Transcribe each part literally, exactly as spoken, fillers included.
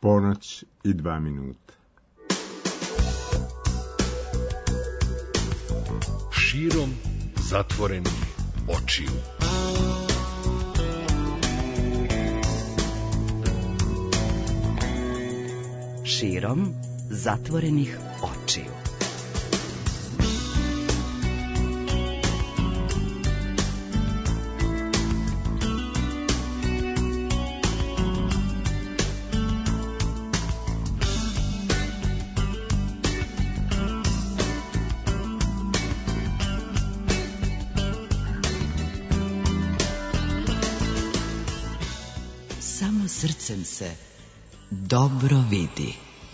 Ponoć i dva minuta. Širom zatvorenih očiju. Širom zatvorenih očiju. Srcem se dobro vidi.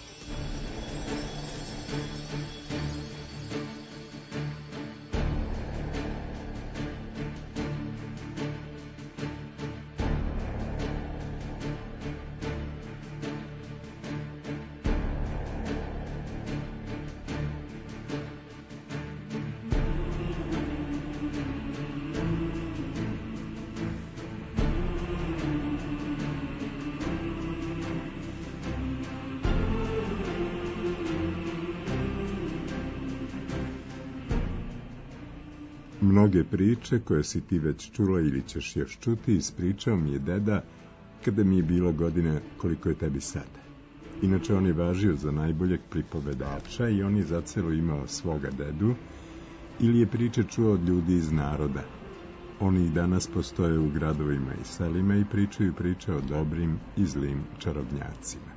Mnoge priče koje si ti već čula ili ćeš još čuti ispričao mi je deda kada mi je bilo godine koliko je tebi sada. Inače on je važio za najboljeg pripovedača i on je zacelo imao svoga dedu ili je priče čuo od ljudi iz naroda. Oni i danas postoje u gradovima i selima i pričaju priče o dobrim i zlim čarobnjacima.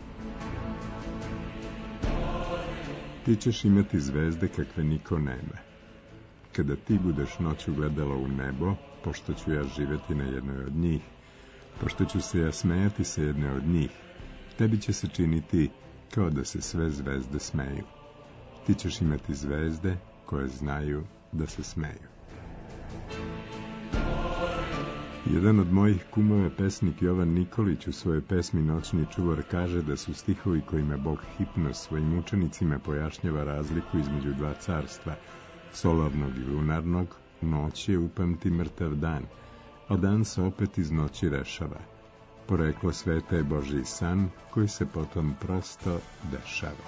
Ti ćeš imati zvezde kakve niko nema. Kada ti budeš noću gledala u nebo, pošto ću ja živjeti na jednoj od njih, pošto ću se ja smejati sa jedne od njih, tebi će se činiti kao da se sve zvezde smeju. Ti ćeš imati zvezde koje znaju da se smeju. Jedan od mojih kumova, pesnik Jovan Nikolić, u svojoj pesmi Noćni čuvar kaže da su stihovi kojima Bog Hipnos svojim učenicima pojašnjava razliku između dva carstva, solarnog i lunarnog. Noć je upamti mrtav dan, a dan se opet iz noći rešava. Poreklo sveta je Božji san, koji se potom prosto dešava.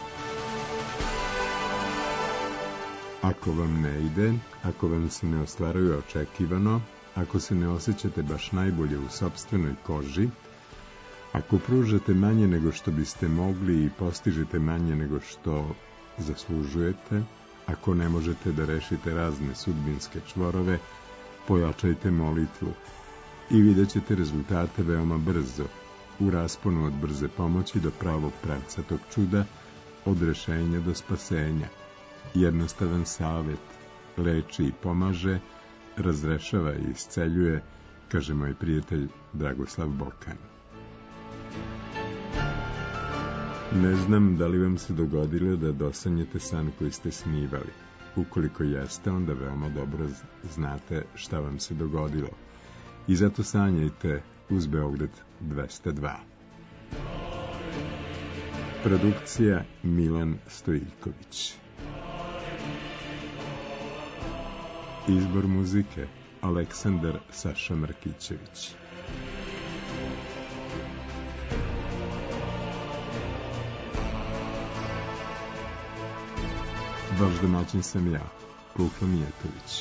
Ako vam ne ide, ako vam se ne ostvaruje očekivano, ako se ne osjećate baš najbolje u sopstvenoj koži, ako pružate manje nego što biste mogli i postižete manje nego što zaslužujete, ako ne možete da rešite razne sudbinske čvorove, pojačajte molitvu i vidjet ćete rezultate veoma brzo, u rasponu od brze pomoći do pravog pravca tog čuda, od rešenja do spasenja. Jednostavan savjet, leči i pomaže, razrešava i isceljuje, kaže moj prijatelj Dragoslav Bokan. Ne znam da li vam se dogodilo da dosanjete san koji ste snivali. Ukoliko jeste, onda veoma dobro znate šta vam se dogodilo. I zato sanjajte uz Beograd dvesta dva. Produkcija Milan Stojiljković. Izbor muzike Aleksandar Saša Markićević. Vaš domaćin sam ja, Luka Mijetović.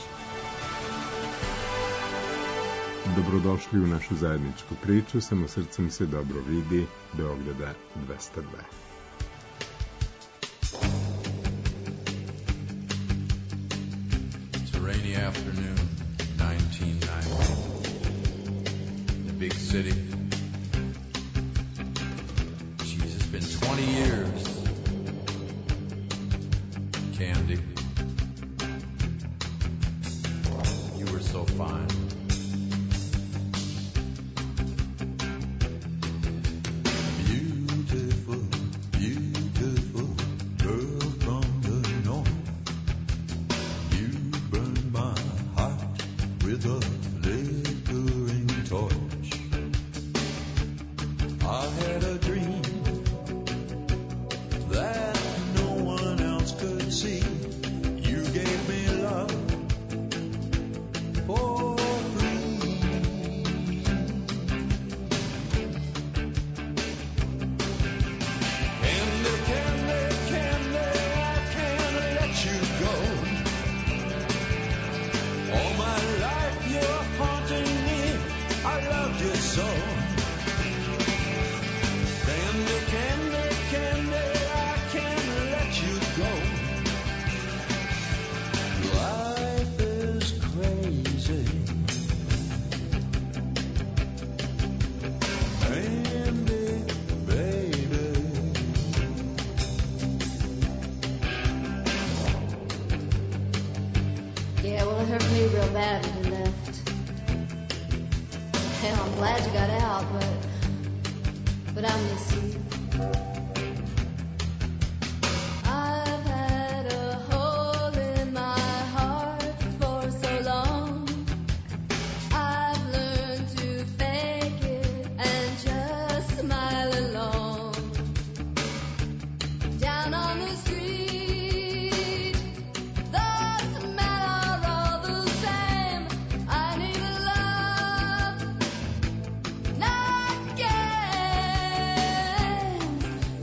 Dobrodošli u našu zajedničku priču, samo srcem se dobro vidi, Beograda dvesta dva. It's a rainy afternoon, nineteen ninety, in the big city. Jeez, it's been twenty years. Candy, you were so fine. Beautiful, beautiful girl from the north. You burned my heart with a flickering torch. I had a dream that no one else could see. You gave me love for you see. I've had a hole in my heart for so long. I've learned to fake it and just smile along. Down on the street, the men are all the same. I need a love, not games.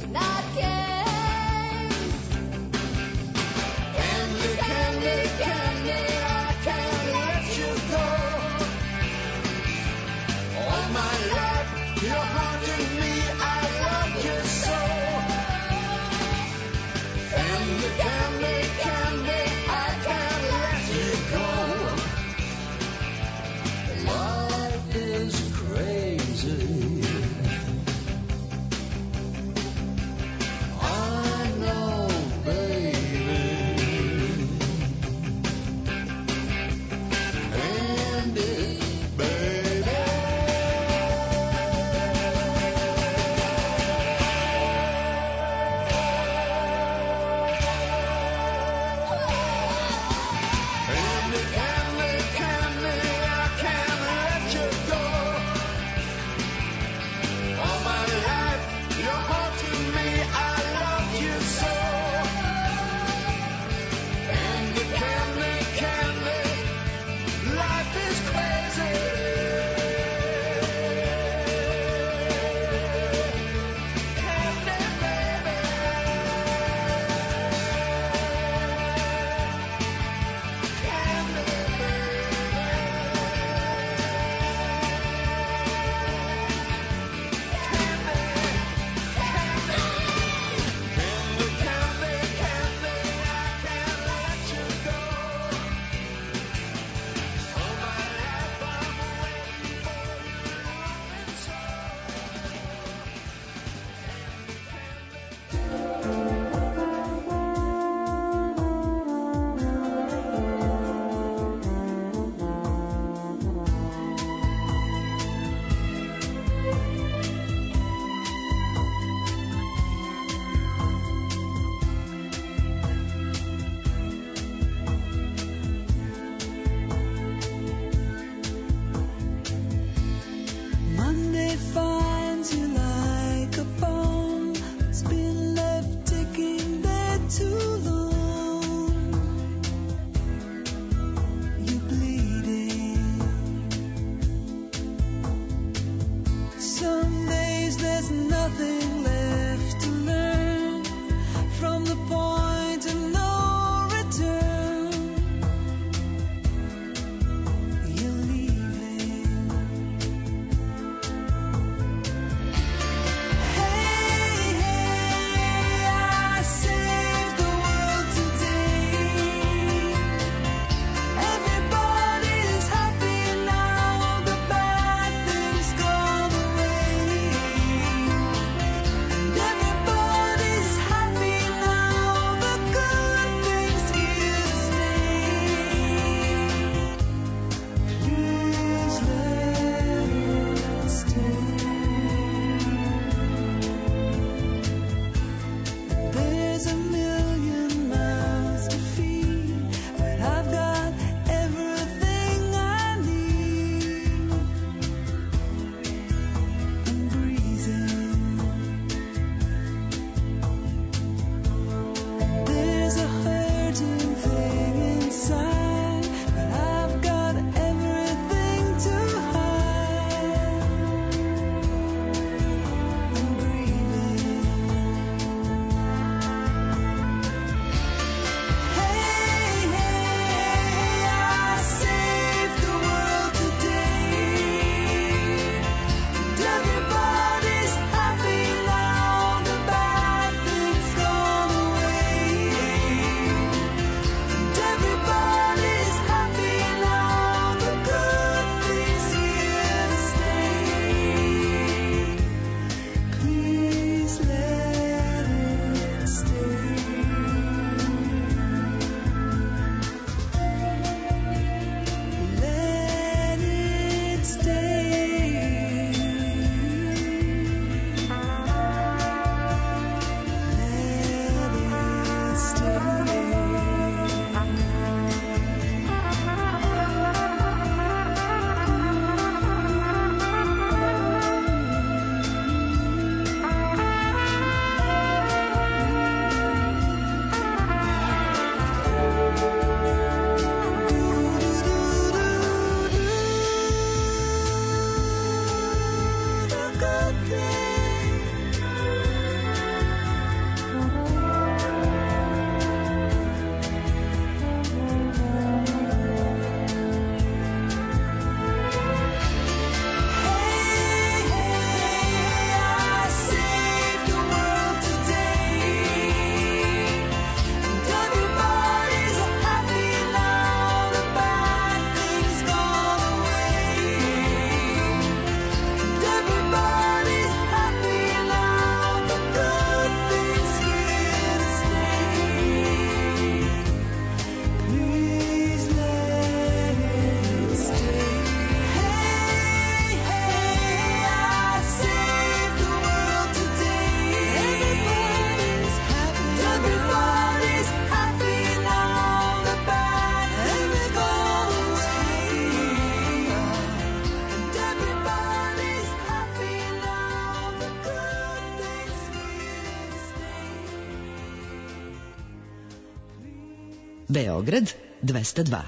Beograd dvesta dva.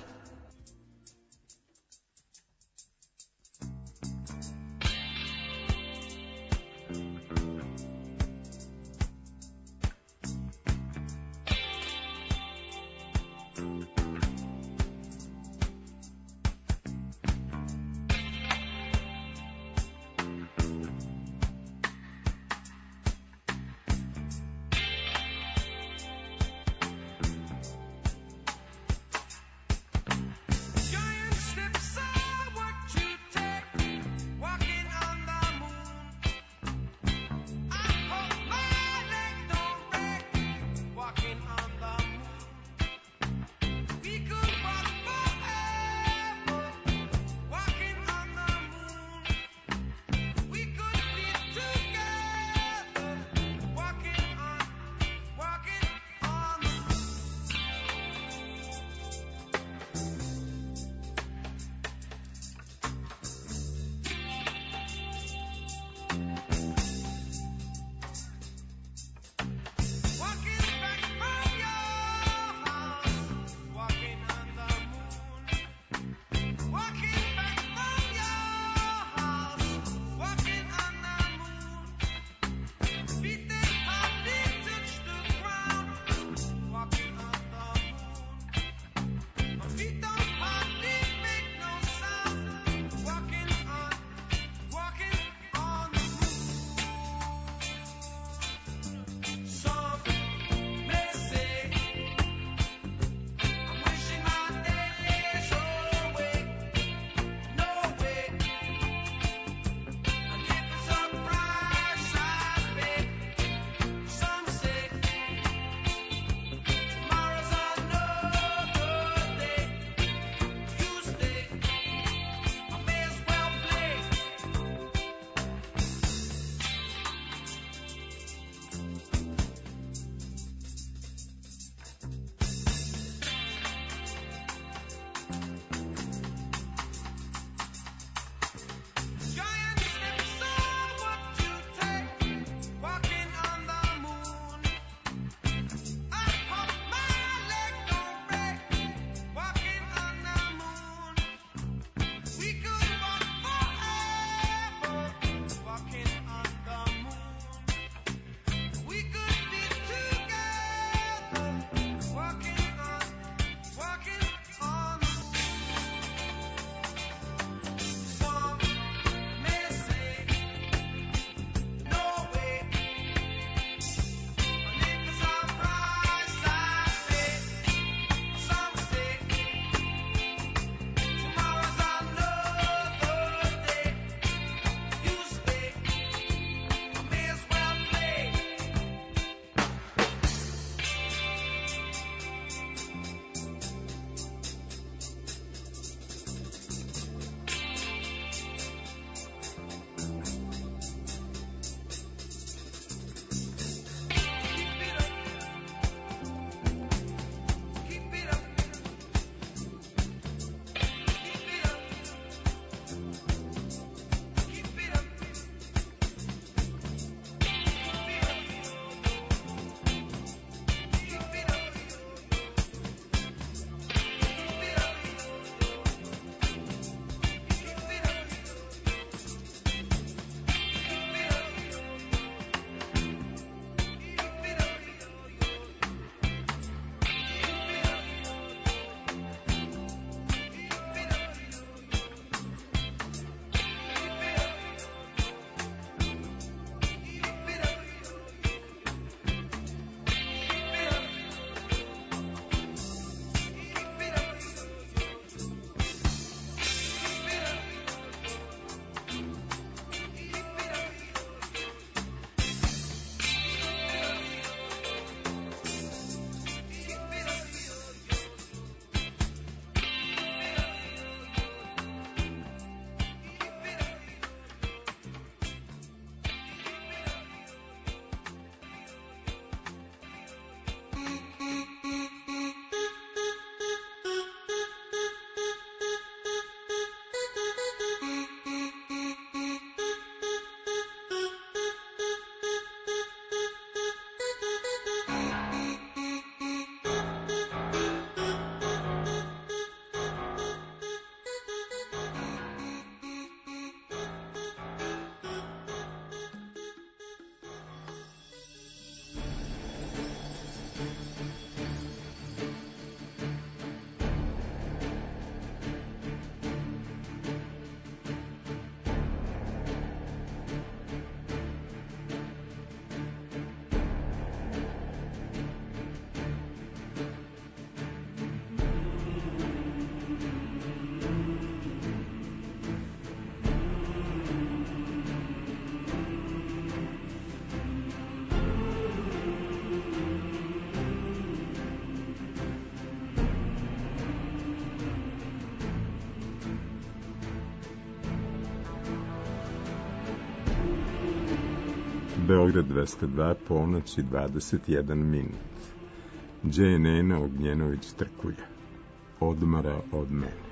Beograd dvesta dva, ponoć i dvadeset jedan minut. Gdje je Nena Ognjenović Trkulja? Odmara od mene.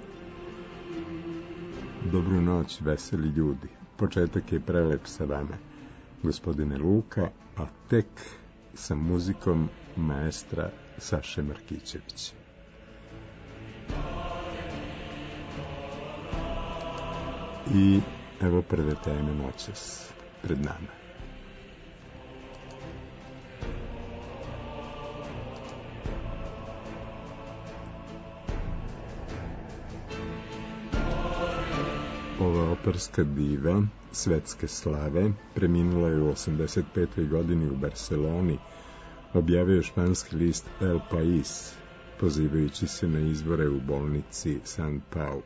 Dobru noć, veseli ljudi. Početak je prelep sa vama, gospodine Luka, a tek sa muzikom maestra Saše Markićevića. I evo prve teme noćas pred nama. Ova operska diva svetske slave preminula je u osamdeset petoj godini u Barceloni, objavio španski list El País, pozivajući se na izbore u bolnici Sant Pau.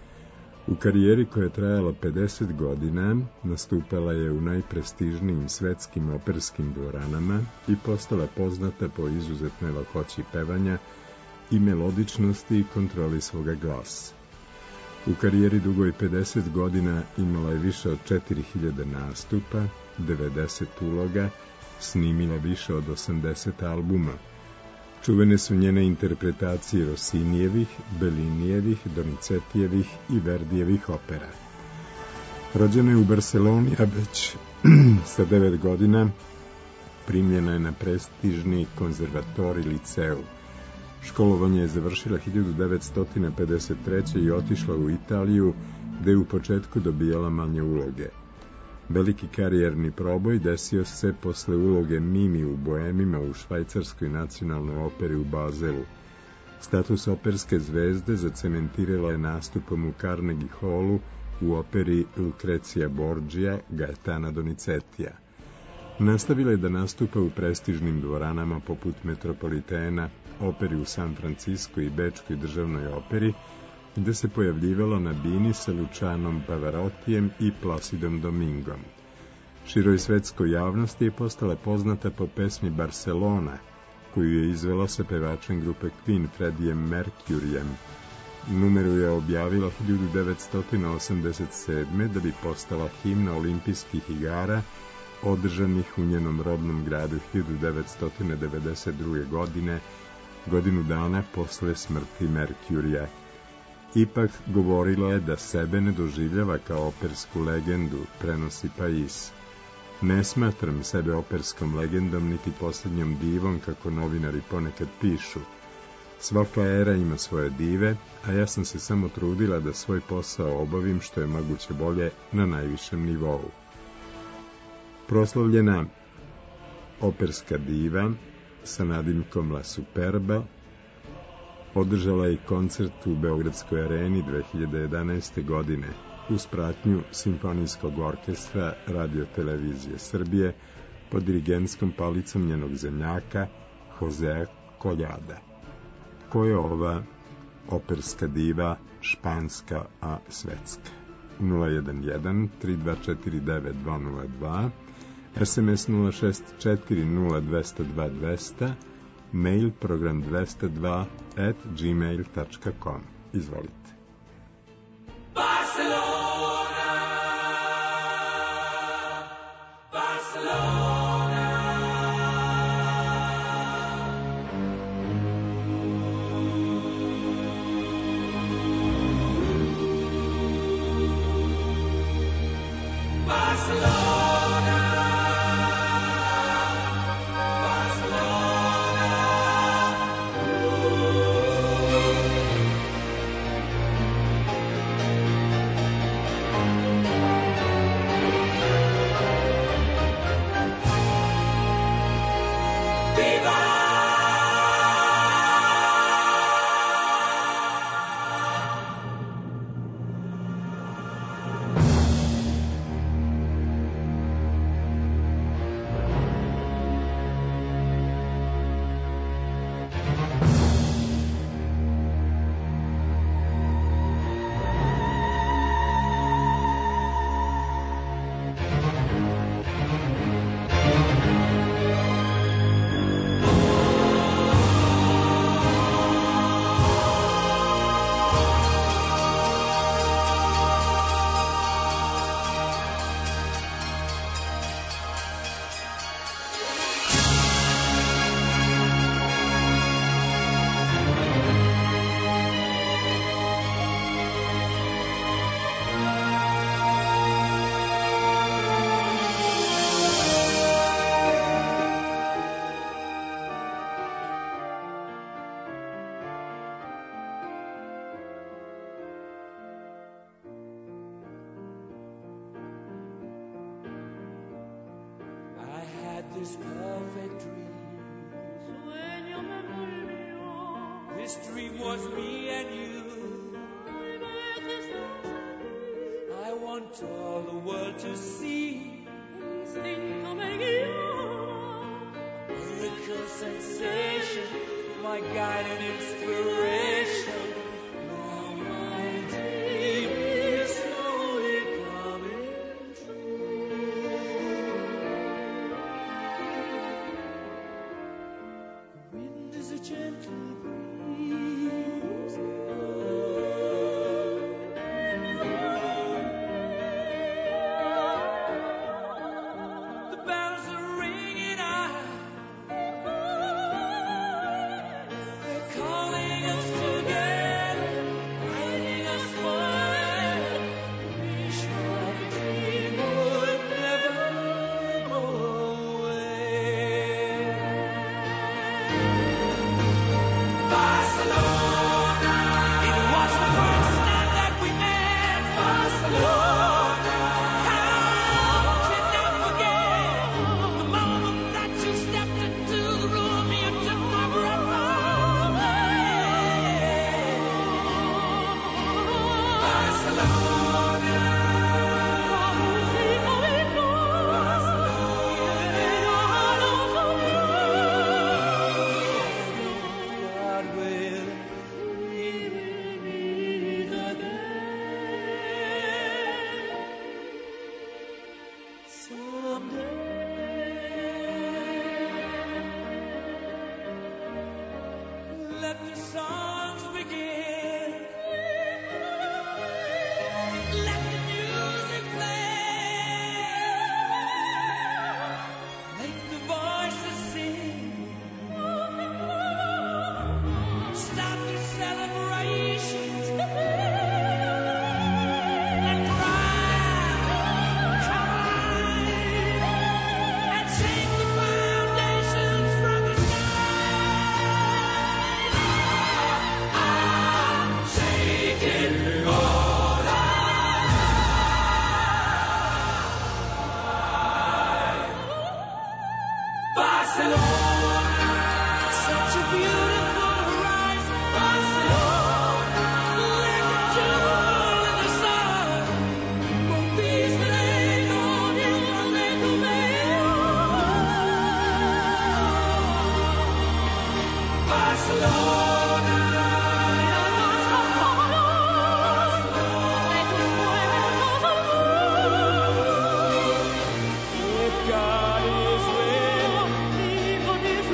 U karijeri koja je trajala pedeset godina, nastupala je u najprestižnijim svetskim operskim dvoranama i postala poznata po izuzetnoj lakoći pevanja i melodičnosti i kontroli svoga glasa. U karijeri dugoj pedeset godina imala je više od četiri hiljade nastupa, devedeset uloga, snimila više od osamdeset albuma. Čuvene su njene interpretacije Rossinijevih, Bellinijevih, Donizetijevih i Verdijevih opera. Rođena je u Barceloni, a već sa devet godina primljena je na prestižni konzervatori liceu. Školovanje je završila hiljadu devetsto pedeset treće. i otišla u Italiju, gde je u početku dobijala manje uloge. Veliki karijerni proboj desio se posle uloge Mimi u Boemima u švajcarskoj nacionalnoj operi u Bazelu. Status operske zvezde zacementirala je nastupom u Carnegie Hallu u operi Lucrezia Borgia Gaetana Donizetija. Nastavila je da nastupa u prestižnim dvoranama poput Metropolitena, operi u San Francisco i Bečkoj državnoj operi, gde se pojavljivala na bini sa Lucianom Pavarottijem i Placidom Domingom. Široj svetskoj javnosti je postala poznata po pesmi Barcelona, koju je izvela sa pevačem grupe Queen Freddijem Mercuryjem. Numeru je objavila hiljadu devetsto osamdeset sedme. da bi postala himna olimpijskih igara održanih u njenom rodnom gradu hiljadu devetsto devedeset druge. godine, godinu dana posle smrti Mercurija. Ipak govorila je da sebe ne doživljava kao opersku legendu, prenosi País. Ne smatram sebe operskom legendom niti posljednjom divom, kako novinari ponekad pišu. Svaka era ima svoje dive, a ja sam se samo trudila da svoj posao obavim što je moguće bolje na najvišem nivou. Proslavljena operska diva sa nadimkom La Superba održala je i koncert u Beogradskoj areni dve hiljade jedanaeste. godine uz pratnju Simfonijskog orkestra Radio-televizije Srbije pod dirigentskom palicom njenog zemljaka Josea Collada. Ko je ova operska diva, španska a svetska? nula jedan jedan tri dva četiri devet dva nula dva, es em es nula šest četiri nula dva nula dva dva nula, mail program dvesta dva at gmail tačka com. Izvolite. Barcelona, Barcelona. Barcelona, Barcelona. this perfect dream. This dream was me and you. I want all the world to see. Miracle sensation, my guide and inspiration. Now my dream is slowly coming true. The wind is a gentle breeze. The bells are ringing out. They're calling us together, guiding us forever. Wish my dream would never go away. Barcelona, it was the first night that we met. Barcelona, how can I forget the moment that you stepped into the room? You took my breath away. Barcelona, God will, we will meet again someday. Let the songs begin. Let the music play. Let the voices sing. Start the celebrations. And cry, cry, and shake the foundations from the sky. Shake it all Barcelona, such a beautiful horizon. Barcelona, like a jewel in the sun. Con Disney, con il momento bello. Barcelona, if God is with, if God is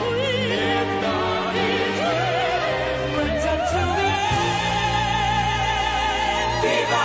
with, friends until the end. Viva!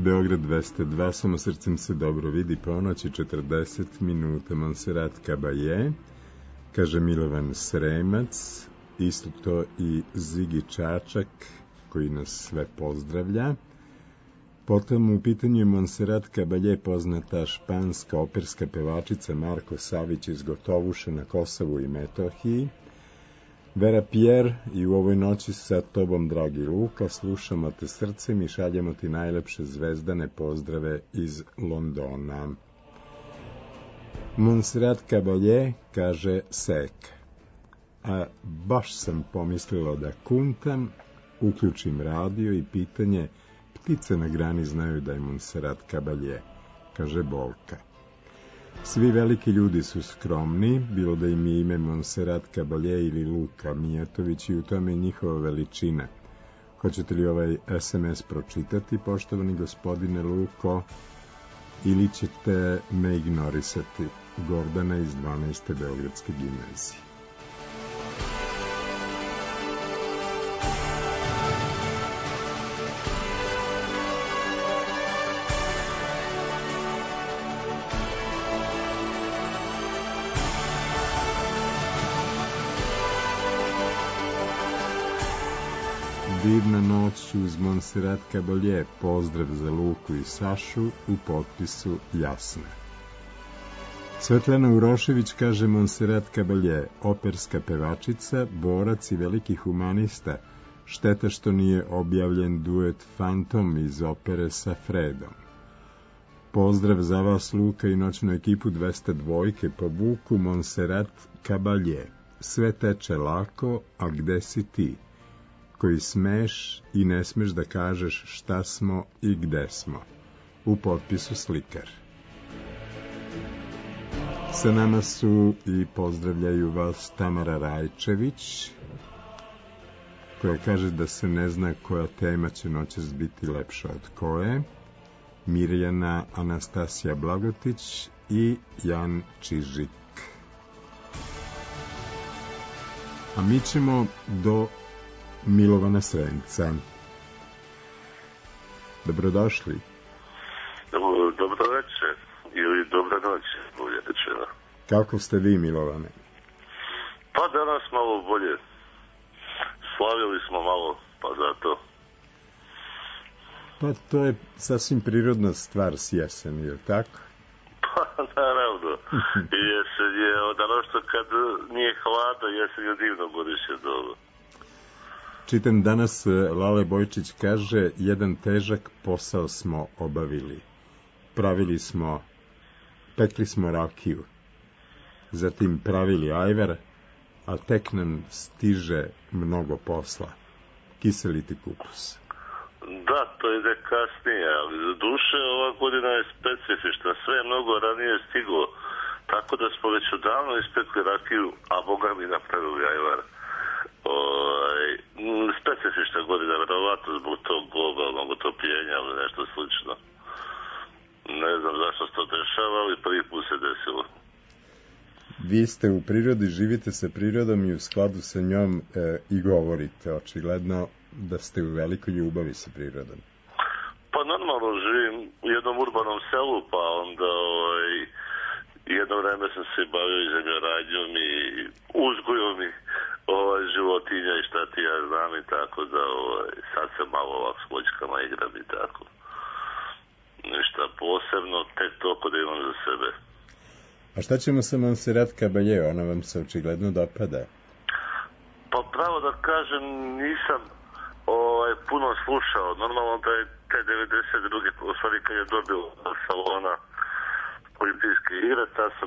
Beograd dvesta dva, samo srcem se dobro vidi, ponoći četrdeset minuta, Monserrat Caballé, kaže Milovan Sremac, isto to i Zigi Čačak, koji nas sve pozdravlja. Potom u pitanju je Monserrat Caballé, poznata španska operska pevačica Marko Savić iz Gotovuše na Kosovu i Metohiji. Vera Pierre, i u ovoj noći sa tobom, dragi Luka, slušamo te srcem i šaljemo ti najlepše zvezdane pozdrave iz Londona. Monserrat Caballé kaže sek. A baš sam pomislila da kuntam, uključim radio i pitanje, ptice na grani znaju da je Monserrat Caballé, kaže Bolka. Svi veliki ljudi su skromni, bilo da im je ime Monserrat Caballé ili Luka Mijatović, i u tome je njihova veličina. Hoćete li ovaj es em es pročitati, poštovani gospodine Luko, ili ćete me ignorisati? Gordana iz dvanaeste Beogradske gimnazije. Divna noć uz Monserrat Caballé, pozdrav za Luku i Sašu, u potpisu Jasna. Svetlana Urošević kaže Monserrat Caballé, operska pevačica, borac i veliki humanista, šteta što nije objavljen duet Fantom iz opere sa Fredom. Pozdrav za vas, Luka, i noćnu ekipu dvesta dva, po Vuku. Monserrat Caballé, sve teče lako, a gde si ti? Koji smeš i ne smeš da kažeš šta smo i gde smo. U potpisu Slikar. Sa nama su i pozdravljaju vas Tamara Rajčević, koja kaže da se ne zna koja tema će noćas biti lepša od koje. Mirjana Anastasija Blagotić i Jan Čižik. A mi ćemo do Milovana Srenca. Dobrodošli. Dobro, dobro večer ili dobra noć, bolje rečeno. Kako ste vi, Milovane? Pa danas malo bolje. Slavili smo malo, pa zato. Pa to je sasvim prirodna stvar s jeseni, je li tako? Pa naravno. I jesen je od ono što kad nije hladno, jesen je divno godišnje dobro. Čitam danas, Lale Bojčić kaže, jedan težak posao smo obavili. Pravili smo, pekli smo rakiju, zatim pravili ajvar, a tek nam stiže mnogo posla. Kiseliti kupus. Da, to ide kasnije, ali za duše ova godina je specifična, sve je mnogo ranije stiglo, tako da smo već odavno ispekli rakiju, a boga mi napravili ajvar. Ovaj, specifična godina, verovatno zbog tog globalnog otopljenja ili nešto slično. Ne znam zašto se to dešava, ali prvi put se desilo. Vi ste u prirodi, živite sa prirodom i u skladu sa njom e, i govorite, očigledno da ste u velikoj ljubavi sa prirodom. Pa normalno živim u jednom urbanom selu, pa onda ovaj, jedno vreme sam se bavio i zemljoradnjom i uzgojom i ovaj, životinja i šta ti ja znam i tako da ovaj, sad se malo ovak s voćkama igram i tako. Ništa posebno, tek toliko da imam za sebe. A šta ćemo sa Monserrat Caballé? Ona vam se očigledno dopada. Pa pravo da kažem, nisam ovaj, puno slušao. Normalno da je te devedeset druge, u stvari kad je dobio salona olimpijske igre, ta sam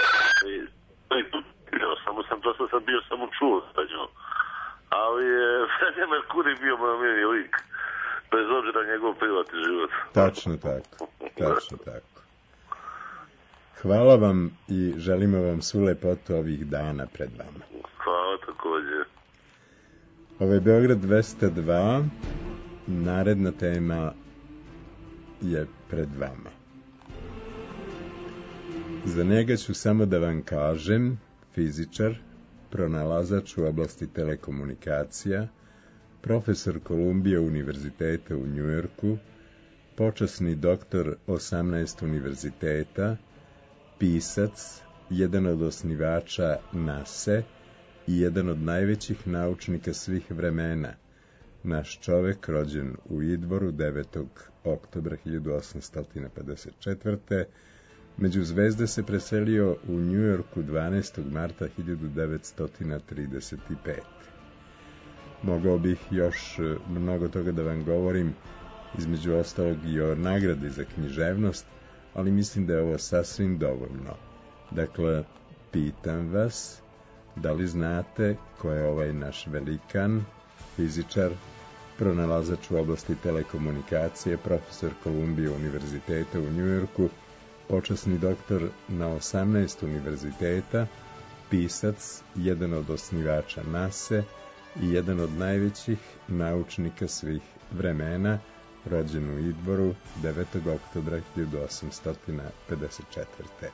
samo sam, dosta sam bio samo čuo sa njom. Ali je Freddie Mercury bio moj omiljeni lik, bez obzira na njegov privatni život. Tačno tako, tačno tako. Hvala vam i želimo vam svu lepotu ovih dana pred vama. Hvala također. Ovo je Beograd dvesta dva, naredna tema je pred vama. Za njega ću samo da vam kažem, fizičar, pronalazač u oblasti telekomunikacija, profesor Kolumbija univerziteta u Njujorku, počasni doktor osamnaest univerziteta, pisac, jedan od osnivača nase i jedan od najvećih naučnika svih vremena, naš čovek rođen u Idvoru devetog oktobra hiljadu osamsto pedeset četvrte. Među zvezde se preselio u Njujorku dvanaestog marta hiljadu devetsto trideset pete. Mogao bih još mnogo toga da vam govorim, između ostalog i o nagradi za književnost, ali mislim da je ovo sasvim dovoljno. Dakle, pitam vas, da li znate ko je ovaj naš velikan, fizičar, pronalazač u oblasti telekomunikacije, profesor Kolumbije univerziteta u Njujorku, počasni doktor na osamnaest univerziteta, pisac, jedan od osnivača nase i jedan od najvećih naučnika svih vremena, rođen u Idvoru devetog oktobra hiljadu osamsto pedeset četvrte.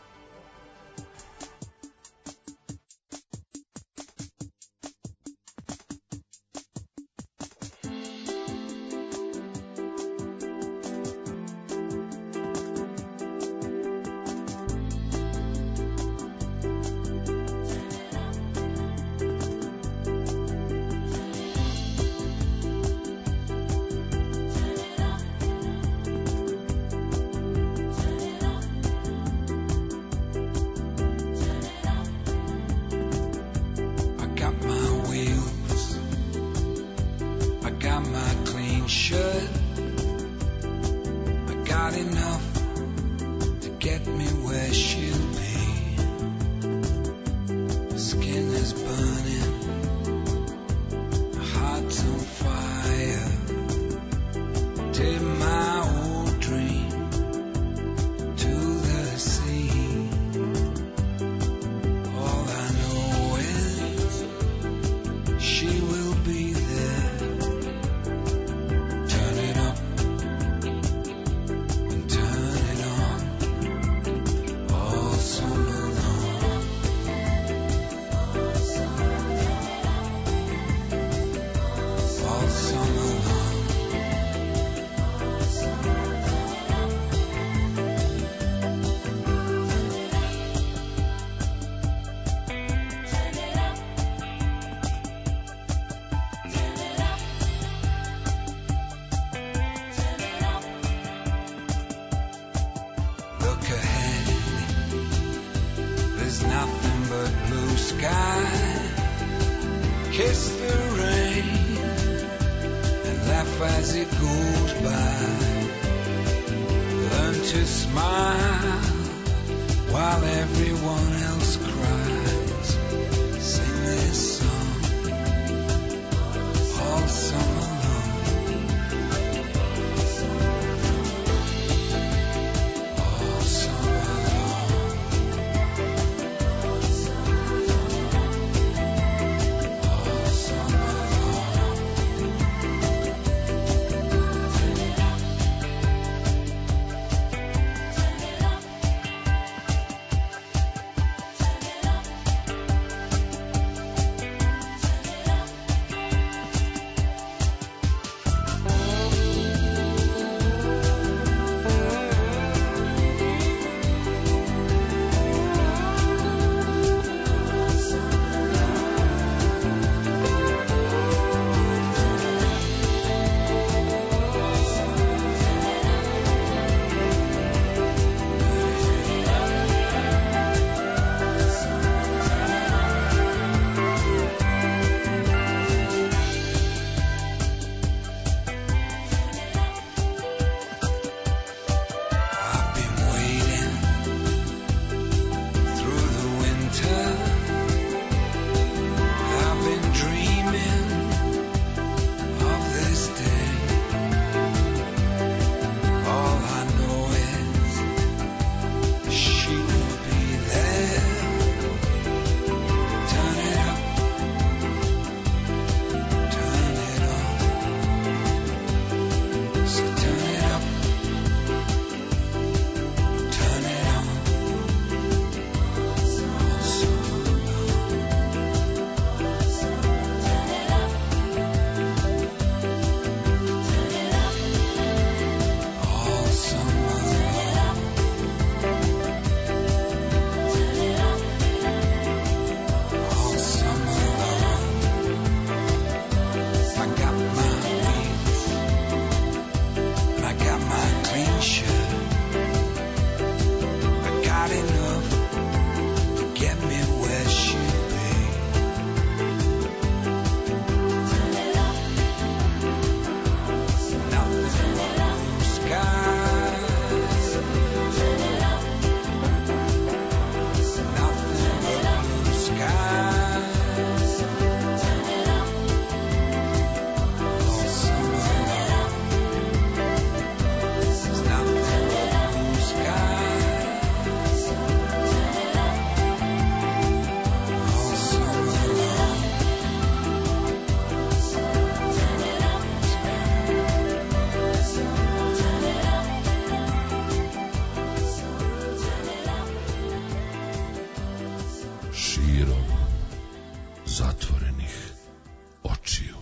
širom zatvorenih očiju.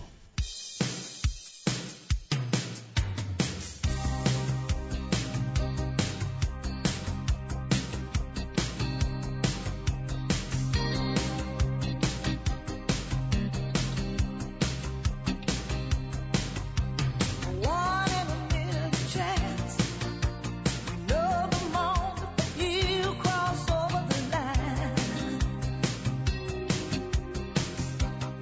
One in a million chance. You know the moment that you cross over the line.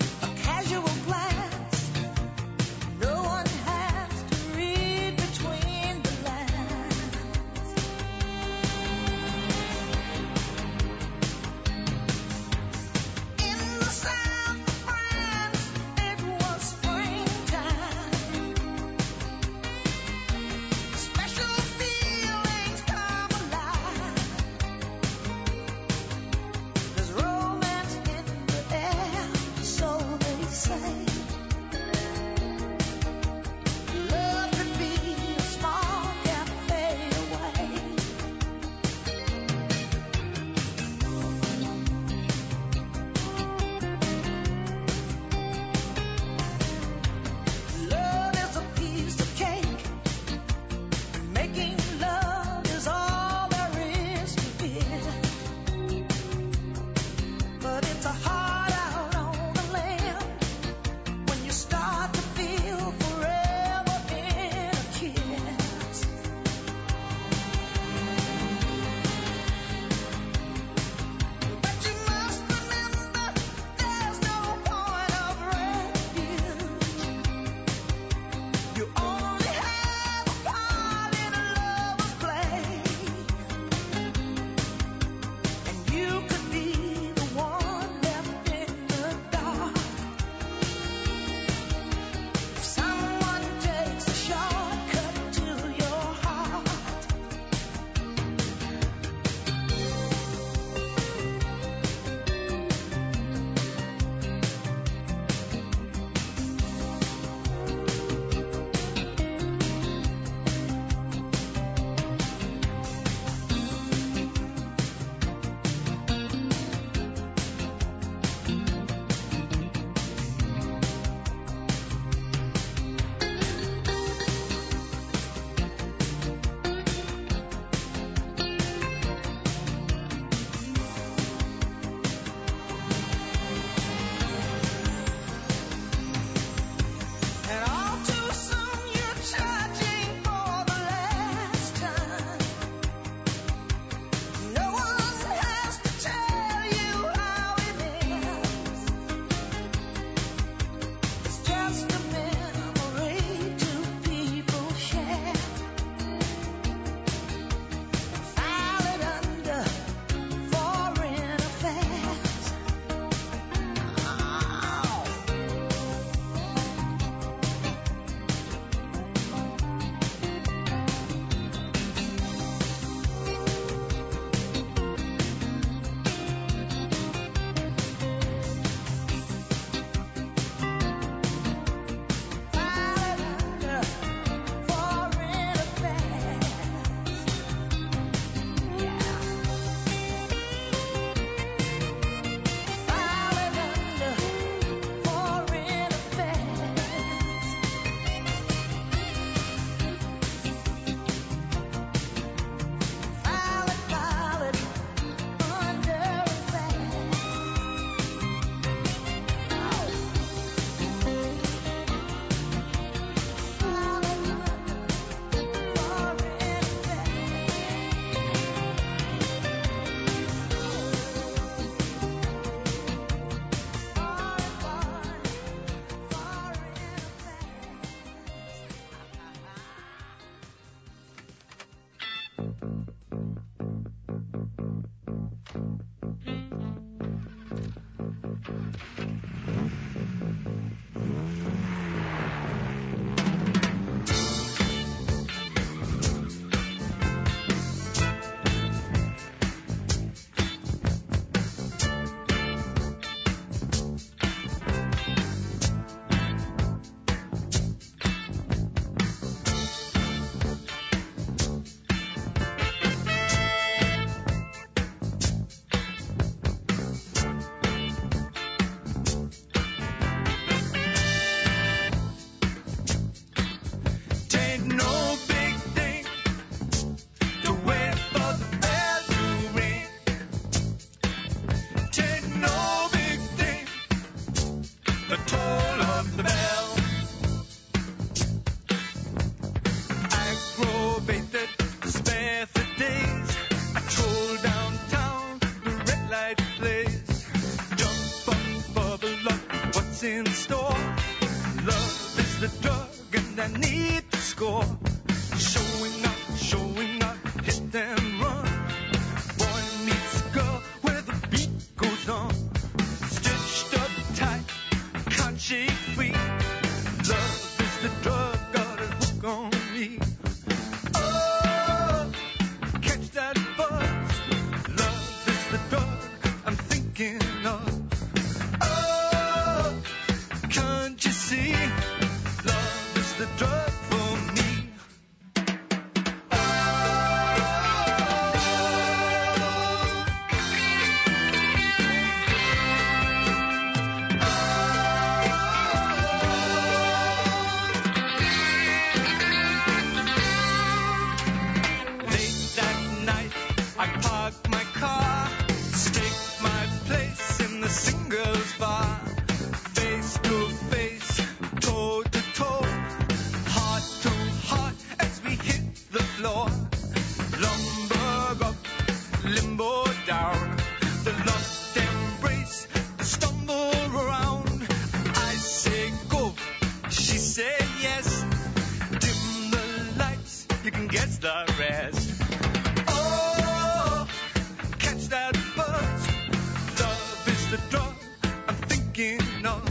car. Take my place in the singles bar. Face to face, toe to toe, heart to heart as we hit the floor. Lumber up, limbo down, the lost embrace, the stumble around. I say go, she say yes. Dim the lights, you can guess the rest. Oh, catch that buzz. Love is the drug I'm thinking of.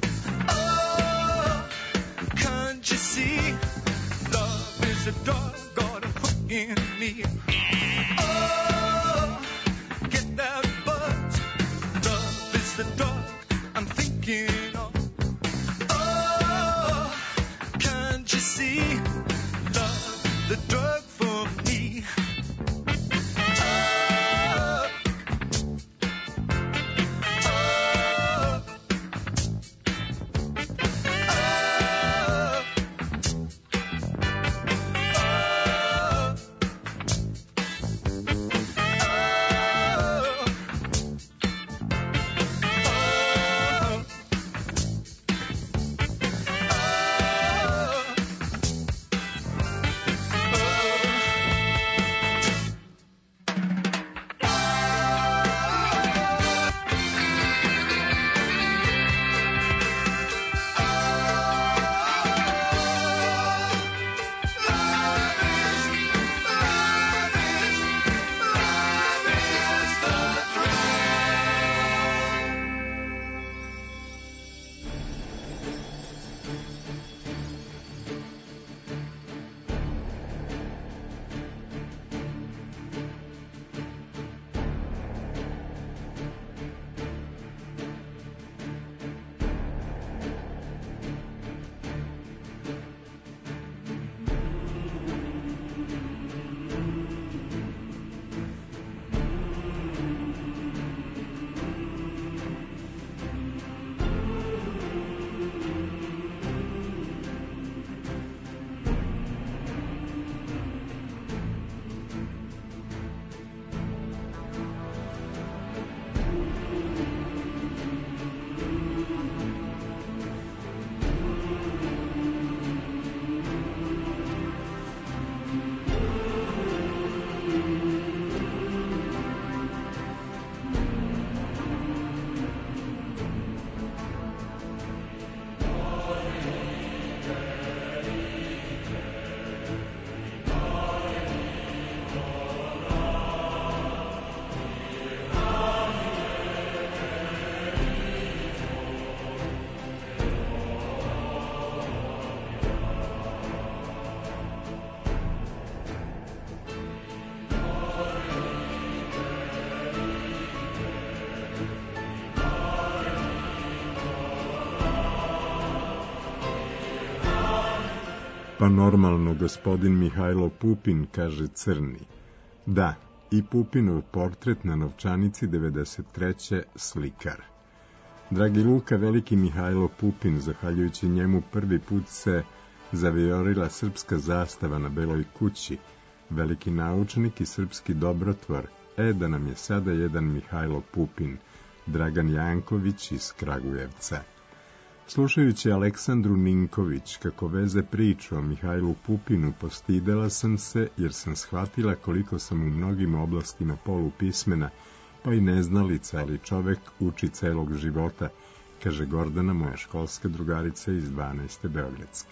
Oh, can't you see? Love is a drug got a hook in me. Oh, get that buzz. Love is the drug I'm thinking of. Oh, can't you see? Love, the drug for me. Oh, oh, Pa normalno, gospodin Mihajlo Pupin, kaže Crni. Da, i Pupinov portret na novčanici devedeset treće slikar. Dragi Luka, veliki Mihajlo Pupin, zahvaljujući njemu prvi put se zavijorila srpska zastava na Beloj kući, veliki naučnik i srpski dobrotvor. E, da nam je sada jedan Mihajlo Pupin, Dragan Janković iz Kragujevca. Slušajući Aleksandru Ninković kako veze priču o Mihajlu Pupinu, postidela sam se jer sam shvatila koliko sam u mnogim oblastima polupismena, pa i neznalica, ali čovek uči celog života, kaže Gordana, moja školska drugarica iz dvanaeste Beogradske.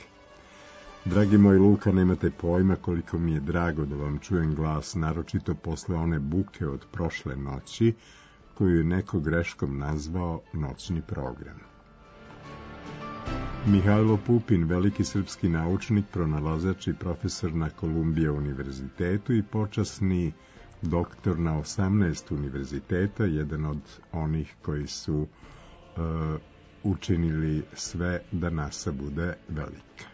Dragi moj Luka, nemate pojma koliko mi je drago da vam čujem glas, naročito posle one buke od prošle noći, koju je neko greškom nazvao noćni program. Mihajlo Pupin, veliki srpski naučnik, pronalazač i profesor na Kolumbija univerzitetu i počasni doktor na osamnaest univerziteta, jedan od onih koji su uh, učinili sve da NASA bude velika.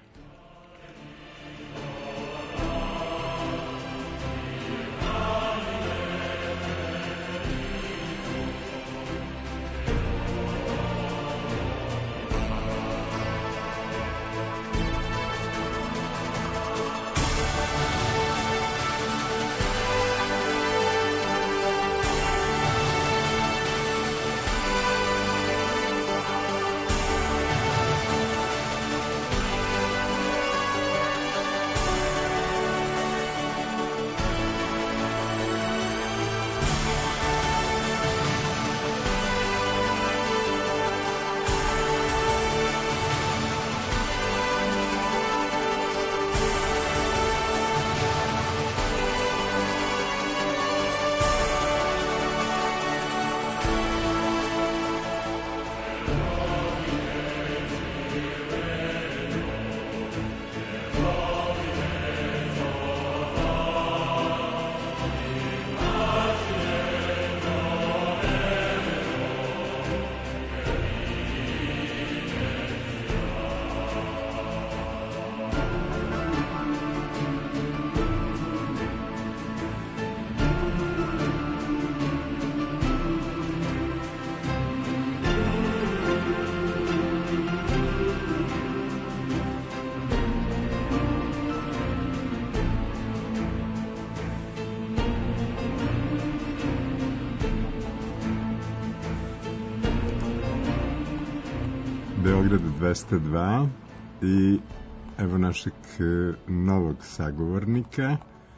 Beograd dvesta dva i evo našeg novog sagovornika,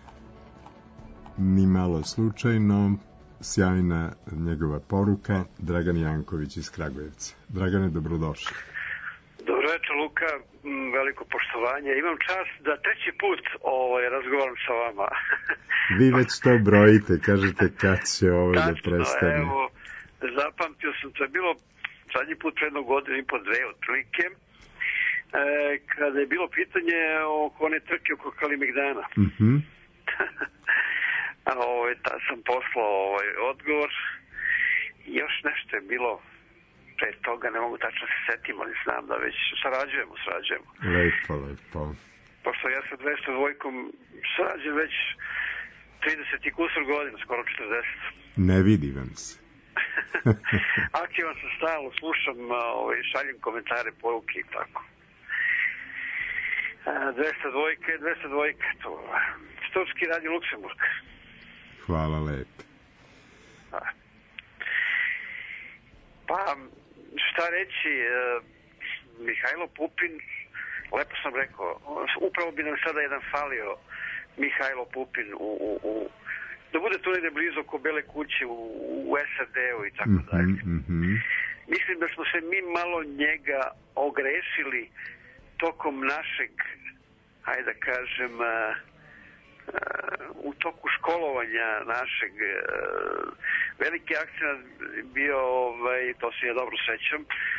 ni malo slučajno, sjajna njegova poruka, Dragan Janković iz Kragujevca. Dragane, dobrodošli. Dobro večer, Luka, veliko poštovanje. Imam čast da treći put ovaj, razgovaram sa vama. Vi već to brojite, kažete kad će ovo da prestane. Evo, zapamtio sam, to je bilo zadnji put pre jednu godinu i po dve otprilike, e, kada je bilo pitanje oko one trke oko Kalimegdana. Mhm. A ovaj, ta sam poslao ovaj odgovor. Još nešto je bilo pre toga, ne mogu tačno se setim, ali znam da već sarađujemo, sarađujemo. Lepo, lepo. Pošto ja sa dvesta dvojkom sarađujem već trideset i kusur godina, skoro četrdeset. Ne vidi vam se. Aktivan sam stalno, slušam, ovaj, šaljem komentare, poruke i tako. dvesta dvojka je dvesta dvojka, to Srpski radio Luksemburg. Hvala lepo. Pa, šta reći, Mihajlo Pupin, lepo sam rekao, upravo bi nam sada jedan falio Mihajlo Pupin u, u, u da bude tu negde blizu oko Bele kuće u, u S A D-u i tako dalje. Mm-hmm. Mislim da smo se mi malo njega ogrešili tokom našeg, hajde da kažem, u toku školovanja našeg. Veliki akcent bio, ovaj, to se ja dobro sećam,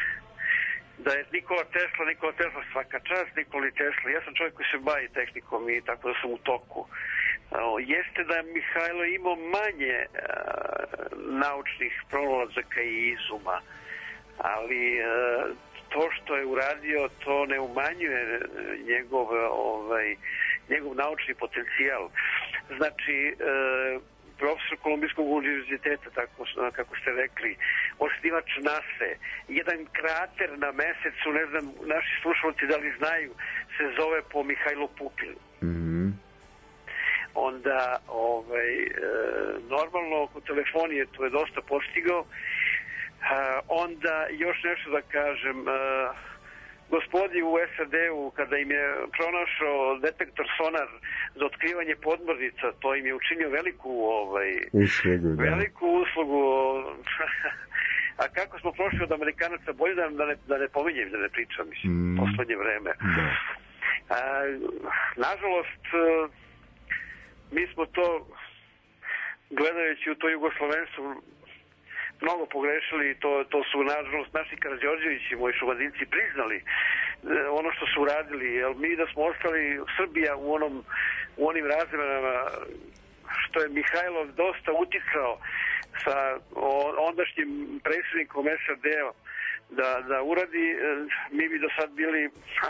da je Nikola Tesla, Nikola Tesla svaka čast, Nikoli Tesla, ja sam čovjek koji se bavi tehnikom i tako da sam u toku. Jeste da je Mihajlo imao manje a, naučnih pronalazaka i izuma, ali a, to što je uradio, to ne umanjuje njegov, ovaj, njegov naučni potencijal. Znači, e, profesor Kolumbijskog univerziteta, tako, kako ste rekli, osnivač nase, jedan krater na mesecu, ne znam, naši slušalci da li znaju, se zove po Mihajlu Pupinu. Mm-hmm. Onda, ovaj, e, normalno, oko telefonije to je dosta postigao. E, onda, još nešto da kažem, e, gospodi u S A D-u, kada im je pronašao detektor sonar za otkrivanje podmornica, to im je učinio veliku, ovaj, uslugu, da. veliku uslugu. A kako smo prošli od Amerikanaca, bolje da, da, ne, da ne pominjem, da ne pričam, mislim, mm. poslednje vreme. Da. A, nažalost, mi smo to, gledajući u to jugoslovenstvo, mnogo pogrešili. To, to su, nažalost, naši Karađorđevići, moji šumadinci, priznali ono što su uradili. Jer mi da smo ostali Srbija u, onom, u onim razmjerama što je Mihajlov dosta uticao sa ondašnjim predsjednikom S A D-a da, da uradi, mi bi do sad bili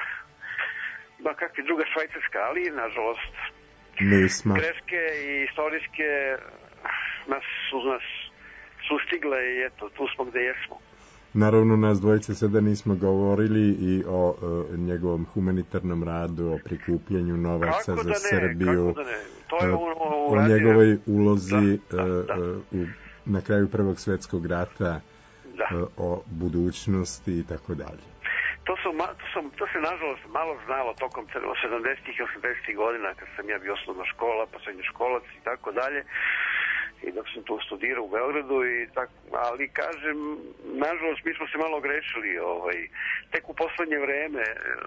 ba kakvi druga Švajcarska, ali nažalost nismo. Greške i istorijske nas su nas sustigle i eto, tu smo gde jesmo. Naravno, nas dvojice sada nismo govorili i o uh, njegovom humanitarnom radu, o prikupljanju novaca kako za da ne, Srbiju, kako da ne. To je uh, u, o njegovoj ulozi da, da, da. Uh, u, na kraju Prvog svjetskog rata, da. uh, o budućnosti i tako dalje. To, su, to, sam, to se nažalost malo znalo tokom sedamdesetih i osamdesetih godina, kad sam ja bio osnovna škola, pa srednjoškolac i tako dalje, i dok sam tu studirao u Beogradu i tako, ali kažem, nažalost mi smo se malo grešili, ovaj, tek u poslednje vreme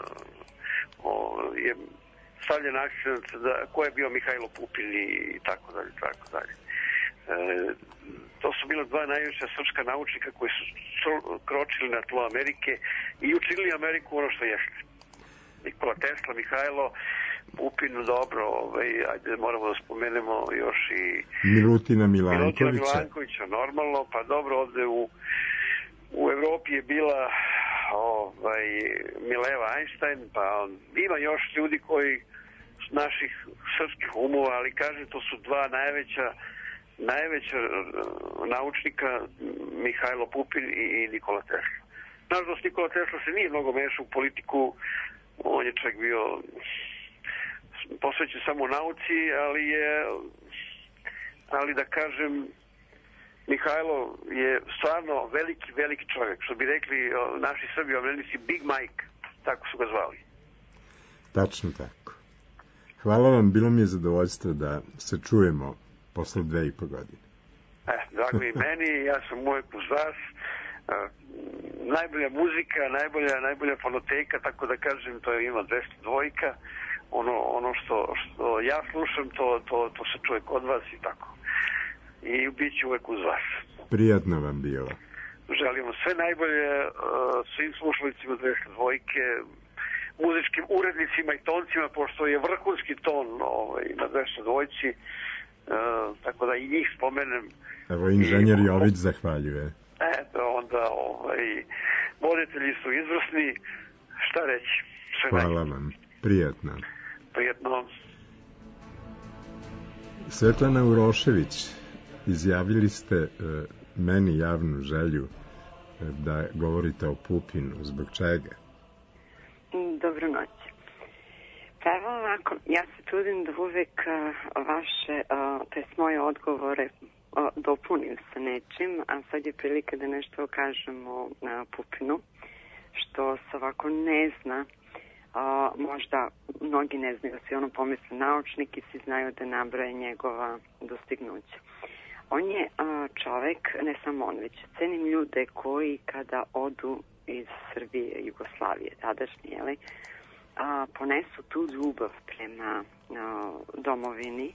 o, je stavljen akcent da ko je bio Mihajlo Pupin i tako dalje, tako dalje. E, to su bila dva najviša srpska naučnika koji su kročili na tlo Amerike i učinili Ameriku ono što jeste. Nikola Tesla, Mihajlo Pupin, dobro, ovaj, ajde moramo da spomenemo još i Milutina Milankovića. Milutina Milankovića, normalno, pa dobro, ovde u, u Evropi je bila ovaj, Mileva Einstein, pa on, ima još ljudi koji naših srpskih umova, ali kažem, to su dva najveća najveća naučnika, Mihajlo Pupin i, i Nikola Tesla. Nažalost, Nikola Tesla se nije mnogo mešao u politiku, on je čak bio posvećen samo nauci, ali je, ali da kažem, Mihajlo je stvarno veliki, veliki čovjek. Što bi rekli o, naši Srbi omljenici, Big Mike, tako su ga zvali. Tačno tako. Hvala vam, bilo mi je zadovoljstvo da se čujemo posle dve i po godine. E, drago i meni, ja sam uvijek uz vas. E, najbolja muzika, najbolja, najbolja fonoteka, tako da kažem, to je ima dvesta dva. Ono, ono što, što ja slušam, to, to, to se čuje kod vas i tako. I bit ću uvijek uz vas. Prijatno vam bilo. Želimo sve najbolje uh, svim slušalicima dvesta dva, muzičkim urednicima i toncima, pošto je vrhunski ton ovaj, na dvesta dva, uh, tako da i njih spomenem. Evo, inženjer I, Jović zahvaljuje. Eto, onda ovaj, voditelji su izvrsni, šta reći. Sve Hvala najbolje. vam, prijatno. Prijetno. Svetlana Urošević, izjavili ste e, meni javnu želju e, da govorite o Pupinu. Zbog čega? Dobro noć. Pa evo ovako, ja se trudim da uvek a, vaše, a, to jest moje odgovore a, dopunim sa nečim, a sad je prilika da nešto kažem o a, Pupinu, što se ovako ne zna. A, možda mnogi ne znaju da se ono pomisli naučnik i svi znaju da nabroje njegova dostignuća. On je a, čovek, ne samo on, već cenim ljude koji kada odu iz Srbije, Jugoslavije, tadašnje, jeli, a, ponesu tu ljubav prema a, domovini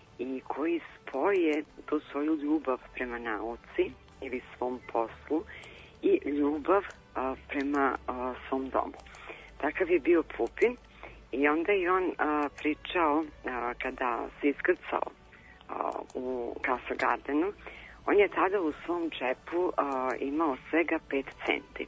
i koji spoje tu svoju ljubav prema nauci ili svom poslu i ljubav a, prema a, svom domu. Takav je bio Pupin i onda je on a, pričao a, kada se iskrcao a, u Castle Gardenu, on je tada u svom džepu a, imao svega pet centi.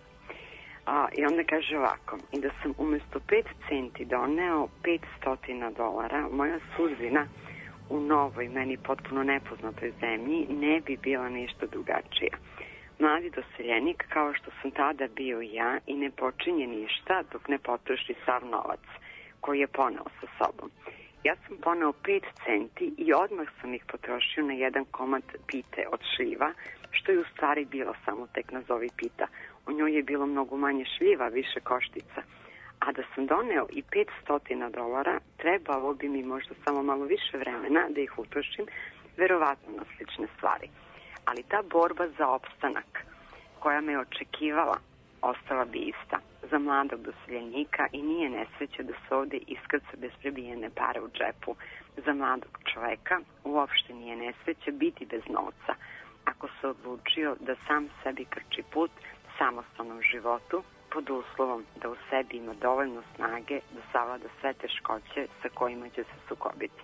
A, I onda kaže ovako, i da sam umjesto pet centi doneo pet stotina dolara, moja sudbina u novoj, meni potpuno nepoznatoj zemlji ne bi bila ništa drugačija. Mladi doseljenik, kao što sam tada bio ja, i ne počinje ništa dok ne potroši sav novac koji je poneo sa sobom. Ja sam poneo pet centi i odmah sam ih potrošio na jedan komad pite od šljiva, što je u stvari bilo samo tek nazovi pita. U njoj je bilo mnogo manje šljiva, više koštica. A da sam doneo i pet stotina dolara, trebalo bi mi možda samo malo više vremena da ih utrošim, verovatno na slične stvari. Ali ta borba za opstanak koja me očekivala ostala bi ista za mladog doseljenika i nije nesreće da se ovde iskrca bez prebijene pare u džepu. Za mladog čoveka uopšte nije nesreće biti bez novca ako se odlučio da sam sebi krči put samostalnom životu pod uslovom da u sebi ima dovoljno snage da savlada sve teškoće sa kojima će se sukobiti.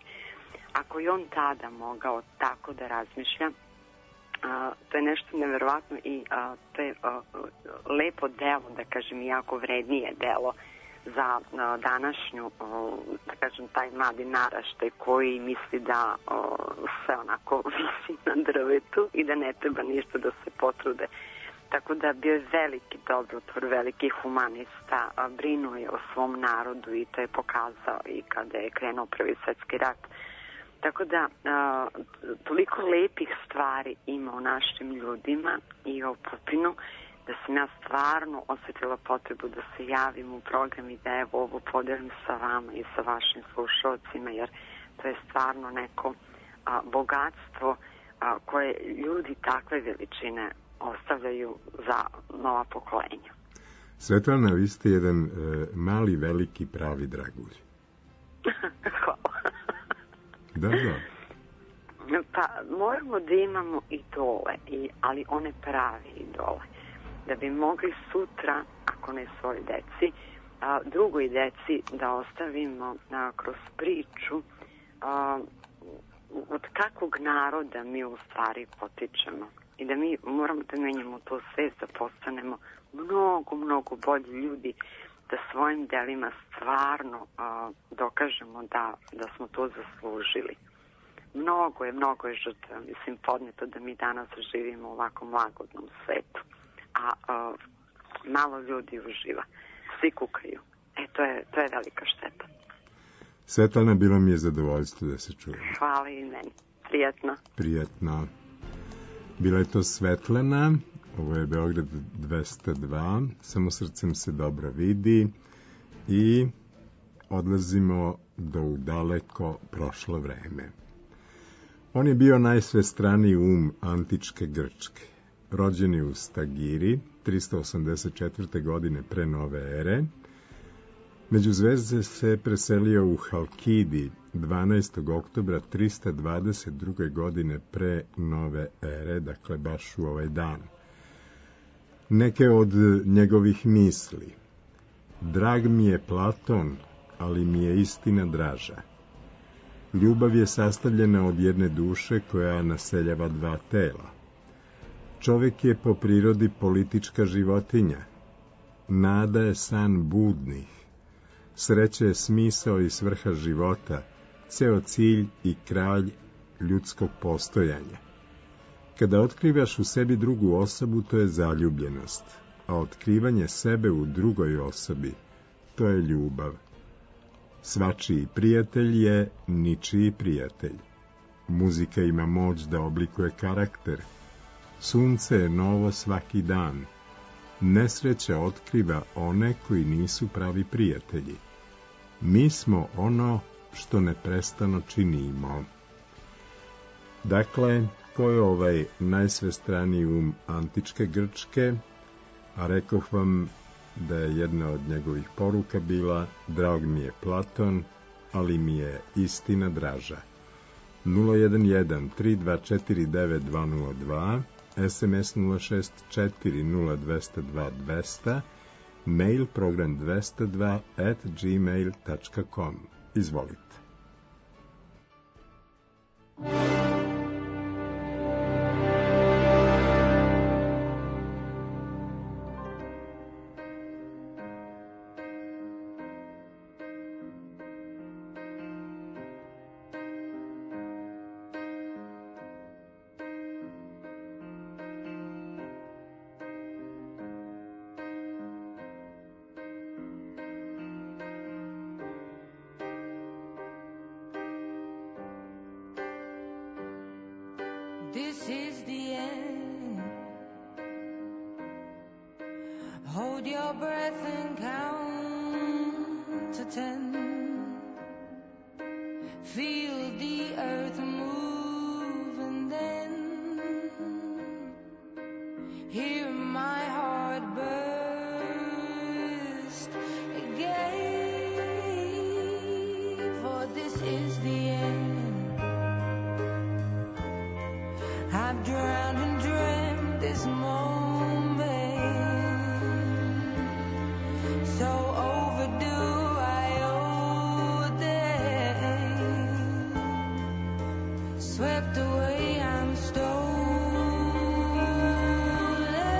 Ako je on tada mogao tako da razmišlja, a, to je nešto neverovatno i a, to je a, lepo delo, da kažem, jako vrednije delo za a, današnju, a, da kažem, taj mladi naraštaj koji misli da a, sve onako visi na drvetu i da ne treba ništa da se potrude. Tako da bio je veliki dobrotvor, veliki humanista, a, brinuo je o svom narodu i to je pokazao i kada je krenuo Prvi svetski rat. Tako da, a, toliko lepih stvari ima o našim ljudima i o Pupinu, da sam ja stvarno osjetila potrebu da se javim u program i da evo ovo podelim sa vama i sa vašim slušalcima, jer to je stvarno neko a, bogatstvo a, koje ljudi takve veličine ostavljaju za nova pokolenja. Svetlana, vi ste jedan e, mali, veliki, pravi dragulj. Hvala. Da, da. Pa moramo da imamo idole, i, ali one pravi idole. Da bi mogli sutra, ako ne svoj deci, a, drugoj deci da ostavimo a, kroz priču a, od kakvog naroda mi u stvari potičemo. I da mi moramo da menjamo to svest, da postanemo mnogo, mnogo bolji ljudi, da svojim delima stvarno a, dokažemo da, da smo to zaslužili. Mnogo je, mnogo je žrtva, mislim, podneto da mi danas živimo u ovakvom lagodnom svetu. A, a malo ljudi uživa. Svi kukaju. E, to je, to je velika šteta. Svetlana, bilo mi je zadovoljstvo da se čujemo. Hvala i meni. Prijatno. Prijatno. Bila je to Svetlana, ovo je Beograd dvesta dva, samo srcem se dobro vidi i odlazimo do u daleko prošlo vreme. On je bio najsvestraniji um antičke Grčke. Rođen je u Stagiri, tristo osamdeset četvrte. godine pre nove ere. Među zvezde se preselio u Halkidi dvanaestog oktobra trista dvadeset druge. godine pre nove ere, dakle baš u ovaj dan. Neke od njegovih misli. Drag mi je Platon, ali mi je istina draža. Ljubav je sastavljena od jedne duše koja naseljava dva tela. Čovjek je po prirodi politička životinja. Nada je san budnih. Sreća je smisao i svrha života, ceo cilj i kralj ljudskog postojanja. Kada otkrivaš u sebi drugu osobu, to je zaljubljenost, a otkrivanje sebe u drugoj osobi, to je ljubav. Svačiji prijatelj je ničiji prijatelj. Muzika ima moć da oblikuje karakter. Sunce je novo svaki dan. Nesreća otkriva one koji nisu pravi prijatelji. Mi smo ono što neprestano činimo. Dakle, ko je ovaj najsvestraniji um antičke Grčke, a rekoh vam da je jedna od njegovih poruka bila drag mi je Platon, ali mi je istina draža. nula jedan jedan tri dva četiri devet dva nula dva, es em es nula šest četiri nula dva nula dva dva nula, mail program dvesta dva at gmail tačka com. Izvolite. This is the end. Hold your breath and count to ten. Feel the earth move and then hear my heart burst again. For this is the end. I've drowned and dreamt this moment, so overdue I owe them. Swept away, I'm stolen.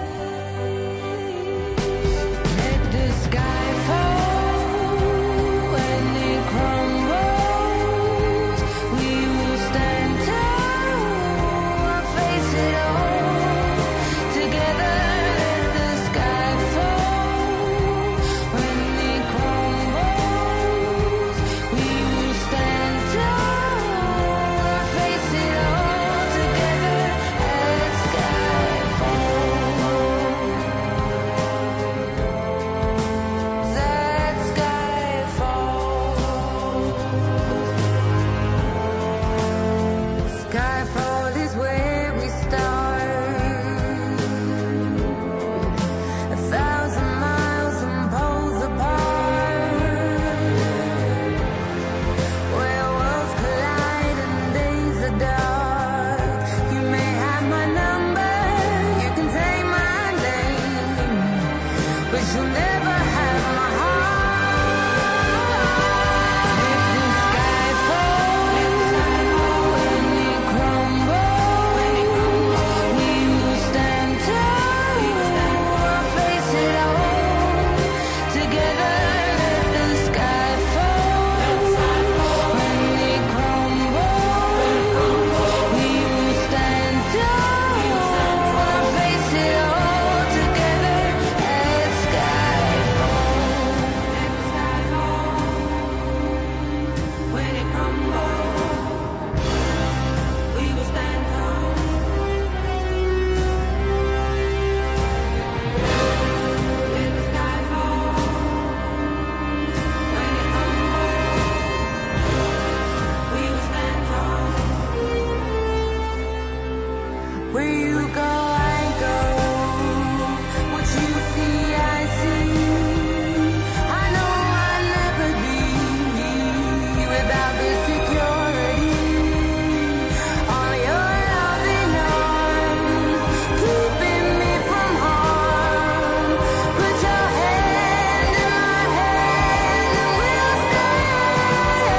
you go, I go. What you see, I see. I know I'll never be without the security. All your loving arms keeping me from harm. Put your hand in my hand and we'll stay.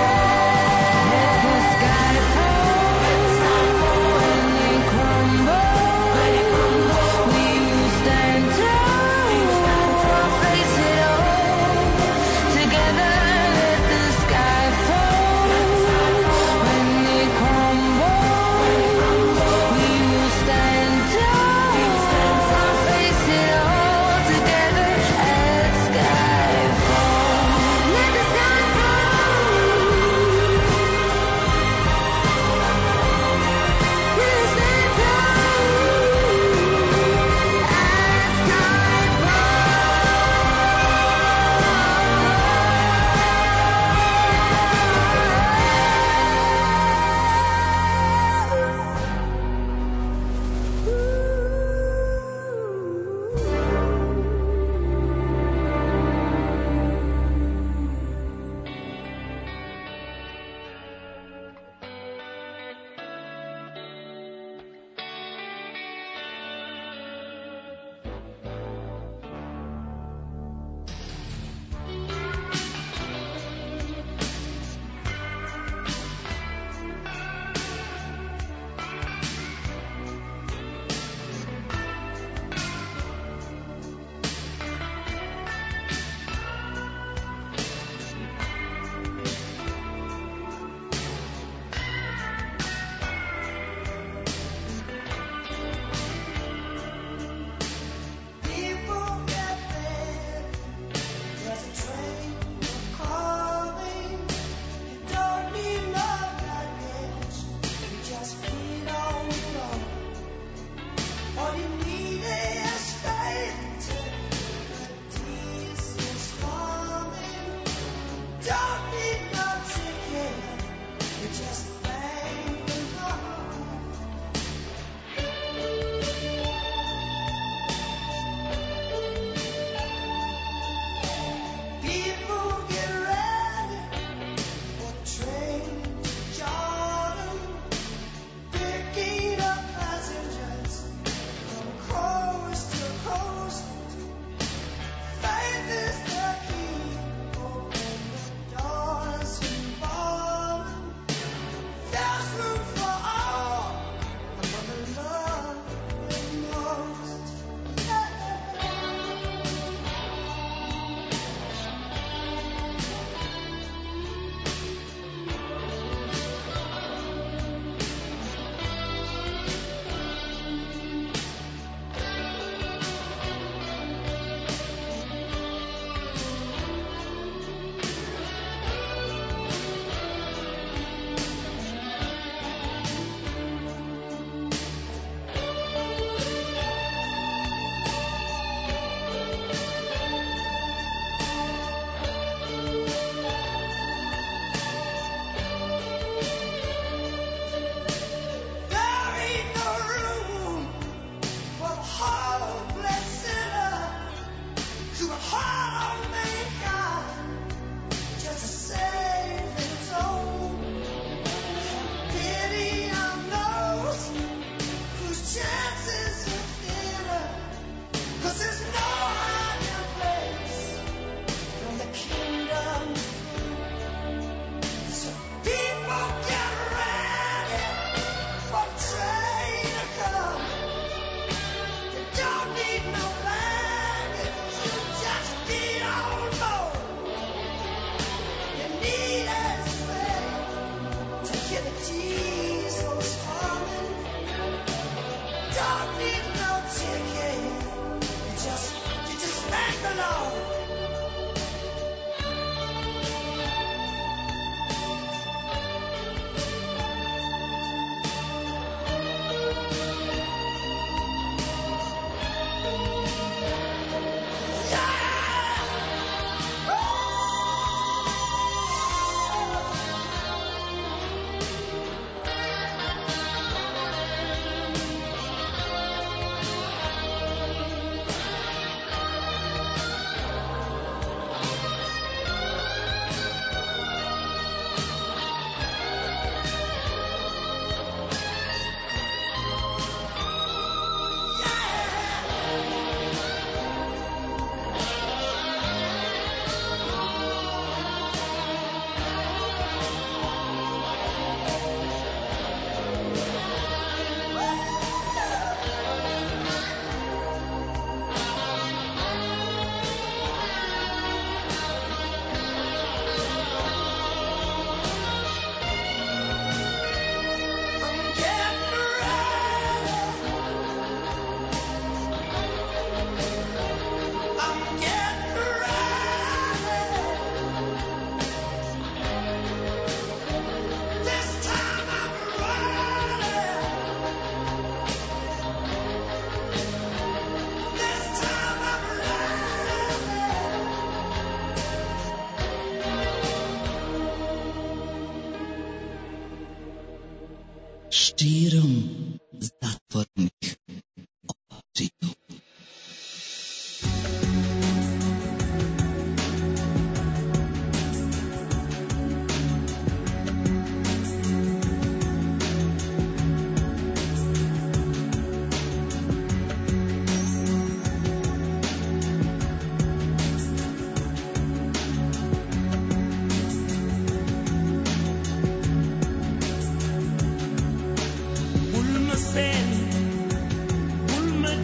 Let the sky fall and then crumble.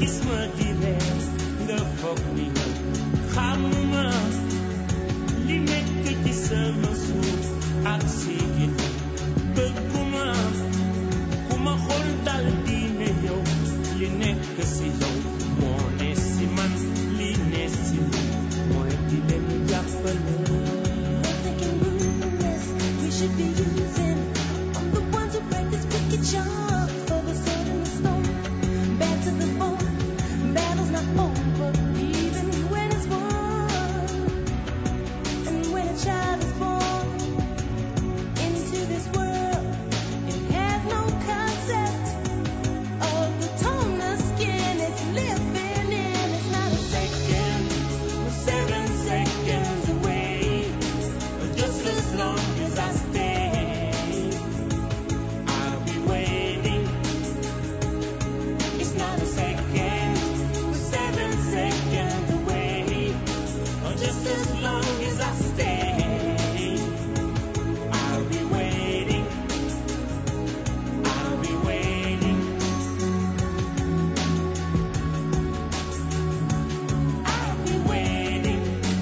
gis ma di ree nga foog ni yow xamuma li nekk ci sama suuf ak sigin bëgguma ku ma xool dal di ne yow li nekk si yow moo ne si man li ne si man mooy di leen jàppale. We should be using I'm the ones who practice wicked charm for the sword and the stone. Back to the bone, battle's not over, even when it's won. And when a child is born into this world, it has no concept of the tone of skin it's living in. It's not a second, we're seven seconds away, but just as long as I stay, I'll be waiting. It's not a second, we're seven seconds away, or just as long as I stay, I'll be waiting. I'll be waiting. I'll be waiting.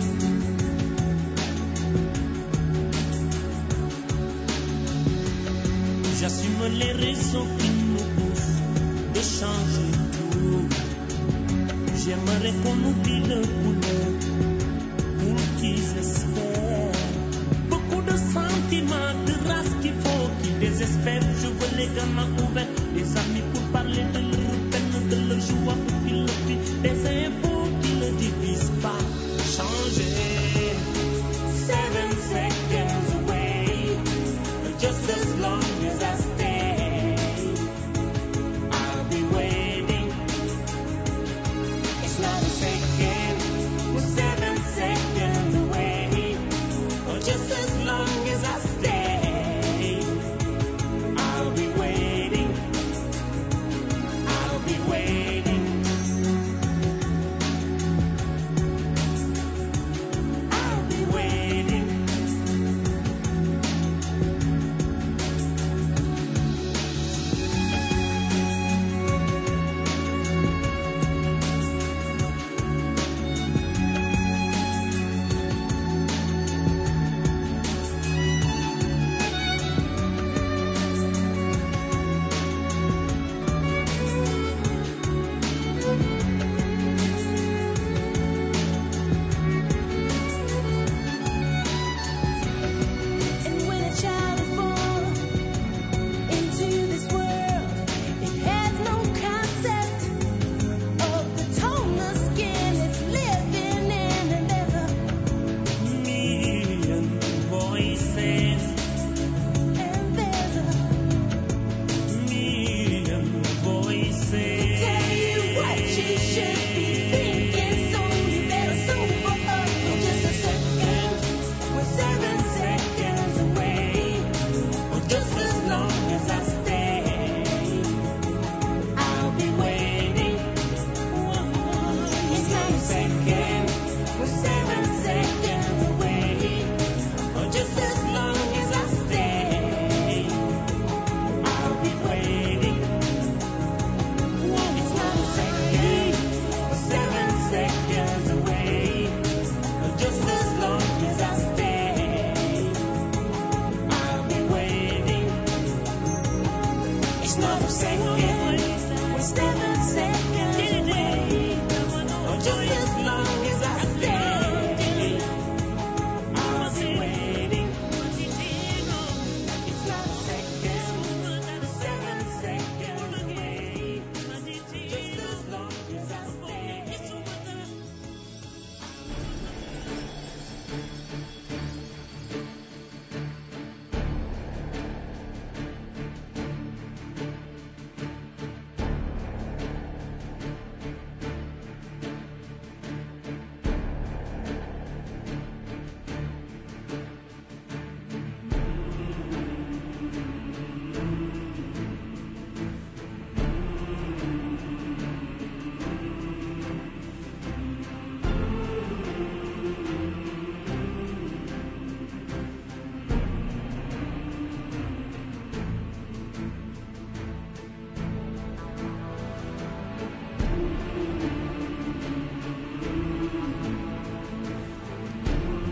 J'assume les raisons qui nous poussent de changer tout. J'aimerais qu'on oublie le boulot pour qu'ils espèrent. Beaucoup de sentiments, de race qu'il faut qu'ils désespèrent. Je veux les gamins ouverts, les amis pour parler de leur peine, de leur joie pour qu'ils le vivent. Des infos qui ne divisent pas. Changer. Seven seconds away, just as long as I stay, I'll be waiting. It's not a second, we're seven seconds away, or just as long as I stay, I'll be waiting. I'll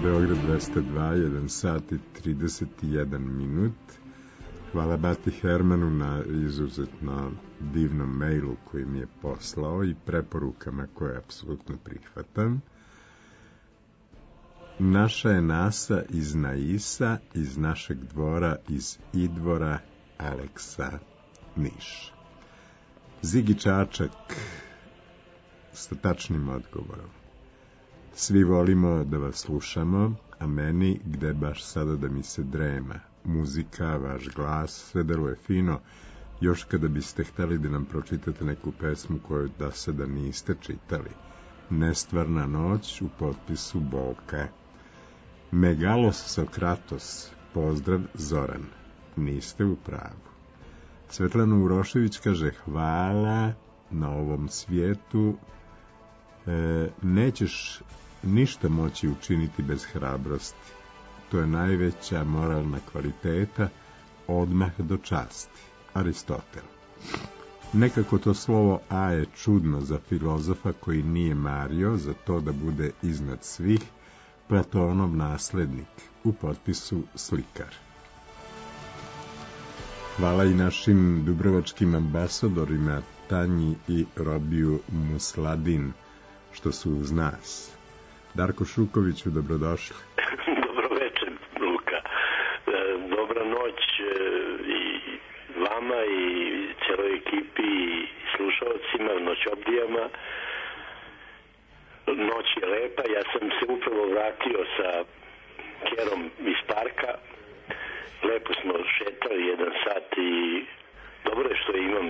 Beograd dvesta dva, jedan sat i trideset jedan minut. Hvala Bati Hermanu na izuzetno divnom mailu koji mi je poslao i preporukama koje apsolutno prihvatam. Naša je Nasa iz Naisa, iz našeg dvora, iz Idvora, Aleksa, Niš. Zigi Čačak sa tačnim odgovorom. Svi volimo da vas slušamo, a meni gde baš sada da mi se drema. Muzika, vaš glas, sve deluje fino, još kada biste hteli da nam pročitate neku pesmu koju da sada niste čitali. Nestvarna noć u potpisu Bolka. Megalos Sokratos, pozdrav Zoran. Niste u pravu. Svetlana Urošević kaže hvala na ovom svijetu. E, nećeš ništa moći učiniti bez hrabrosti. To je najveća moralna kvaliteta, odmah do časti. Aristotel. Nekako to slovo A je čudno za filozofa koji nije mario za to da bude iznad svih, Platonov naslednik, u potpisu Slikar. Hvala i našim dubrovačkim ambasadorima Tanji i Robiju Musladin, što su uz nas. Darko Šukoviću, dobrodošli. Dobro večer, Luka. Dobra noć i vama i celoj ekipi i slušalcima, noćobdijama. Noć je lepa, ja sam se upravo vratio sa Kerom iz parka. Lepo smo šetali jedan sat i dobro je što imam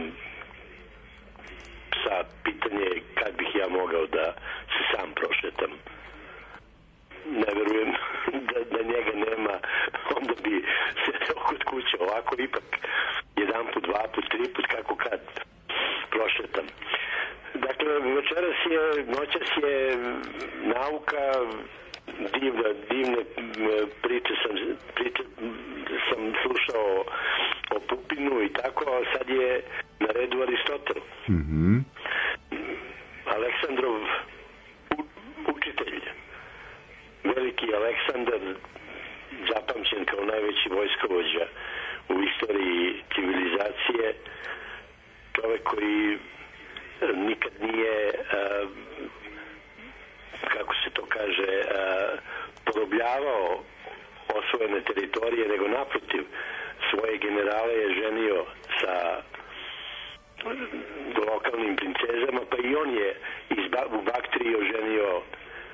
psa. Pitanje je kad bih ja mogao da se sam prošetam. Ne verujem da, da njega nema, onda bi se kod kuće ovako ipak jedan put, dva put, tri put, kako kad prošetam. Dakle, večeras je, noćas je nauka, divna, divne priče sam, priče sam slušao o Pupinu i tako, a sad je na redu Aristotel. Mm-hmm. Aleksandrov u, učitelj, veliki Aleksandar, zapamćen kao najveći vojskovođa u istoriji civilizacije, čovek koji nikad nije, a, kako se to kaže, a, porobljavao osvojene teritorije, nego naprotiv, svoje generale je ženio sa lokalnim princezama, pa i on je iz, u Baktriji oženio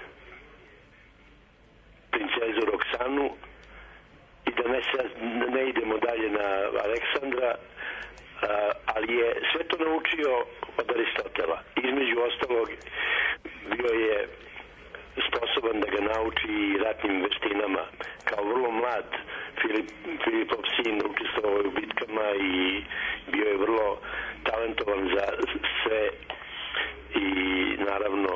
princezu Roksanu. I da ne, ne idemo dalje na Aleksandra, a, ali je sve to naučio od Aristotela. Između ostalog, bio je sposoban da ga nauči i ratnim veštinama. Kao vrlo mlad Filip, Filipov sin učestvovao u bitkama i bio je vrlo talentovan za sve i naravno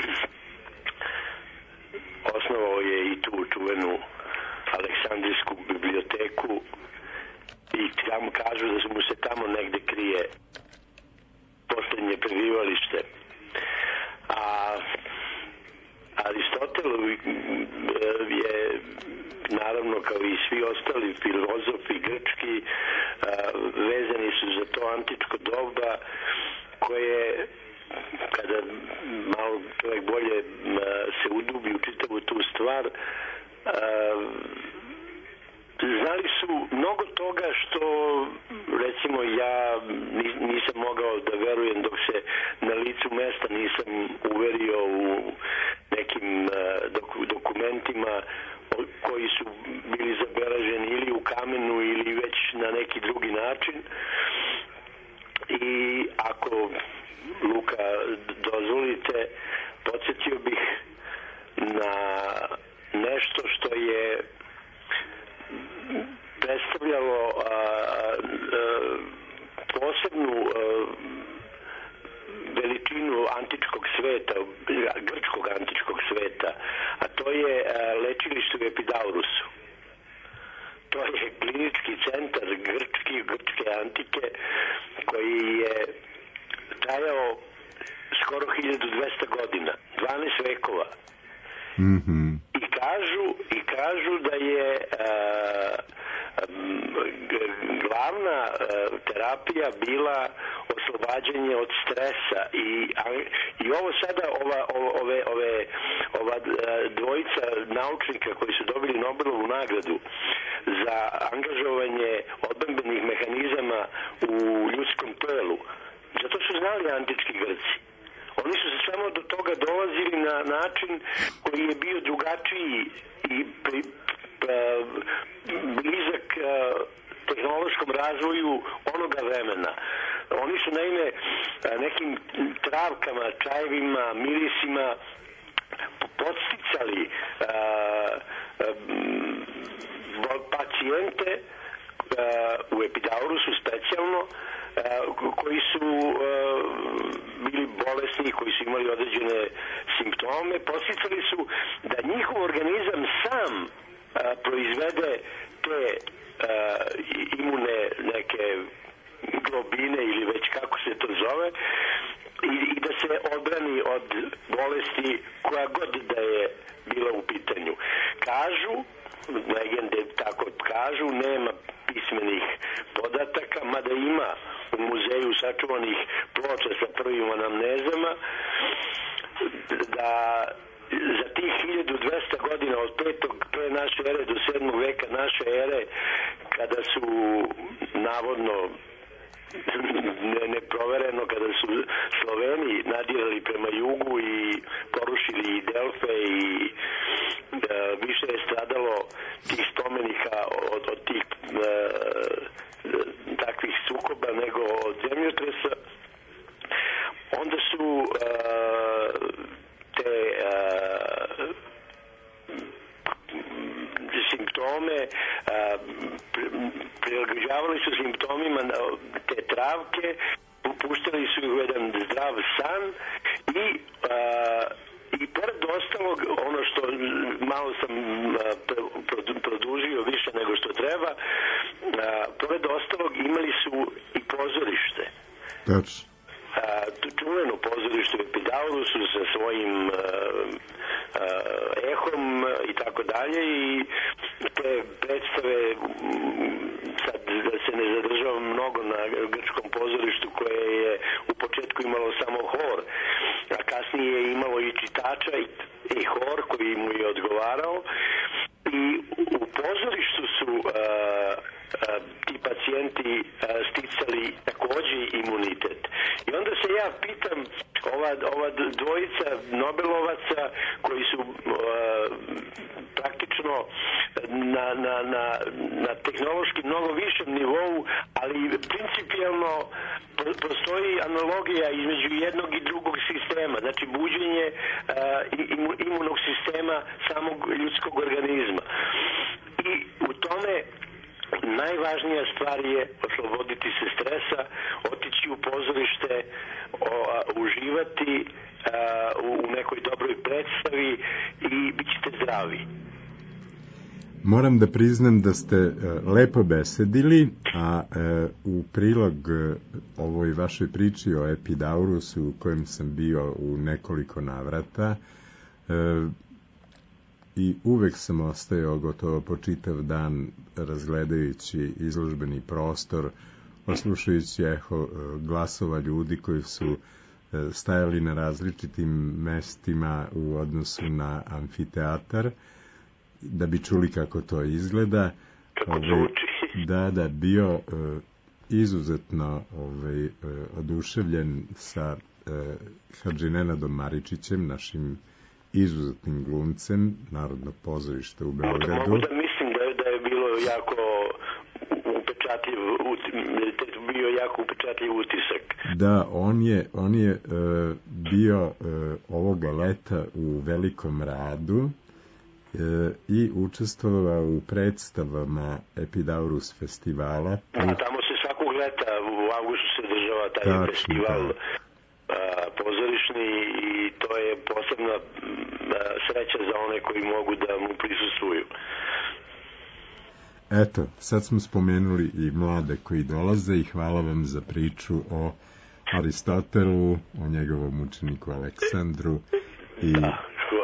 osnovao je i tu čuvenu Aleksandrijsku biblioteku i tamo kažu da mu se tamo negde krije posljednje prebivalište. A Aristotel je naravno kao i svi ostali filozofi grčki vezani su za to antičko doba koje kada malo čovjek bolje se udubi u čitavu tu stvar, znali su mnogo toga što recimo ja nisam mogao da verujem dok se na licu mesta nisam uverio u nekim dokumentima koji su bili zabeleženi ili u kamenu ili već na neki drugi način. I ako Luka dozvolite, podsjetio bih na nešto što je predstavljalo a, a, posebnu a, veličinu antičkog sveta, grčkog antičkog sveta, a to je a, lečilište u Epidaurusu. To je klinički centar grčki, grčke antike koji je trajao skoro hiljadu dvesta godina, dvanaest vekova. Mm-hmm. I kažu i kažu da je a, glavna uh, terapija bila oslobađanje od stresa i, a, i ovo sada ova, ove, ove, ova dvojica naučnika koji su dobili Nobelovu nagradu za angažovanje odbrambenih mehanizama u ljudskom telu, zato su znali antički Grci. Oni su se samo do toga dolazili na način koji je bio drugačiji i pri, blizak tehnološkom razvoju onoga vremena. Oni su naime nekim travkama, čajevima, mirisima podsticali pacijente u Epidaurusu specijalno koji su bili bolesni, koji su imali određene simptome, podsticali su da njihov organizam sam proizvede te imune neke globine ili već kako se to zove i, i da se odbrani od bolesti koja god da je bila u pitanju. Kažu, legende tako kažu, nema pismenih podataka, mada ima u muzeju sačuvanih ploča sa prvim anamnezama, da za tih hiljadu dvesta godina od petog pre naše ere do sedmog veka naše ere, kada su navodno ne, neprovereno, kada su Sloveni nadirali prema jugu i porušili i Delfe i e, više je stradalo tih spomenika od, od tih e, takvih sukoba nego od zemljotresa, onda su e, te uh, simptome uh, prilagođavali su simptomima te travke, puštali su ih u jedan zdrav san i uh, i pored ostalog, ono što malo sam uh, produžio više nego što treba, uh, pored ostalog imali su i pozorište. Tačno. Čuveno pozorište u Epidaurusu sa svojim uh, uh, ehom i tako dalje i te predstave, sad da se ne zadržavam mnogo na grčkom pozorištu koje je u početku imalo samo hor, a kasnije je imalo i čitača i, i hor koji mu je odgovarao i u pozorištu su uh, uh, ti pacijenti uh, sticali takođe imunitet. I onda se ja pitam, ova, ova dvojica Nobelovaca koji su uh, praktično na, na, na, na tehnološki mnogo višem nivou, ali principijalno postoji analogija između jednog i drugog sistema, znači buđenje uh, imunog sistema samog ljudskog organizma. I u tome najvažnija stvar je osloboditi se stresa, otići u pozorište, o, a, uživati a, u nekoj dobroj predstavi i bit ćete zdravi. Moram da priznam da ste uh, lepo besedili, a uh, u prilog uh, ovoj vašoj priči o Epidaurusu u kojem sam bio u nekoliko navrata, uh, i uvek sam ostajao gotovo po čitav dan razgledajući izložbeni prostor, oslušajući eho glasova ljudi koji su stajali na različitim mestima u odnosu na amfiteatar, da bi čuli kako to izgleda. Ove, da, da, bio uh, izuzetno ovaj, uh, oduševljen sa uh, Hadži Nenadom Maričićem, našim izuzetnim glumcem Narodnog pozorišta u Beogradu. Mogu da mislim da je, da je bilo jako upečatljiv, bio jako upečatljiv utisak. Da, on je, on je uh, bio uh, ovoga leta u Velikom Radu uh, i učestvovao u predstavama Epidaurus festivala. A tamo se svakog leta u avgustu se država taj Tačno, festival da. pozorišni i to je posebna sreća za one koji mogu da mu prisustvuju. Eto, sad smo spomenuli i mlade koji dolaze i hvala vam za priču o Aristotelu, o njegovom učeniku Aleksandru. I... Da, hvala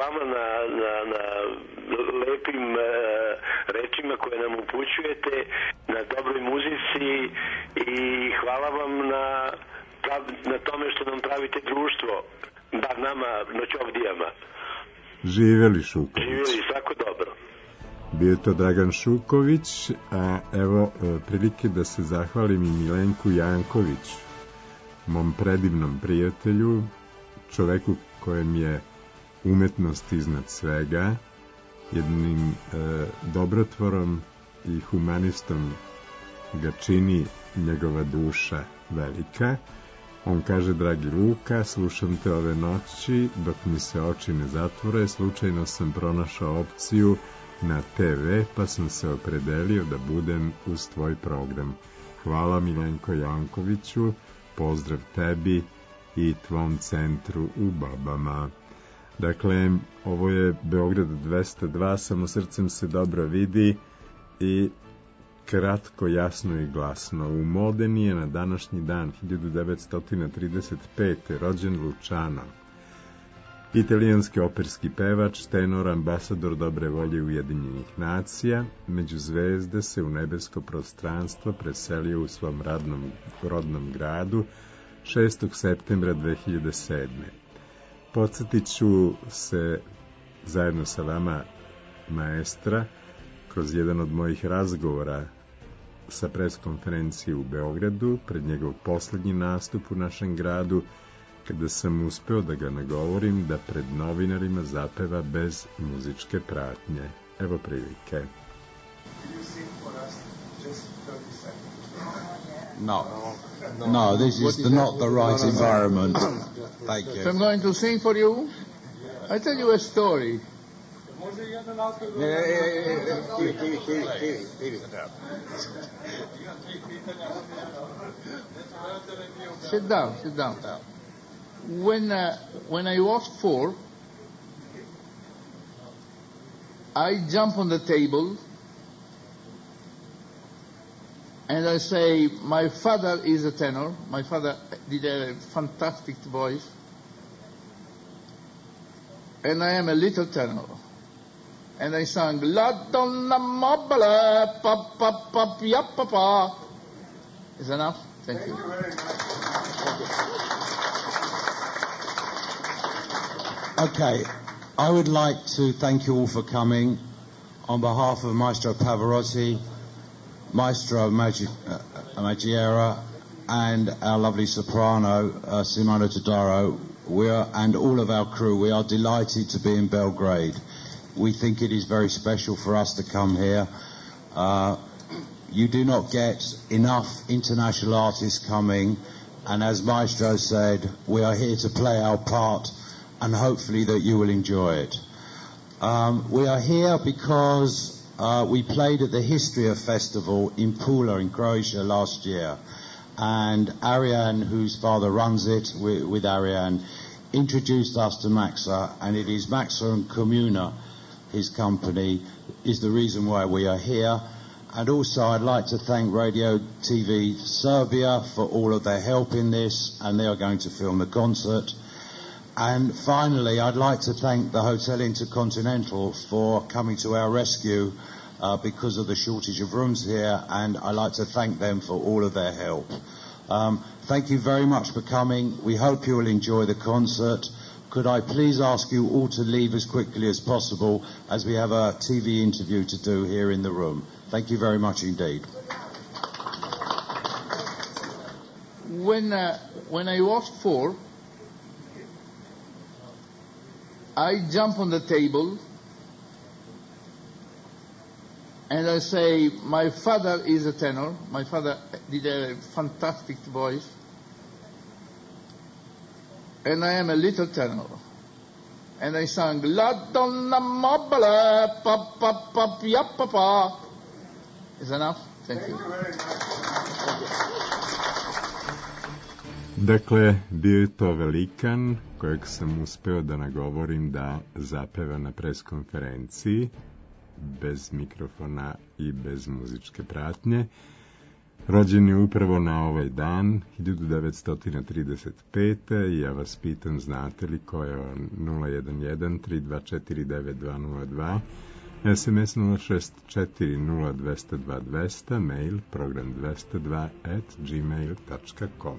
vama na, na, na lepim uh, rečima koje nam upućujete, na dobroj muzici i hvala vam na, na tome što nam pravite društvo, bar nama noćovdijama. Živeli Šuković. Živeli, svako dobro. Bio je to Dragan Šuković, a evo prilike da se zahvalim i Milenku Janković, mom predivnom prijatelju, čoveku kojem je umetnost iznad svega, jednim e, dobrotvorom i humanistom ga čini njegova duša velika. On kaže: dragi Luka, slušam te ove noći dok mi se oči ne zatvore, slučajno sam pronašao opciju na te ve, pa sam se opredelio da budem uz tvoj program. Hvala Miljenko Jankoviću, pozdrav tebi i tvom centru u Babama. Dakle, ovo je Beograd dvesta dva, samo srcem se dobro vidi i kratko, jasno i glasno. U Modeni je na današnji dan hiljadu devetsto trideset pete. rođen Luciano, italijanski operski pevač, tenor, ambasador dobre volje Ujedinjenih nacija. Među zvezde se u nebesko prostranstvo preselio u svom radnom, rodnom gradu šestog septembra dve hiljade sedme. Podsjetit ću se zajedno sa vama, maestra, kroz jedan od mojih razgovora sa preskonferencije u Beogradu, pred njegov poslednji nastup u našem gradu, kada sam uspeo da ga nagovorim da pred novinarima zapeva bez muzičke pratnje. Evo prilike. No, no, this is the, not the right environment. Thank you. So I'm going to sing for you. I tell you a story. Sit down, sit down. When uh, when I was four, I jump on the table and I say, my father is a tenor. My father did a fantastic voice. And I am a little tenor. And I sang, La donna mobile, pop, pop, pop, ya, papa. Is enough? Thank you. Okay, I would like to thank you all for coming. On behalf of Maestro Pavarotti, Maestro Maggi- uh, Maggiera, and our lovely soprano, uh, Simona Todaro, we are, and all of our crew, we are delighted to be in Belgrade. We think it is very special for us to come here. Uh, you do not get enough international artists coming, and as Maestro said, we are here to play our part, and hopefully that you will enjoy it. Um, we are here because uh, we played at the Histria Festival in Pula in Croatia last year, and Ariane, whose father runs it with, with Ariane, introduced us to Maxa, and it is Maxa and Comuna, his company, is the reason why we are here. And also I'd like to thank Radio T V Serbia for all of their help in this, and they are going to film the concert. And finally, I'd like to thank the Hotel Intercontinental for coming to our rescue uh, because of the shortage of rooms here, and I'd like to thank them for all of their help. Um, thank you very much for coming. We hope you will enjoy the concert. Could I please ask you all to leave as quickly as possible, as we have a T V interview to do here in the room. Thank you very much indeed. When, uh, when I was four, I jump on the table and I say, my father is a tenor. My father did a fantastic voice. And I am a little tenor. And I sang, La donna mobile, pop, pop, pop, ya, papa. Is enough? Thank you. Dakle, bio je to velikan kojeg sam uspeo da nagovorim da zapeva na preskonferenciji bez mikrofona i bez muzičke pratnje. rođen je upravo na ovaj dan, hiljadu devetsto trideset pete i ja vas pitam, znate li ko je on? Nula jedan jedan tri dva četiri devet dva nula dva, es em es nula šest četiri nula dva nula dva dva nula, mail program dvesta dva at gmail tačka com.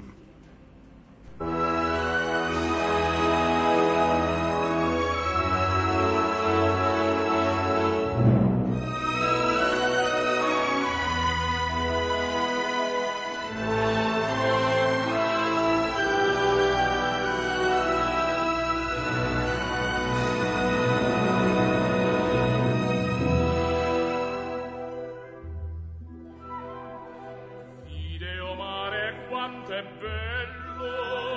Ideo mare quanto è bello,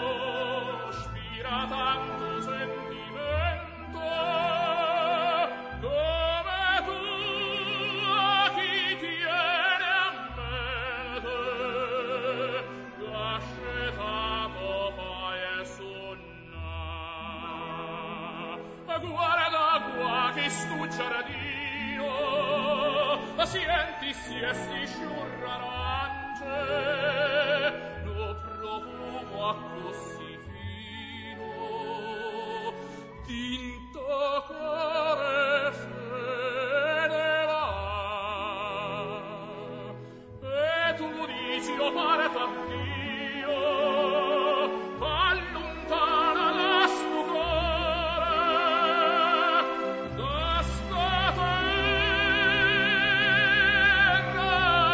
spira tanto sentimento, come tu a chi tiene a mente, lasciato poi e sonna. Guarda qua che stu giardino, senti si e si sciurrano lo profumo a così fino, tinto cuore se ne va, e tu dici o pare t'addio, allontana da sto cuore, da sta terra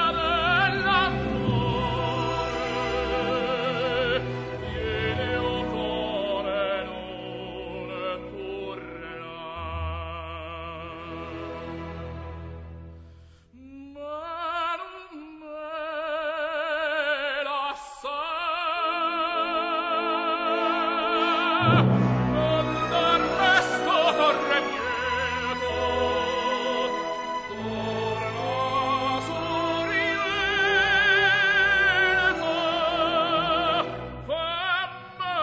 dell'amore, viene o cuore non tornerà. Ma non me la sa, non del resto corre dietro, torna sorriendo, fammi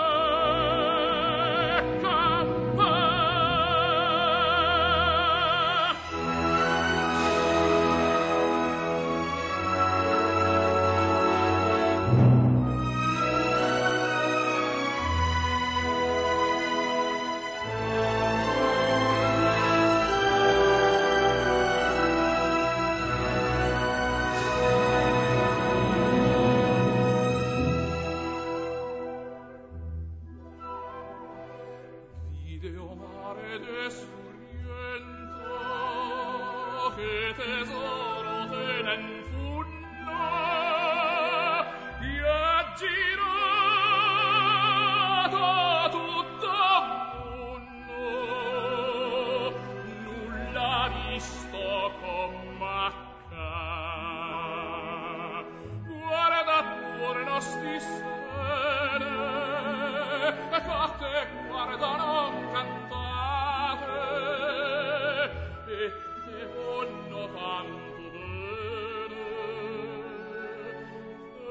Ideo mare desuriento, che tesoro te ne infunna, che ha girato tutto mondo, nulla visto com'acca. Guarda attorno sti sene, e fatte guardano cantate, e te vonno tanto bene, e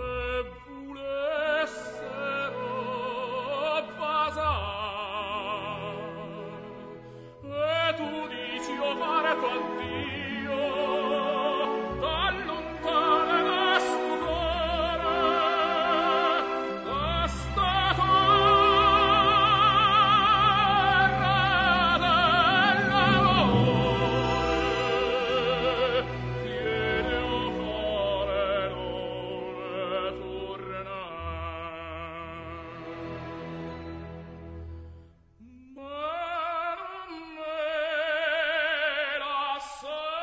volessero basare, e tu dici o pare t'addio, t'allontana da sto cuore, da sta terra dell'amore, viene o cuore non tornerà. Ma non me la sa,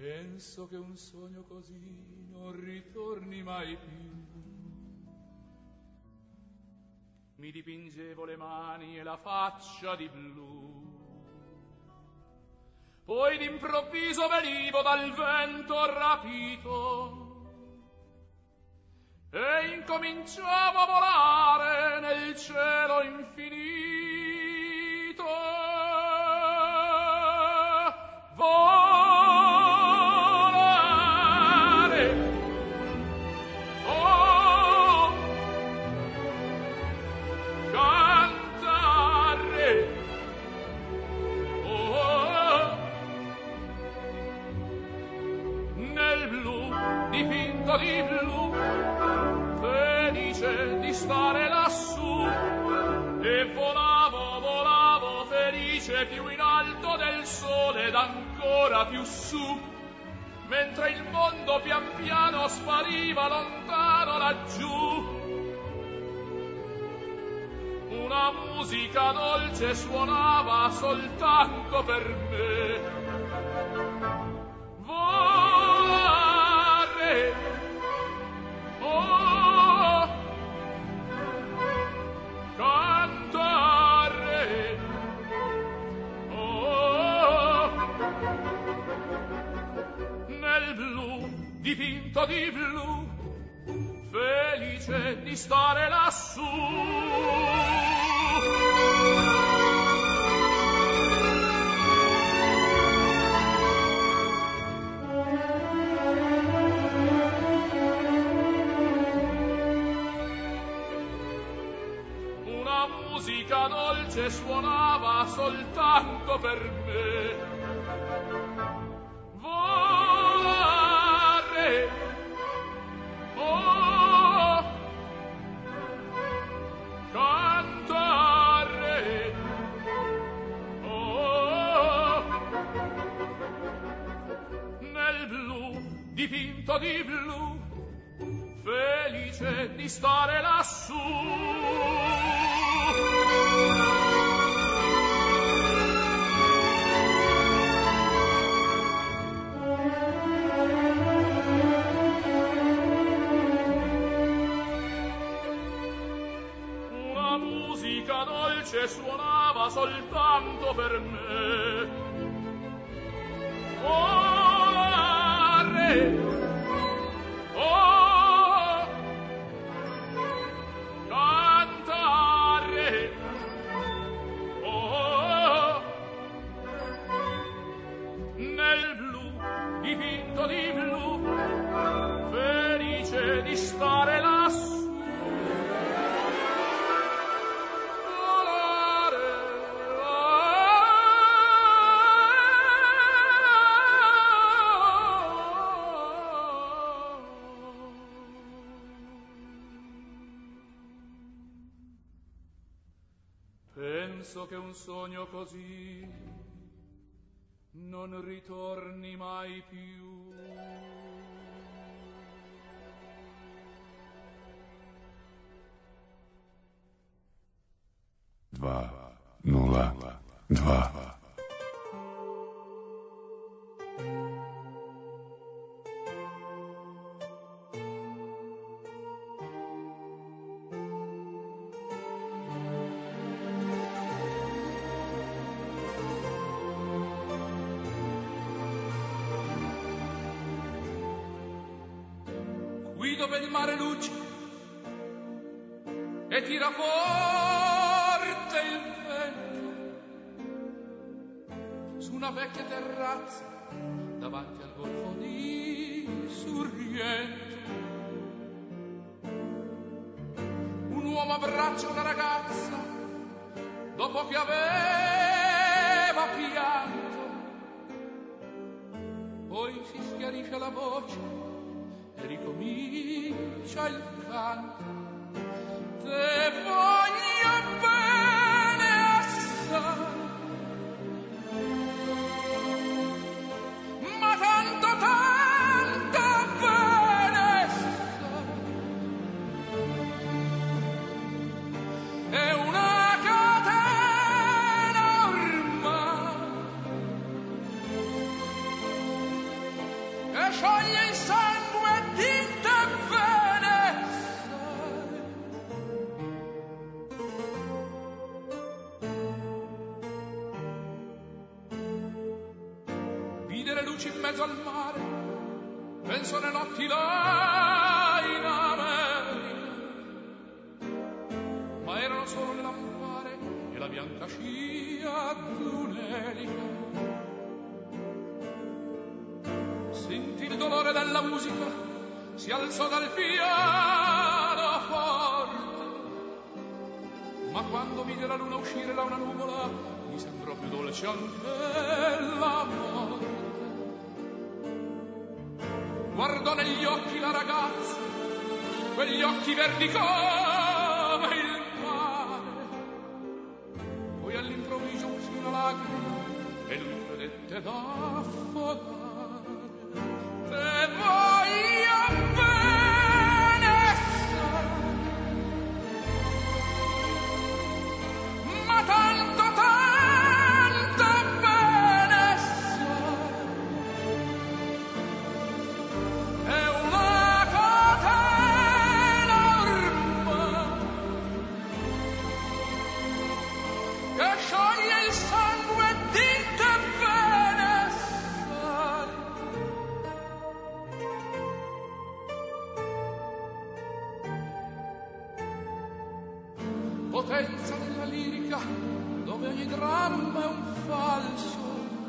Penso che un sogno così non ritorni mai più. Mi dipingevo le mani e la faccia di blu, poi d'improvviso venivo dal vento rapito e incominciavo a volare nel cielo infinito. Volare, oh, cantare, oh, nel blu, dipinto di blu, felice di stare lassù, e volavo, volavo felice più in alto del sole ed ancora più su, mentre il mondo pian piano spariva lontano laggiù. Una musica dolce suonava soltanto per me. Volare, oh, cantare, oh, nel blu, dipinto di blu, felice di stare lassù. Una musica dolce suonava soltanto per me. Volare, oh, cantare, oh, nel blu, dipinto di blu, felice di stare lassù. Una musica dolce suonava soltanto per me. Volare, oh, cantare, oh, nel blu, dipinto di blu, felice di stare lassù. Penso che un sogno così non ritorni mai più. Dva, nula, dva. Qui dove il mare luce e tira forte il vento, su una vecchia terrazza davanti al golfo di Sorrento, un uomo abbraccia una ragazza dopo che aveva pianto, poi si schiarisce la voce e ricomincia il canto. Te voglio bene assai, ma tanto tanto bene assai. È una catena ormai luci in mezzo al mare, penso alle notti là in America, ma erano solo le lampare e la bianca scia d'un'elica. Sentì il dolore della musica, si alzò dal piano forte, ma quando vide la luna uscire da una nuvola mi sembrò più dolce anche la morte. Guardò negli occhi la ragazza, quegli occhi verdi come il mare, poi all'improvviso uscì una lacrima e lui credette d'affogare. Te voglio bene, ma tanto, tanto bene, è una catena ormai che scioglie il sangue di te bene. Potenza della lirica, dove ogni dramma è un falso,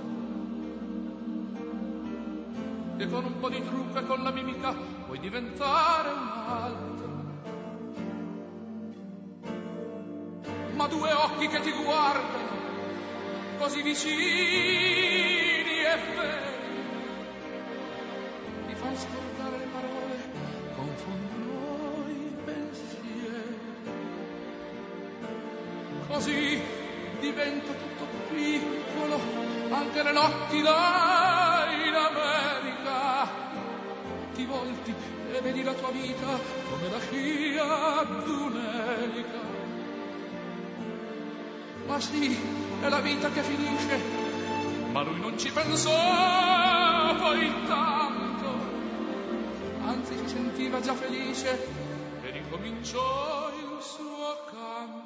e con un po' di trucco e con la mimica puoi diventare un altro. Ma due occhi che ti guardano, così vicini e veri, ti fanno scordare le parole, confondono i pensieri. Così diventa tutto piccolo, anche le notti là in America. Ti volti e vedi la tua vita come la scia d'un'elica. Ma sì, è la vita che finisce, ma lui non ci pensò poi tanto, anzi si sentiva già felice e ricominciò il suo canto.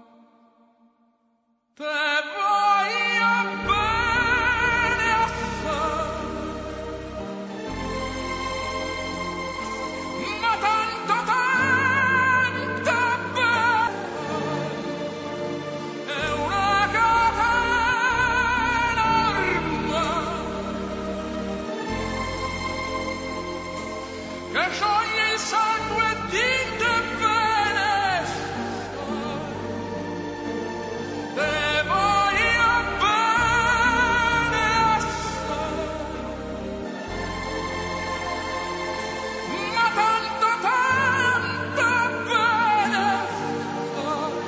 Te voglio bene assai, ma tanto, tanto bene, è una catena ormai che scioglie il sangue di te bene. Te voglio bene assai, ma tanto, tanto bene assai,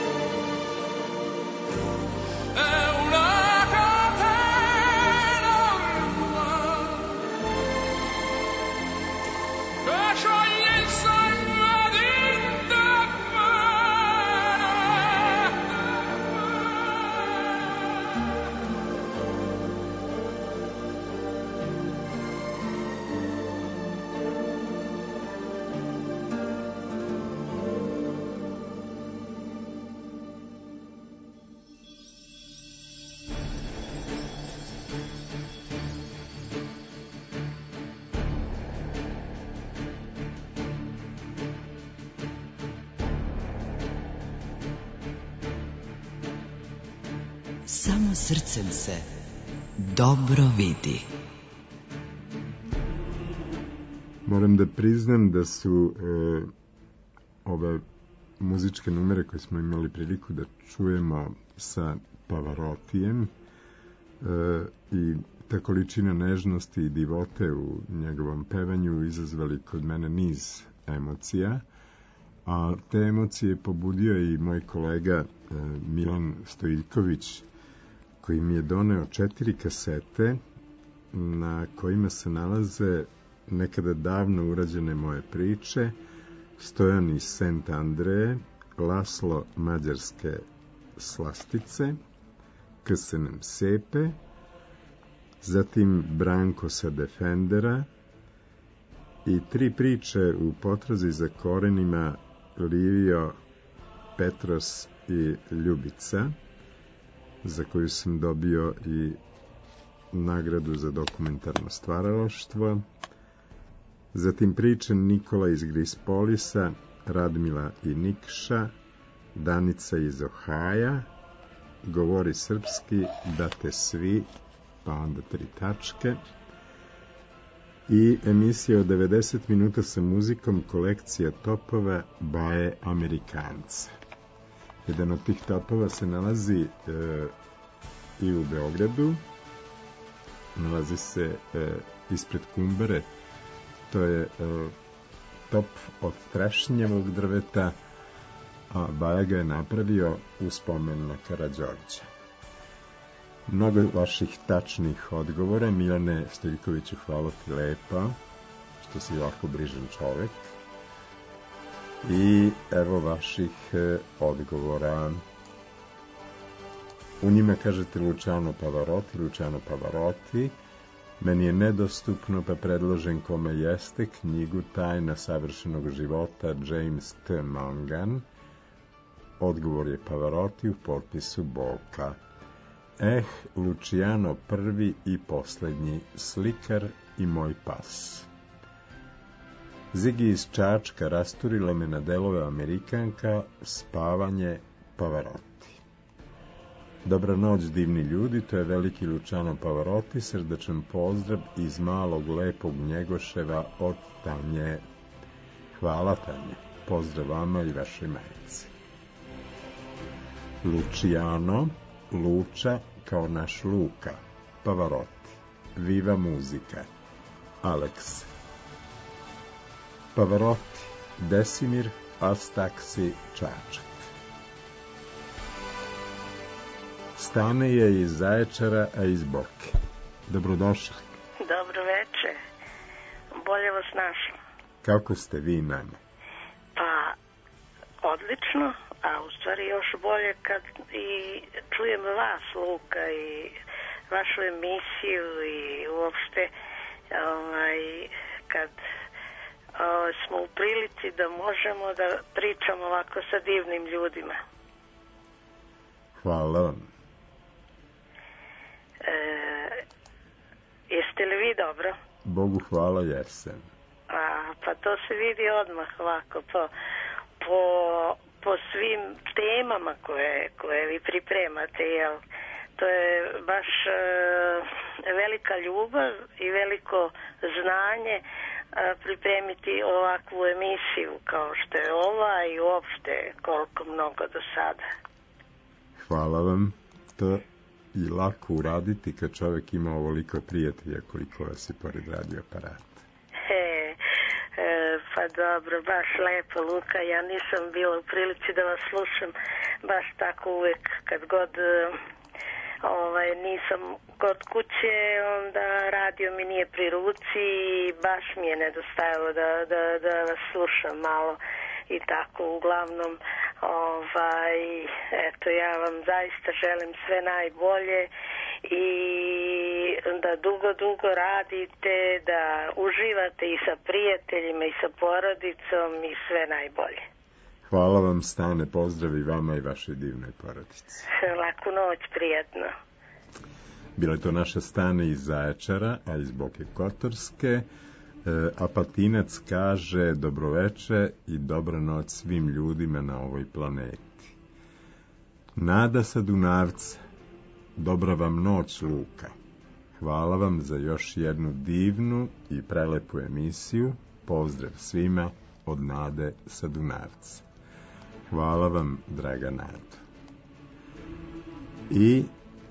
è una catena ormai che scioglie il sangue di te bene. Samo srcem se dobro vidi. Moram da priznam da su e, ove muzičke numere koje smo imali priliku da čujemo sa Pavarotijem e, i ta količina nežnosti i divote u njegovom pevanju izazvali kod mene niz emocija, a te emocije pobudio i moj kolega e, Milan Stojiljković, koji mi je doneo četiri kasete na kojima se nalaze nekada davno urađene moje priče, Stojan iz Sent Andreje, Laslo mađarske slastice, K S N Sepe, zatim Branko sa Defendera i tri priče u potrazi za korenima Livio, Petros i Ljubica, za koju sam dobio i nagradu za dokumentarno stvaralaštvo. Zatim priče Nikola iz Grispolisa, Radmila i Nikša, Danica iz Ohaja, Govori srpski, da te svi, pa onda tri tačke. I emisija od devedeset minuta sa muzikom, kolekcija topova Baje Amerikanca. Jedan od tih topova se nalazi e, i u Beogradu, nalazi se e, ispred Kumbere. To je e, top od trešnjevog drveta, a Baja ga je napravio u spomen na Karađorđa. Mnogo vaših tačnih odgovora. Milane Stojiljkoviću, hvala ti lepa, što si ovako brižan čovek. I evo vaših e, odgovora. U njima kažete Luciano Pavarotti, Luciano Pavarotti. Meni je nedostupno, pa predložen kome jeste knjigu Tajna savršenog života James T. Mangan. Odgovor je Pavarotti u potpisu Boka. Eh, Luciano prvi i poslednji, slikar i moj pas. Zigi iz Čačka, rasturile me na delove Amerikanka, spavanje Pavarotti. Dobra noć, divni ljudi, to je veliki Luciano Pavarotti, srdačan pozdrav iz malog lepog Njegoševa od Tanje. Hvala, Tanje. Pozdrav vama i vašoj majici. Luciano, Luča kao naš Luka, Pavarotti. Viva muzika. Alex. Pavarotti, Desimir, Astaksi, Čačak. Stane je iz Zaječara, a iz Boke. Dobrodošli. Dobro veče. Bolje vas našla. Kako ste vi, Nana? Pa, odlično, a u stvari još bolje kad i čujem vas, Luka, i vašu emisiju i uopšte ovaj, kad ovaj, smo u prilici da možemo da pričamo ovako sa divnim ljudima. Hvala vam. E, jeste li vi dobro? Bogu hvala, jesam. A, pa to se vidi odmah ovako po, po, po svim temama koje, koje vi pripremate, jel? To je baš e, velika ljubav i veliko znanje e, pripremiti ovakvu emisiju kao što je ova i uopšte koliko mnogo do sada. Hvala vam. To je lako uraditi kad čovjek ima ovoliko prijatelja koliko vas je pored radio aparata. He, e, pa dobro, baš lepo, Luka. Ja nisam bila u prilici da vas slušam baš tako uvek. Kad god e, ovaj, nisam kod kuće, onda radio mi nije pri ruci i baš mi je nedostajalo da, da, da vas slušam malo. I tako, uglavnom, ovaj, eto, ja vam zaista želim sve najbolje i da dugo, dugo radite, da uživate i sa prijateljima i sa porodicom i sve najbolje. Hvala vam, Stane, pozdrav i vama i vašoj divnoj porodici. Laku noć, prijatno. Bila je to naša Stane iz Zaječara, a iz Boke Kotorske. Apatinac kaže dobroveče i dobra noć svim ljudima na ovoj planeti. Nada sa Dunavca, dobra vam noć, Luka. Hvala vam za još jednu divnu i prelepu emisiju. Pozdrav svima od Nade sa Dunavca. Hvala vam, draga Nado. I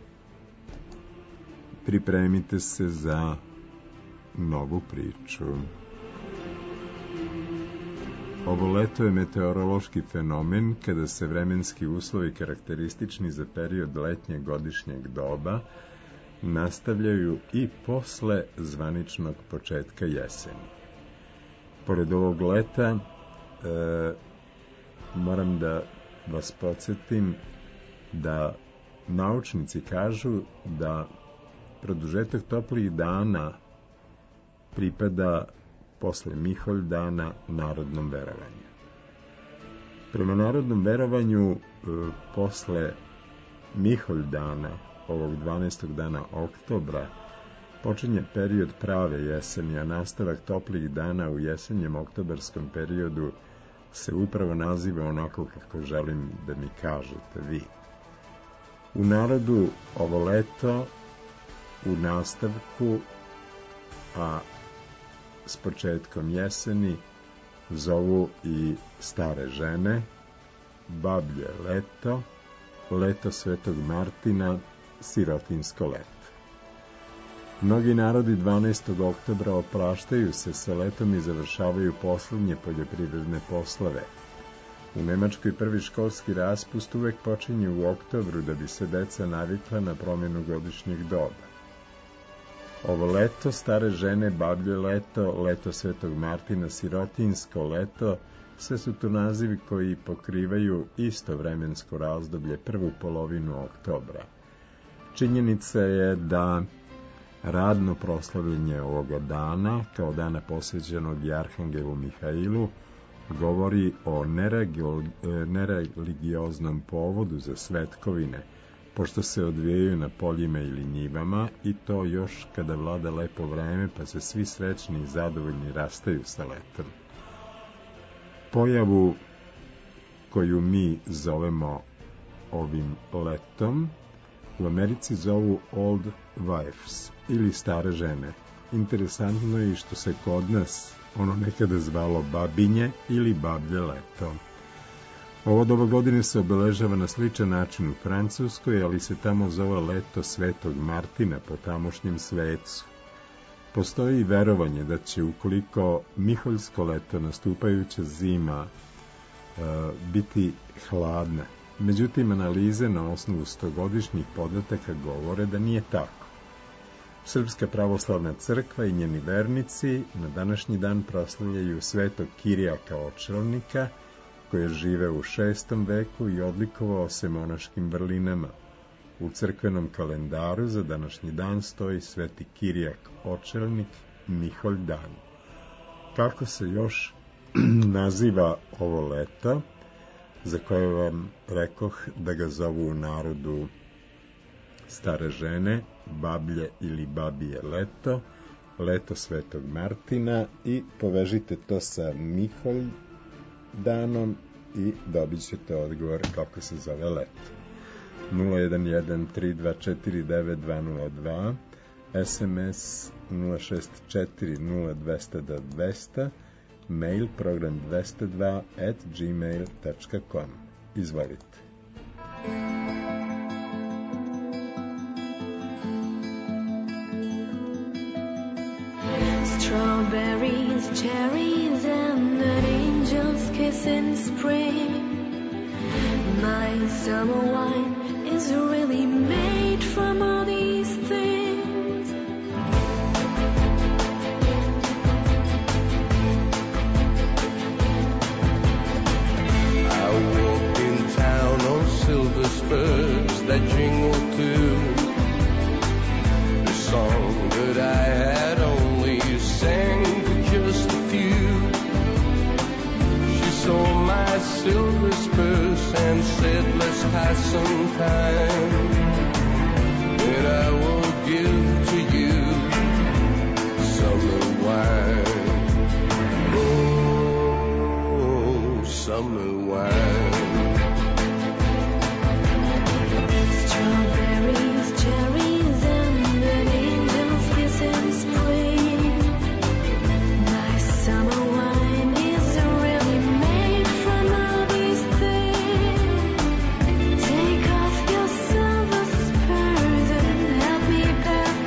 pripremite se za novu priču. Ovo leto je meteorološki fenomen kada se vremenski uslovi karakteristični za period letnjeg godišnjeg doba nastavljaju i posle zvaničnog početka jeseni. Pored ovog leta e, moram da vas podsjetim da naučnici kažu da produžetak toplih dana pripada posle Miholdana narodnom verovanju. Prema narodnom verovanju, e, posle Miholdana, ovog dvanaestog dana oktobra, Počinje period prave jeseni, a nastavak toplih dana u jesenjem oktobarskom periodu se upravo naziva onako kako želim da mi kažete vi. U narodu ovo leto u nastavku, a s početkom jeseni, zovu i stare žene, bablje leto, leto Svetog Martina, sirotinsko leto. Mnogi narodi dvanaestog oktobra opraštaju se sa letom i završavaju poslednje poljoprivredne poslove. U Nemačkoj prvi školski raspust uvek počinje u oktobru da bi se deca navikla na promjenu godišnjeg doba. Ovo leto, stare žene, bablje leto, leto Svetog Martina, sirotinsko leto, sve su to nazivi koji pokrivaju isto vremensko razdoblje, prvu polovinu oktobra. Činjenica je da radno proslavljenje ovoga dana, kao dana posvećenog i Arhangelu Mihailu, govori o nereligioznom povodu za svetkovine, pošto se odvijaju na poljima ili njivama, i to još kada vlada lepo vreme, pa se svi srećni i zadovoljni rastaju sa letom. Pojavu koju mi zovemo ovim letom u Americi zovu old wives ili stare žene. Interesantno je što se kod nas ono nekada zvalo babinje ili bablje leto. Ovo doba godine se obeležava na sličan način u Francuskoj, ali se tamo zove leto Svetog Martina po tamošnjem svecu. Postoji i verovanje da će, ukoliko miholjsko leto, nastupajuća zima, e, biti hladna. Međutim, analize na osnovu stogodišnjih podataka govore da nije tako. Srpska pravoslavna crkva i njeni vernici na današnji dan proslavljaju Svetog Kirijaka Očelnika, koji je živeo u šestom veku i odlikovao se monaškim vrlinama. U crkvenom kalendaru za današnji dan stoji Sveti Kirijak Očelnik, Miholj dan. Kako se još naziva ovo leto, za koje vam rekoh da ga zovu u narodu stare žene, bablje ili babije leto, leto Svetog Martina, i povežite to sa Miholj danom i dobit ćete odgovor kako se zove leto. nula jedan jedan tri dva četiri devet dva nula dva, es em es nula šest četiri nula dva zero dva dva zero, mail program dvesta dva at gmail tačka com. Izvolite. Strawberries, cherries, and an angel's kiss in spring. My summer wine is really made from all these things. I walked in town on silver spurs that jingle too. The song that I had only sang to just a few. She saw my silver spurs and said, let's pass some time. And I will give to you summer wine. Oh, summer wine. Strawberries, cherries, and an angel's kiss in spring. My summer wine is really made from all these things. Take off your silver spurs and help me bear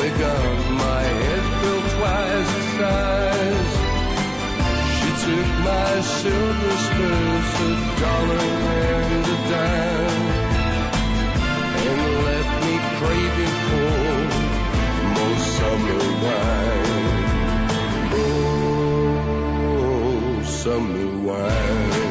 got my head built twice the size. She took my silver spurs, a dollar and a dime, and left me craving for more summer wine. Oh, summer wine.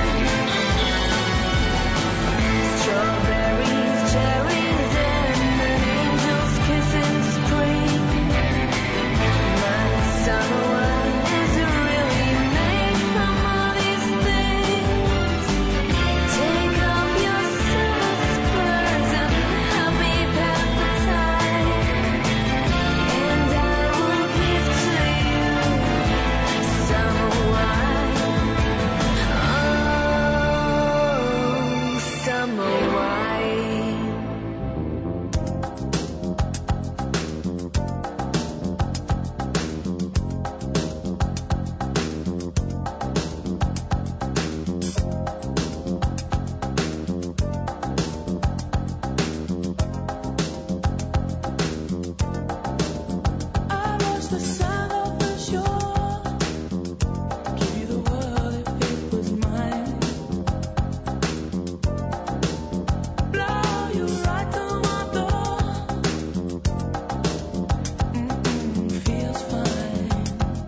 Strawberries, cherries, and an angel's kiss in spring. My summer wine is really made from all these things. Take off your silver spurs and help me pass the time, and I will give to you summer wine. Oh, summer wine. I watch the sun off the shore, give you the world if it was mine. Blow you right to my door. Mm-mm, feels fine.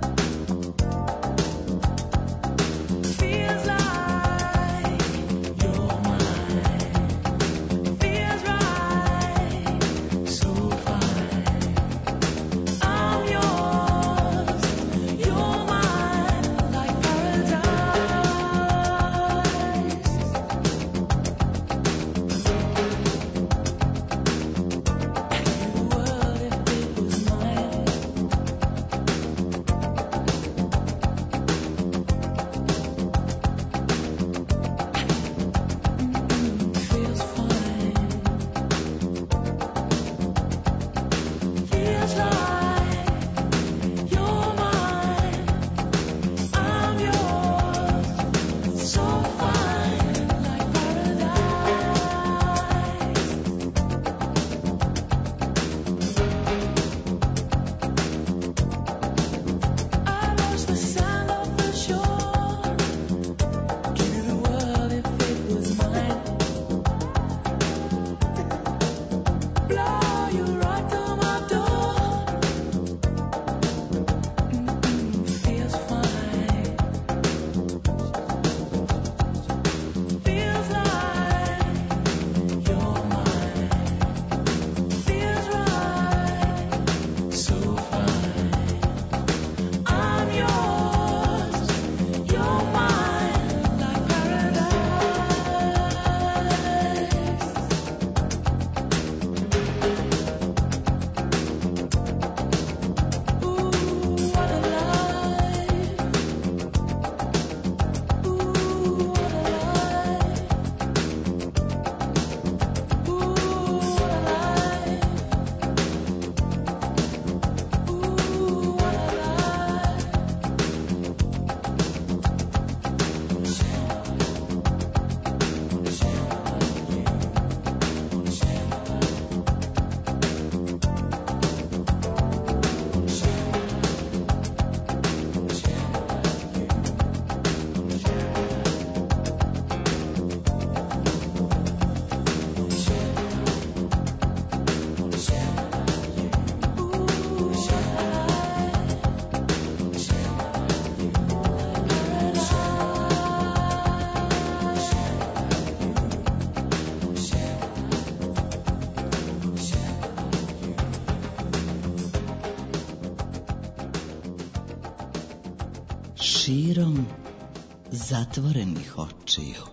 Feels like you're mine. Feels right, so fine. I'm yours, you're mine, like paradise. The world if it was mine. Feels fine. Feels like you're mine. I'm yours, so fine, like paradise. I watch the sand off the shore, give you the world if it was mine. Blow you right to my door. Mm-mm, feels fine. Feels like you're mine. Feels right, so fine. I'm yours, you're mine, like paradise. Ooh, what a life. Ooh, what a life. Ooh, what a life. Ooh, what a life. Širom zatvorenih očiju.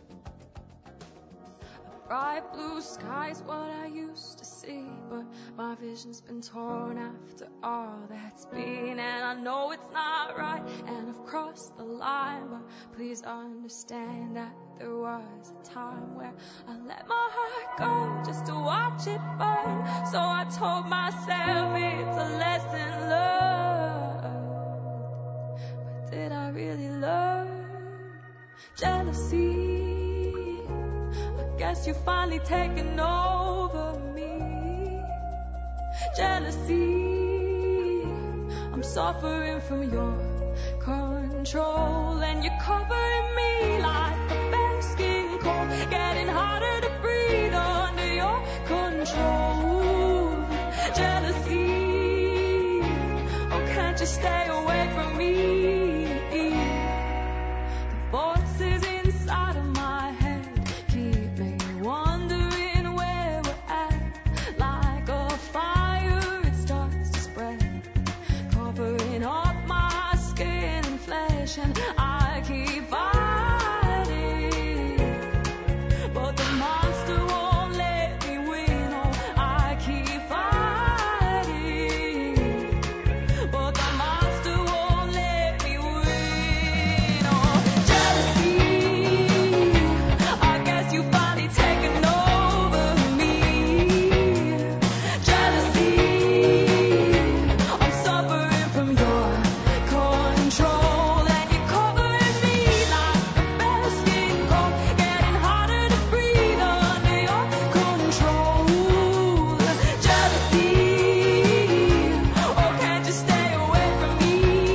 Bright blue sky's what I used to see, but my vision's been torn after all that's been, and I know it's not right, and I've crossed the line, but please understand that there was a time where I let my heart go just to watch it burn. So I told myself it's a lesson learned, but did I really learn? Jealousy, I guess you're finally taking over me. jealousy. I'm suffering from your control, and you're covering me like a basking cold, getting harder to breathe under your control. Jealousy, oh, can't you stay away from me? The voices inside of my head keep me wondering where we're at. Like a fire, it starts to spread, covering up my skin and flesh, and I keep fighting, but the monster won't let me win. Oh, I keep fighting, but the monster won't let me win. Oh, jealousy, I guess you finally taken over me. Jealousy, I'm suffering from your control, and you're covering me like a basking cold, getting harder to breathe under your control. Jealousy, oh, can't you stay away from me?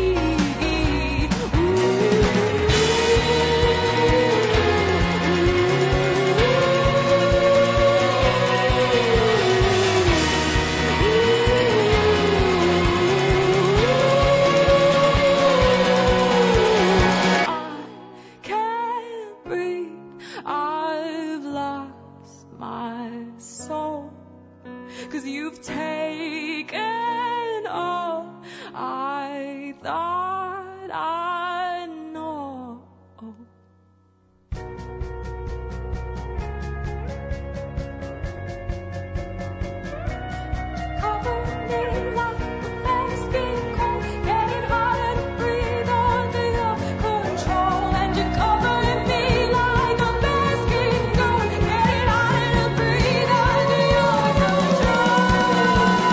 Can't breathe, I've lost my soul, 'cause you've taken all I thought I know. Cover me like a basking cold, getting harder to breathe under your control, and you're covering me like a basking cold, getting harder to breathe under your control.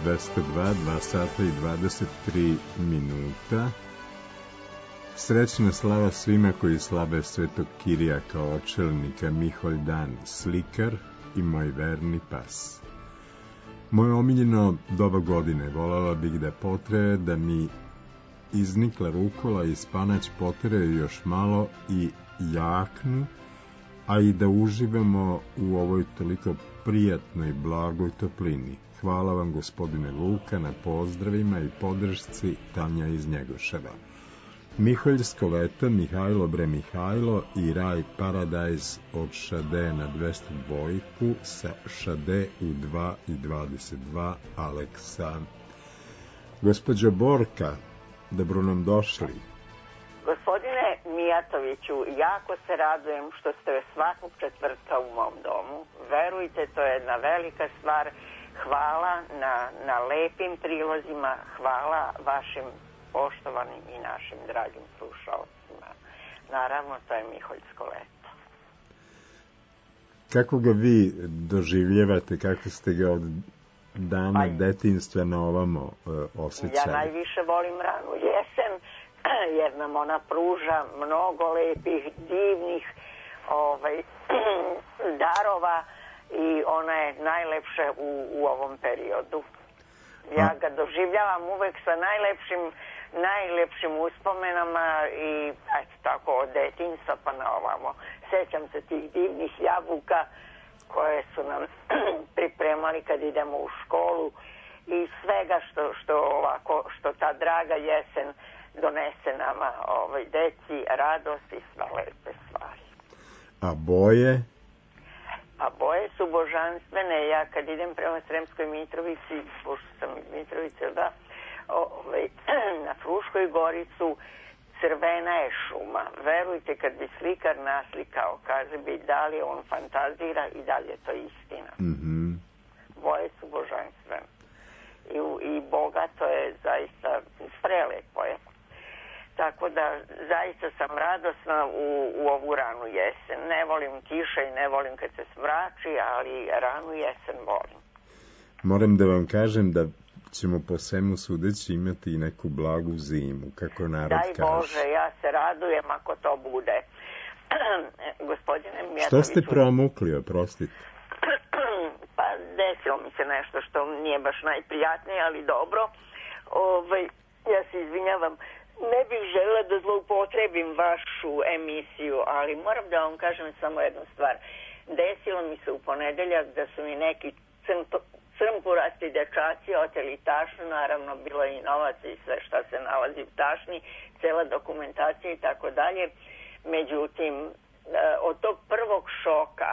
dvesta dva, dva sata i dvadeset tri minuta. Srećna slava svima koji slave Svetog Kirijaka Očelnika, Miholj Dan, slikar i moj verni pas. Moje omiljeno doba godine, voljela bih da potraje, da mi iznikla rukola i spanać poteraju još malo i jaknu, a i da uživamo u ovoj toliko prijatnoj, blagoj toplini. Hvala vam, gospodine Luka, na pozdravima i podršci. Tanja iz Njegoševa. Miholjsko leto, Mihajlo bre Mihajlo i Raj Paradajz od Šade na dvesta dva sa Šade u dva i dvadeset dva, Aleksa. Gospođo Borka, dobro nam došli. Gospodine Mijatoviću, jako se radujem što ste svakog četvrtka u mom domu. Verujte, to je jedna velika stvar. Hvala na, na lepim prilozima, hvala vašim poštovanim i našim dragim slušalcima. Naravno, to je Miholjsko leto. Kako ga vi doživljavate, kako ste ga od dana pa, detinjstva na ovamo uh, osjećali? Ja najviše volim ranu jesen, jer nam ona pruža mnogo lepih, divnih ovaj, darova i ona je najlepša u, u ovom periodu. Ja ga doživljavam uvek sa najlepšim, najlepšim uspomenama i eto tako od detinjstva pa na ovamo. Sećam se tih divnih jabuka koje su nam pripremali kad idemo u školu i svega što, što, ovako, što ta draga jesen donese nama ovaj, deci, radost i sva lepe stvari. A boje? A boje su božanstvene. Ja kad idem prema Sremskoj Mitrovici, pošto sam iz Mitrovice, da, ovaj, na Fruškoj gori su crvena je šuma. Verujte, kad bi slikar naslikao, kaže bi da li on fantazira i da li je to istina. Mm-hmm. Boje su božanstvene. I, i bogato je zaista prelepo je. Tako da zaista sam radosna u, u ovu ranu jesen. Ne volim kiša i ne volim kad se smrači, ali ranu jesen volim. Moram da vam kažem da ćemo po svemu sudeći imati i neku blagu zimu, kako narod Daj kaže. Daj Bože, ja se radujem ako to bude. Gospodine Mijatoviću... Što ste promukli, oprostite? Pa desilo mi se nešto što nije baš najprijatnije, ali dobro. Ovaj, ja se izvinjavam. Ne bih želela da zloupotrebim vašu emisiju, ali moram da vam kažem samo jednu stvar. Desilo mi se u ponedeljak da su mi neki crmpurasti dečaci oteli tašnu, naravno bilo je i novac i sve šta se nalazi u tašni, cela dokumentacija i tako dalje. Međutim, od tog prvog šoka,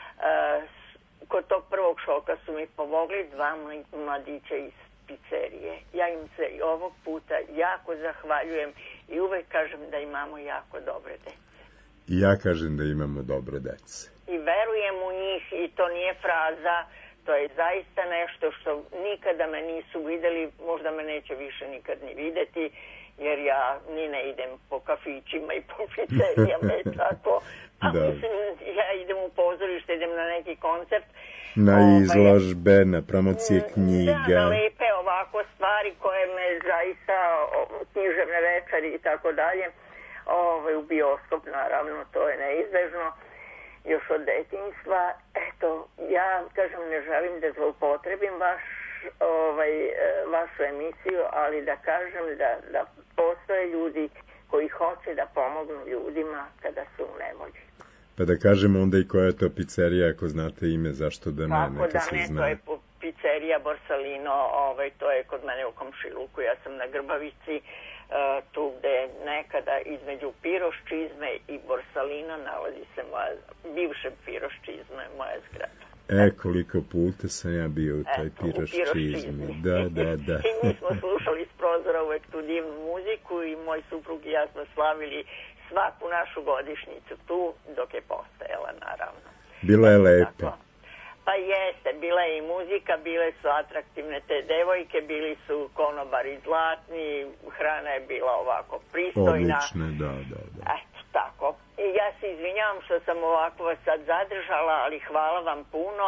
kod tog prvog šoka su mi pomogli dva mladića iz pizzerije. Ja im se i ovog puta jako zahvaljujem i uvek kažem da imamo jako dobre dece. I ja kažem da imamo dobre dece. I verujem u njih i to nije fraza, to je zaista nešto što nikada me nisu videli, možda me neće više nikad ni videti, jer ja ni ne idem po kafićima i po pizzerijama i tako. A da. Mislim, ja idem u pozorište, idem na neki koncert. Na izložbe, na promocije knjiga. Da, na lepe ovako stvari koje me zaista, književne večeri i tako dalje. Ovaj, u bioskop, naravno, to je neizbežno. Još od detinjstva. Eto, ja, kažem, ne želim da zloupotrebim vaš, ovaj, vašu emisiju, ali da kažem da, da postoje ljudi koji hoće da pomognu ljudima kada su u nevolji. Pa da kažemo onda i koja je to pizzerija, ako znate ime, zašto da ne, Kako neka da se ne, zna. to je pizzerija Borsalino, ovaj, to je kod mene u komšiluku, ja sam na Grbavici, uh, tu gde nekada između Piroščizme i Borsalina nalazi se moja, bivše Piroščizme, moja zgrada. E, koliko puta sam ja bio u taj Piroščizmi. Da, da, da. I mi smo slušali s prozora uvek tu divnu muziku i moj suprug i ja smo slavili svaku našu godišnjicu tu, dok je postojala, naravno. Bila je lepa. Pa jeste, bila je i muzika, bile su atraktivne te devojke, bili su konobari zlatni, hrana je bila ovako pristojna. Odlične, da, da, da. Eto, tako. I ja se izvinjavam što sam ovako vas sad zadržala, ali hvala vam puno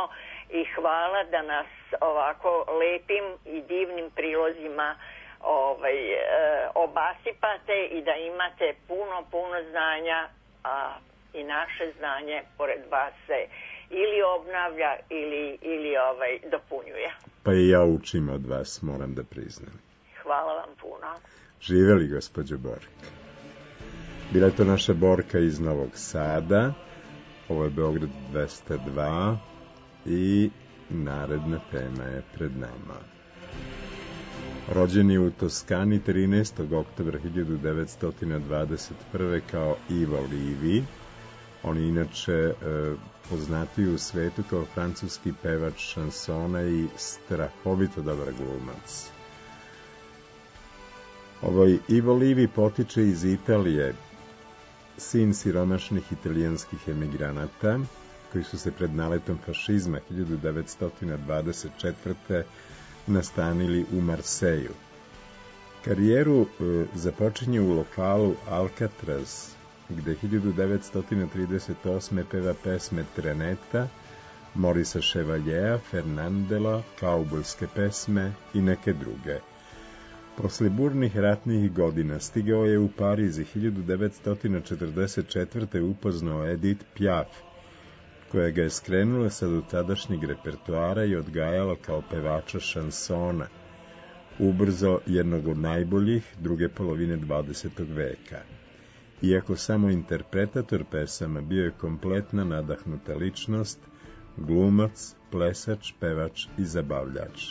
i hvala da nas ovako lepim i divnim prilozima ovaj, e, obasipate i da imate puno, puno znanja, a i naše znanje pored vas se ili obnavlja ili, ili ovaj, dopunjuje. Pa i ja učim od vas, moram da priznam. Hvala vam puno. Živeli, gospođo Borka. Bila je to naša Borka iz Novog Sada, ovo je Beograd dvesta dva i naredna tema je pred nama. Rođen je u Toskani trinaestog oktobra hiljadu devetsto dvadeset prve kao Ivo Livi. On je inače e, poznatiji u svetu kao francuski pevač šansona i strahovito dobar glumac. Ovaj Ivo Livi potiče iz Italije, sin siromašnih italijanskih emigranata, koji su se pred naletom fašizma hiljadu devetsto dvadeset četvrte nastanili u Marseju. Karijeru e, započinje u lokalu Alcatraz, gde hiljadu devetsto trideset osme peva pesme Treneta, Morisa Chevaljea, Fernandela, kaubojske pesme i neke druge. Posle burnih ratnih godina stigao je u Pariz i hiljadu devetsto četrdeset četvrte upoznao Edith Piaf, koja ga je skrenula sa dotadašnjeg repertoara i odgajala kao pevača šansona, ubrzo jednog od najboljih druge polovine dvadesetog veka. Iako samo interpretator pesama, bio je kompletna nadahnuta ličnost, glumac, plesač, pevač i zabavljač.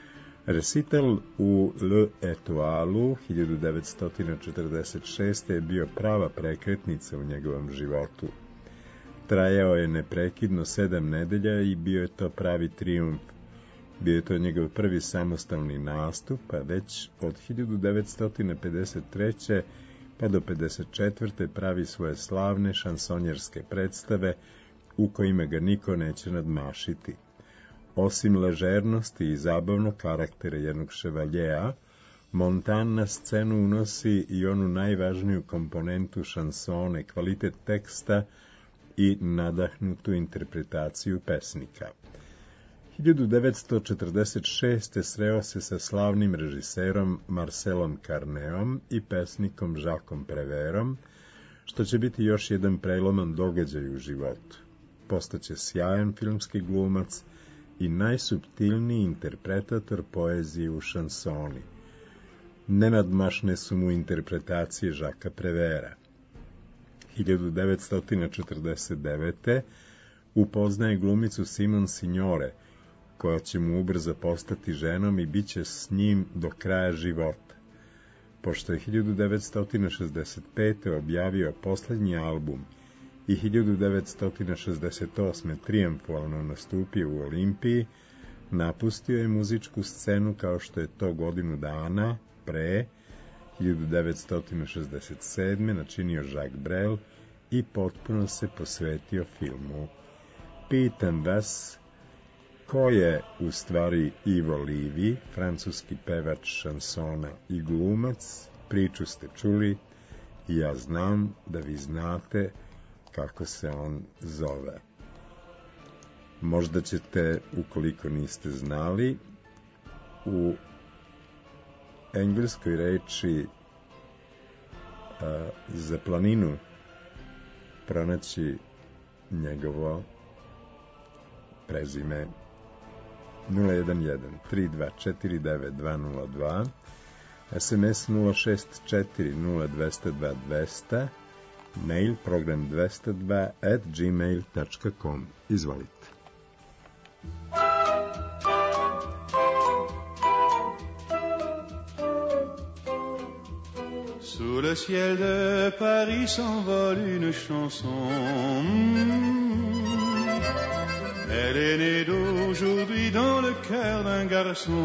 Recital u L'Etoilu hiljadu devetsto četrdeset šeste je bio prava prekretnica u njegovom životu. Trajao je neprekidno sedam nedelja i bio je to pravi trijumf. Bio je to njegov prvi samostalni nastup, a već od hiljadu devetsto pedeset treće pa do pedeset četvrte pravi svoje slavne šansonjerske predstave u kojima ga niko neće nadmašiti. Osim ležernosti i zabavnog karaktera jednog ševaljeja, Montan na scenu unosi i onu najvažniju komponentu šansone, kvalitet teksta i nadahnutu interpretaciju pesnika. hiljadu devetsto četrdeset šeste sreo se sa slavnim režiserom Marcelom Carneom i pesnikom Jacquesom Prévertom, što će biti još jedan preloman događaj u životu. Postaće sjajan filmski glumac i najsuptilniji interpretator poezije u šansoni. Nenadmašne su mu interpretacije Jacquesa Préverta. hiljadu devetsto četrdeset devete upoznaje glumicu Simone Signore, koja će mu ubrzo postati ženom i bit će s njim do kraja života. Pošto je hiljadu devetsto šezdeset pete objavio poslednji album i hiljadu devetsto šezdeset osme trijumfalno nastupio u Olimpiji, napustio je muzičku scenu kao što je to godinu dana pre, hiljadu devetsto šezdeset sedme načinio Jacques Brel i potpuno se posvetio filmu. Pitam vas, ko je u stvari Ivo Livi, francuski pevač šansona i glumac? Priču ste čuli i ja znam da vi znate kako se on zove. Možda ćete, ukoliko niste znali, u engleskoj reči a, za planinu pronaći njegovo prezime. Nula jedan jedan tri dva četiri devet dva nula dva, es em es nula šest četiri nula dva zero dva dva zero, mail program dvesta dva at gmail dot com. Izvolite. Sous le ciel de Paris s'envole une chanson. Elle est née d'aujourd'hui dans le cœur d'un garçon.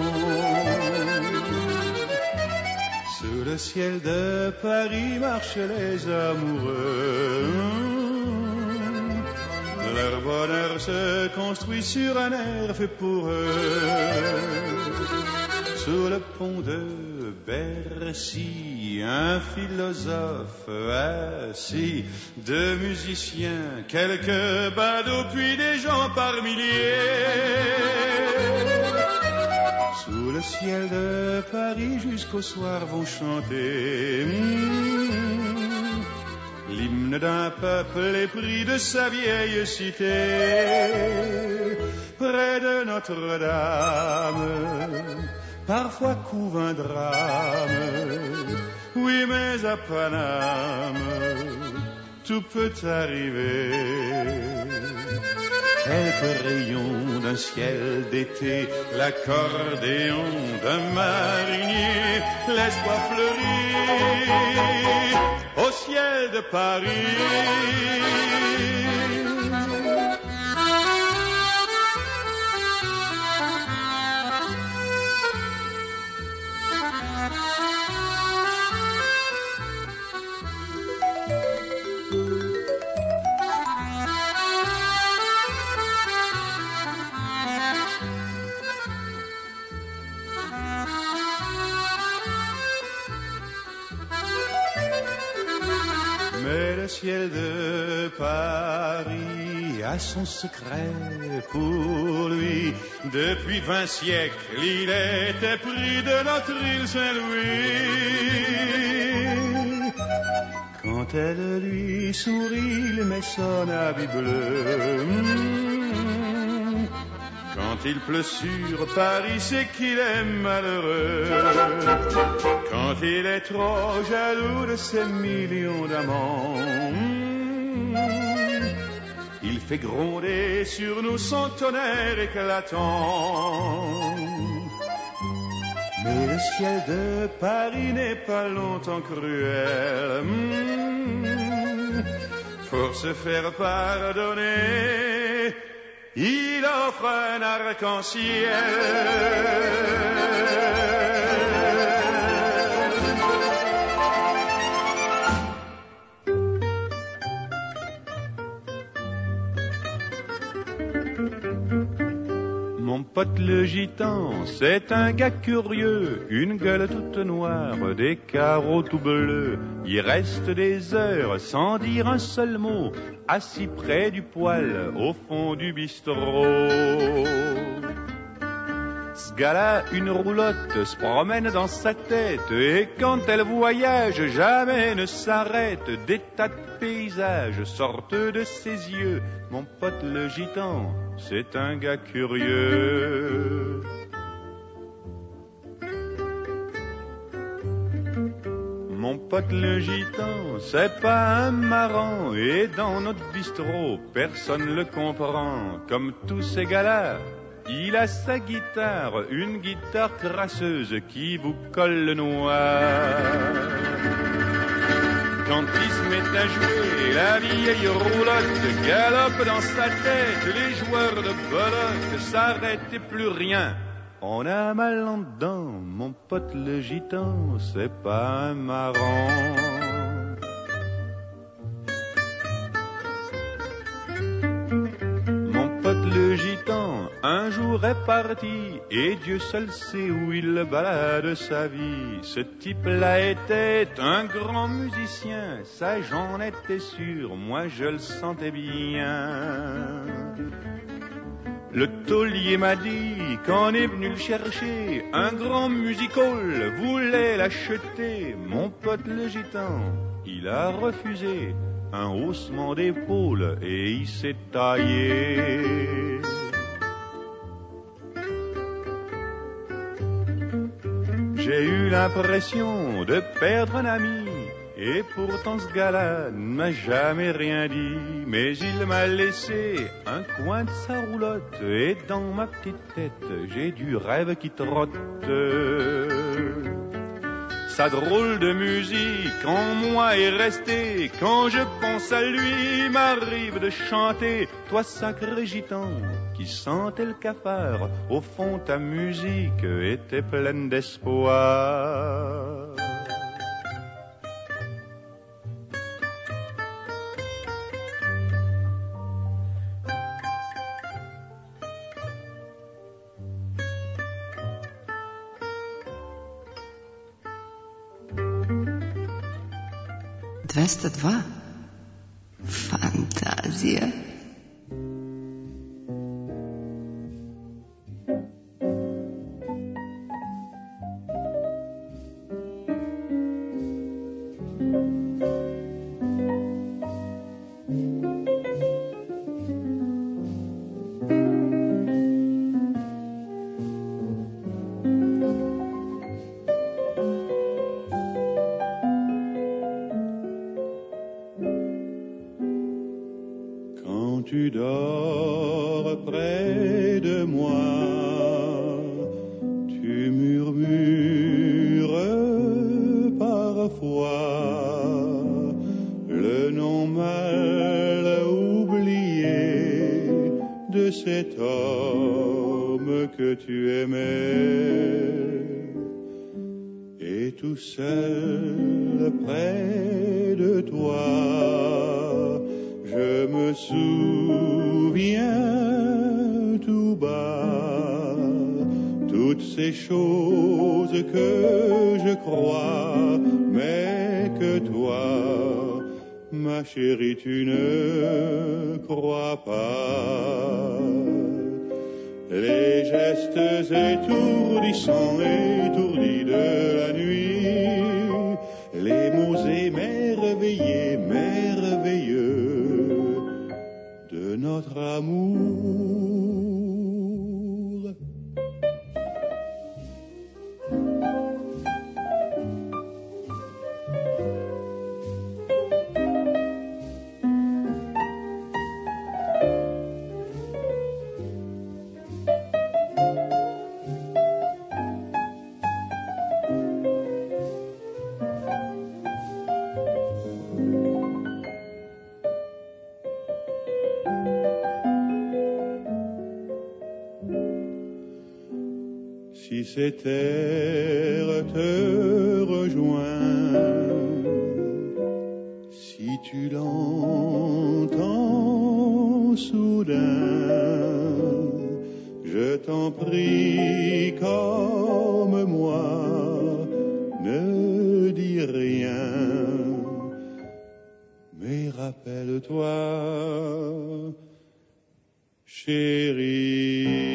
Sous le ciel de Paris marchent les amoureux. Leur bonheur se construit sur un air fait pour eux. Sous le pont de Bercy, un philosophe assis, deux musiciens, quelques badauds, puis des gens par milliers. Sous le ciel de Paris jusqu'au soir vont chanter mmh, l'hymne d'un peuple épris de sa vieille cité. Près de Notre-Dame, parfois couve un drame, oui mais à Paname, tout peut arriver. Quelques rayons d'un ciel d'été, l'accordéon d'un marinier, l'espoir fleurit au ciel de Paris. Le ciel de Paris a son secret pour lui. Depuis vingt siècles, il était pris de notre île Saint-Louis. Quand elle lui sourit, il met son habit bleu. Mmh. Quand il pleut sur Paris, c'est qu'il est malheureux. Quand il est trop jaloux de ses millions d'amants, il fait gronder sur nous son tonnerre éclatant. Mais le ciel de Paris n'est pas longtemps cruel. Pour se faire pardonner, il offre un arc-en-ciel. Mon pote le gitan, c'est un gars curieux, une gueule toute noire, des carreaux tout bleus. Il reste des heures sans dire un seul mot, assis près du poêle au fond du bistrot. Ce gars-là, une roulotte se promène dans sa tête, et quand elle voyage, jamais ne s'arrête. Des tas de paysages sortent de ses yeux. Mon pote le gitan, c'est un gars curieux. Mon pote le gitan, c'est pas un marrant, et dans notre bistrot, personne le comprend. Comme tous ces gars-là, il a sa guitare, une guitare crasseuse qui vous colle le noir. Quand il se met à jouer, la vieille roulotte galope dans sa tête, les joueurs de belote s'arrêtent et plus rien. On a mal en dedans, mon pote le gitan, c'est pas un marrant. Mon pote le gitan, un jour est parti, et Dieu seul sait où il balade sa vie. Ce type-là était un grand musicien, ça j'en étais sûr, moi je le sentais bien. Le taulier m'a dit qu'on est venu le chercher, un grand music-hall voulait l'acheter. Mon pote le gitan, il a refusé, un haussement d'épaule et il s'est taillé. J'ai eu l'impression de perdre un ami, et pourtant ce gars-là ne m'a jamais rien dit. Mais il m'a laissé un coin de sa roulotte, et dans ma petite tête, j'ai du rêve qui trotte. Sa drôle de musique en moi est restée. Quand je pense à lui, m'arrive de chanter. Toi sacré gitan, qui sentait le cafard, au fond ta musique était pleine d'espoir. dvesta dva? Fantazija. Tu dors près de moi, tu murmures parfois le nom mal oublié de cet homme que tu aimais. Et tout seul près de toi, je me souviens tout bas toutes ces choses que je crois, mais que toi, ma chérie, tu ne crois pas. Les gestes étourdissants, étourdis de la nuit, les mots émerveillés, merveilleux de notre amour. Si cette terre te rejoint, si tu l'entends soudain, je t'en prie comme moi, ne dis rien, mais rappelle-toi, chérie.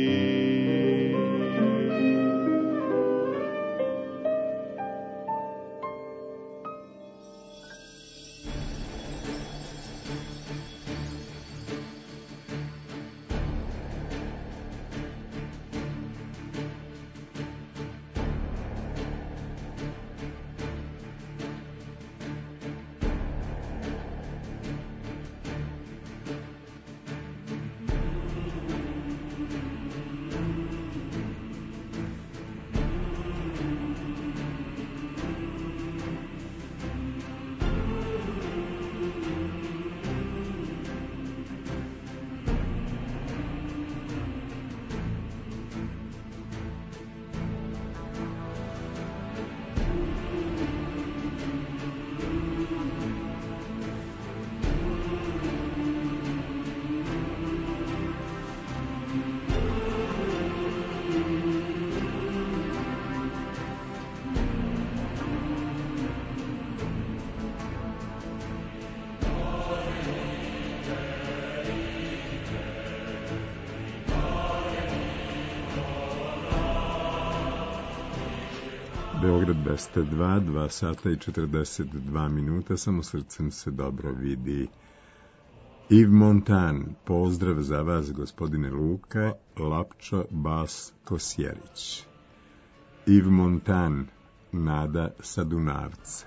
Beograd dvesta dva, dva sata i četrdeset dva minuta, samo srcem se dobro vidi. Yves Montan, pozdrav za vas, gospodine Luka, Lapčo Bas Kosjerić. Yves Montan, Nada sa Dunavca.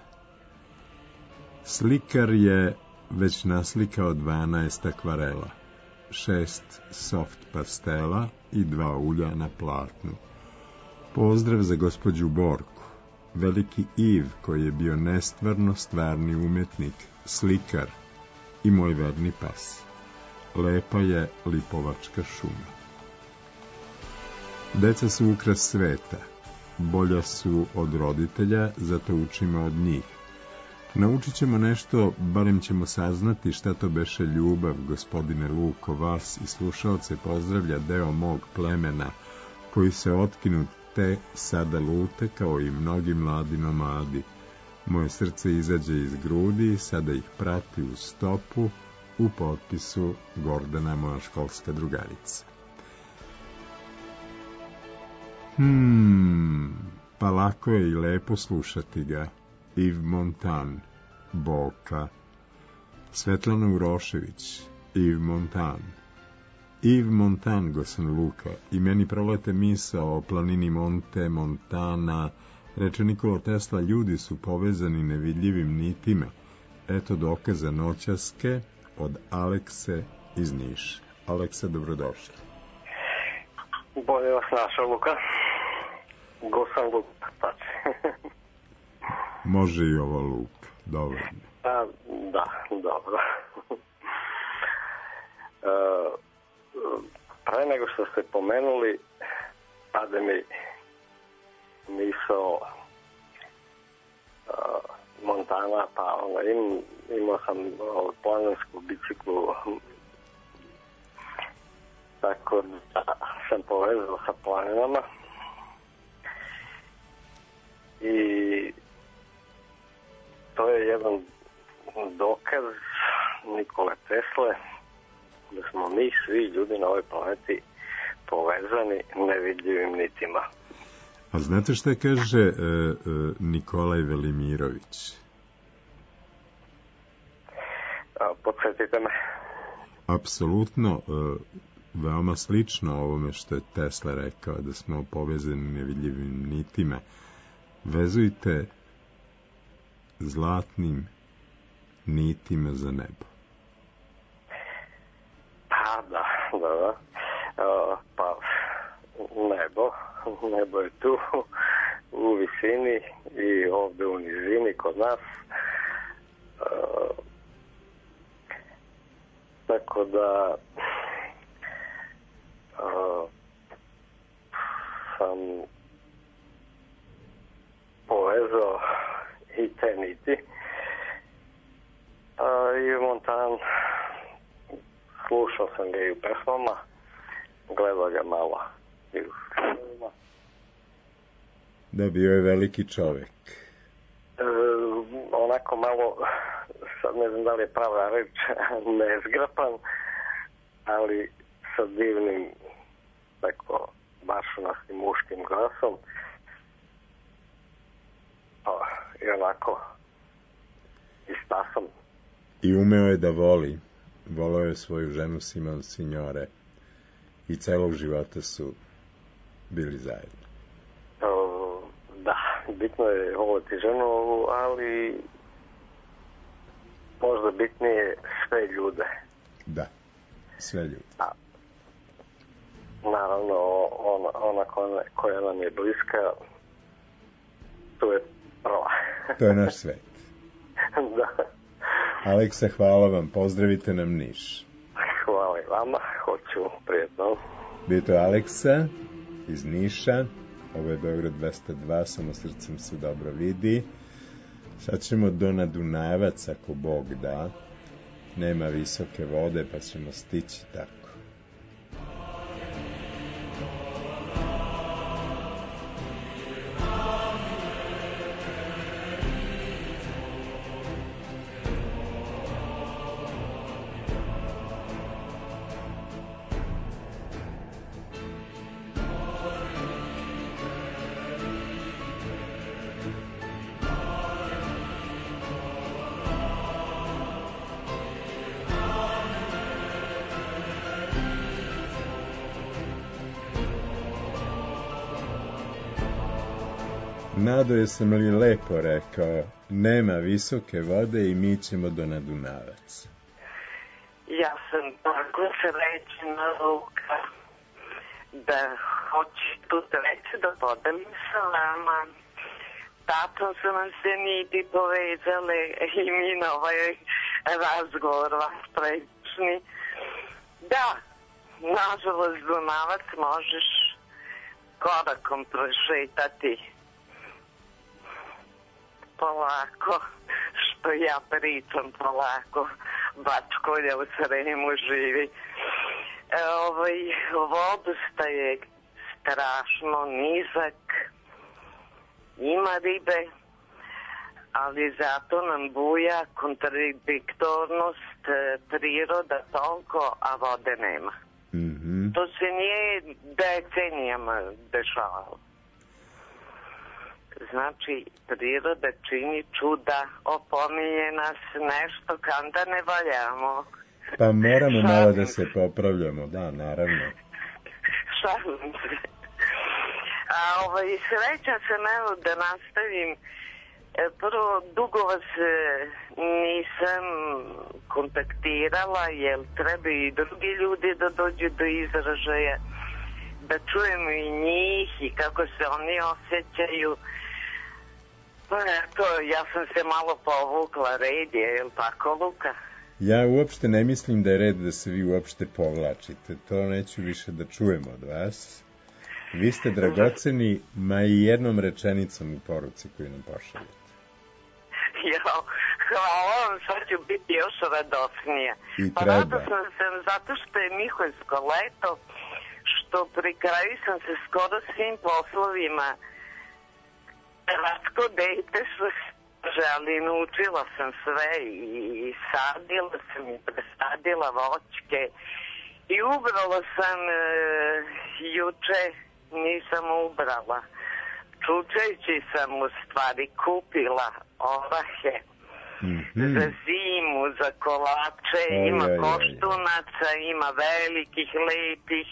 Slikar je već naslikao dvanaest akvarela, šest soft pastela i dva ulja na platnu. Pozdrav za gospođu Borku, veliki Iv koji je bio nestvarno stvarni umetnik, slikar i moj verni pas. Lepa je Lipovačka šuma. Deca su ukras sveta, bolja su od roditelja, zato učimo od njih. Naučit ćemo nešto, barem ćemo saznati šta to beše ljubav, gospodine Luko, vas i slušalce pozdravlja deo mog plemena, koji se otkinut te sada lute kao i mnogi mladi nomadi. Moje srce izađe iz grudi, sada ih prati u stopu, u potpisu Gordana, moja školska drugarica. Hmm, pa lako je i lepo slušati ga. Yves Montand, Boka. Svetlana Urošević, Yves Montand. Yves Montand, Gosan Luka, i meni prolete misao o planini Monte, Montana. Reče Nikola Tesla, ljudi su povezani nevidljivim nitima. Eto dokaza noćaske od Alekse iz Niša. Aleksa, dobrodošla. Bolje vas našao, Luka. Gosan Luka, tači. Može i ovo Luka, dobro. A, da, dobro. e, pre nego što ste pomenuli, pade mi misao uh, Montana, pa ono, im, imao sam uh, planinsku biciklu, tako da sam povezao sa planinama i to je jedan dokaz Nikole Tesle da smo mi svi ljudi na ovoj planeti povezani nevidljivim nitima. A znate šta kaže e, e, Nikolaj Velimirović? A, podsjetite me. Apsolutno, e, veoma slično ovome što je Tesla rekao, da smo povezani nevidljivim nitima. Vezujte zlatnim nitima za nebo. Pa da, da, da. Uh, pa nebo, nebo je tu u visini i ovde u nizini kod nas. Uh, tako da uh, sam povezao i te niti. Uh, i Montan, slušao sam ga i u pesmama, gledao ga malo i u filmima. Da, bio je veliki čovek. E, onako malo, sad ne znam da li je prava reč, nezgrapan, ali sa divnim, tako, bašunastim muškim glasom. O, i onako, i stasom. I umeo je da voli. Volao je svoju ženu Simon Signore i celog života su bili zajedno. O, da, bitno je voliti ženu, ali možda bitnije sve ljude. Da, sve ljude. A, naravno, ona, ona koja, koja nam je bliska, tu je prva. To je naš svet. Da. Aleksa, hvala vam, pozdravite nam Niš. Hvala i vama, hoću, prijetno. Bio to Aleksa iz Niša, ovo je Beograd dvesta dva, samo srcem se dobro vidi. Sad ćemo do na Dunavac, ako Bog da. Nema visoke vode, pa ćemo stići tako. Nado, jesam li lepo rekao, nema visoke vode i mi ćemo do na Dunavac. Ja sam tako srećna, Luka, da hoću tu sreću da podelim sa vama. Tatom su nam se niti povezale i mi na ovaj razgovor vas prečni. Da, nažalost, Dunavac možeš korakom prošetati. Polako, što ja pričam polako, Bačkolja u Sremu živi. E, ovaj, vodostaj je strašno nizak, ima ribe, ali zato nam buja kontradiktornost e, priroda toliko, a vode nema. Mhm. To se nije decenijama dešavalo. Znači, priroda čini čuda, opominje nas nešto kada ne valjamo. Pa moramo malo da se popravljamo, da, naravno. Šalim se. A ovaj, sreća sam, evo, da nastavim. E, prvo, dugo vas e, nisam kontaktirala, jer treba i drugi ljudi da dođu do izražaja, da čujemo i njih i kako se oni osjećaju. Pa eto, ja sam se malo povukla, red je, je li tako, Luka? Ja uopšte ne mislim da je red da se vi uopšte povlačite. To neću više da čujemo od vas. Vi ste dragoceni, ma i jednom rečenicom u poruci koju nam pošaljete. Jo, hvala vam, sad ću biti još radosnija. I Pa treba. radosna sam zato što je Miholjsko leto, što pri kraju sam se skoro svim poslovima kratko dejte su ali naučila sam sve i sadila sam i presadila voćke i ubrala sam e, juče nisam ubrala. Čučajući sam u stvari kupila orahe mm-hmm. za zimu, za kolače, Oj, ima oj, oj. koštunaca, ima velikih, lepih.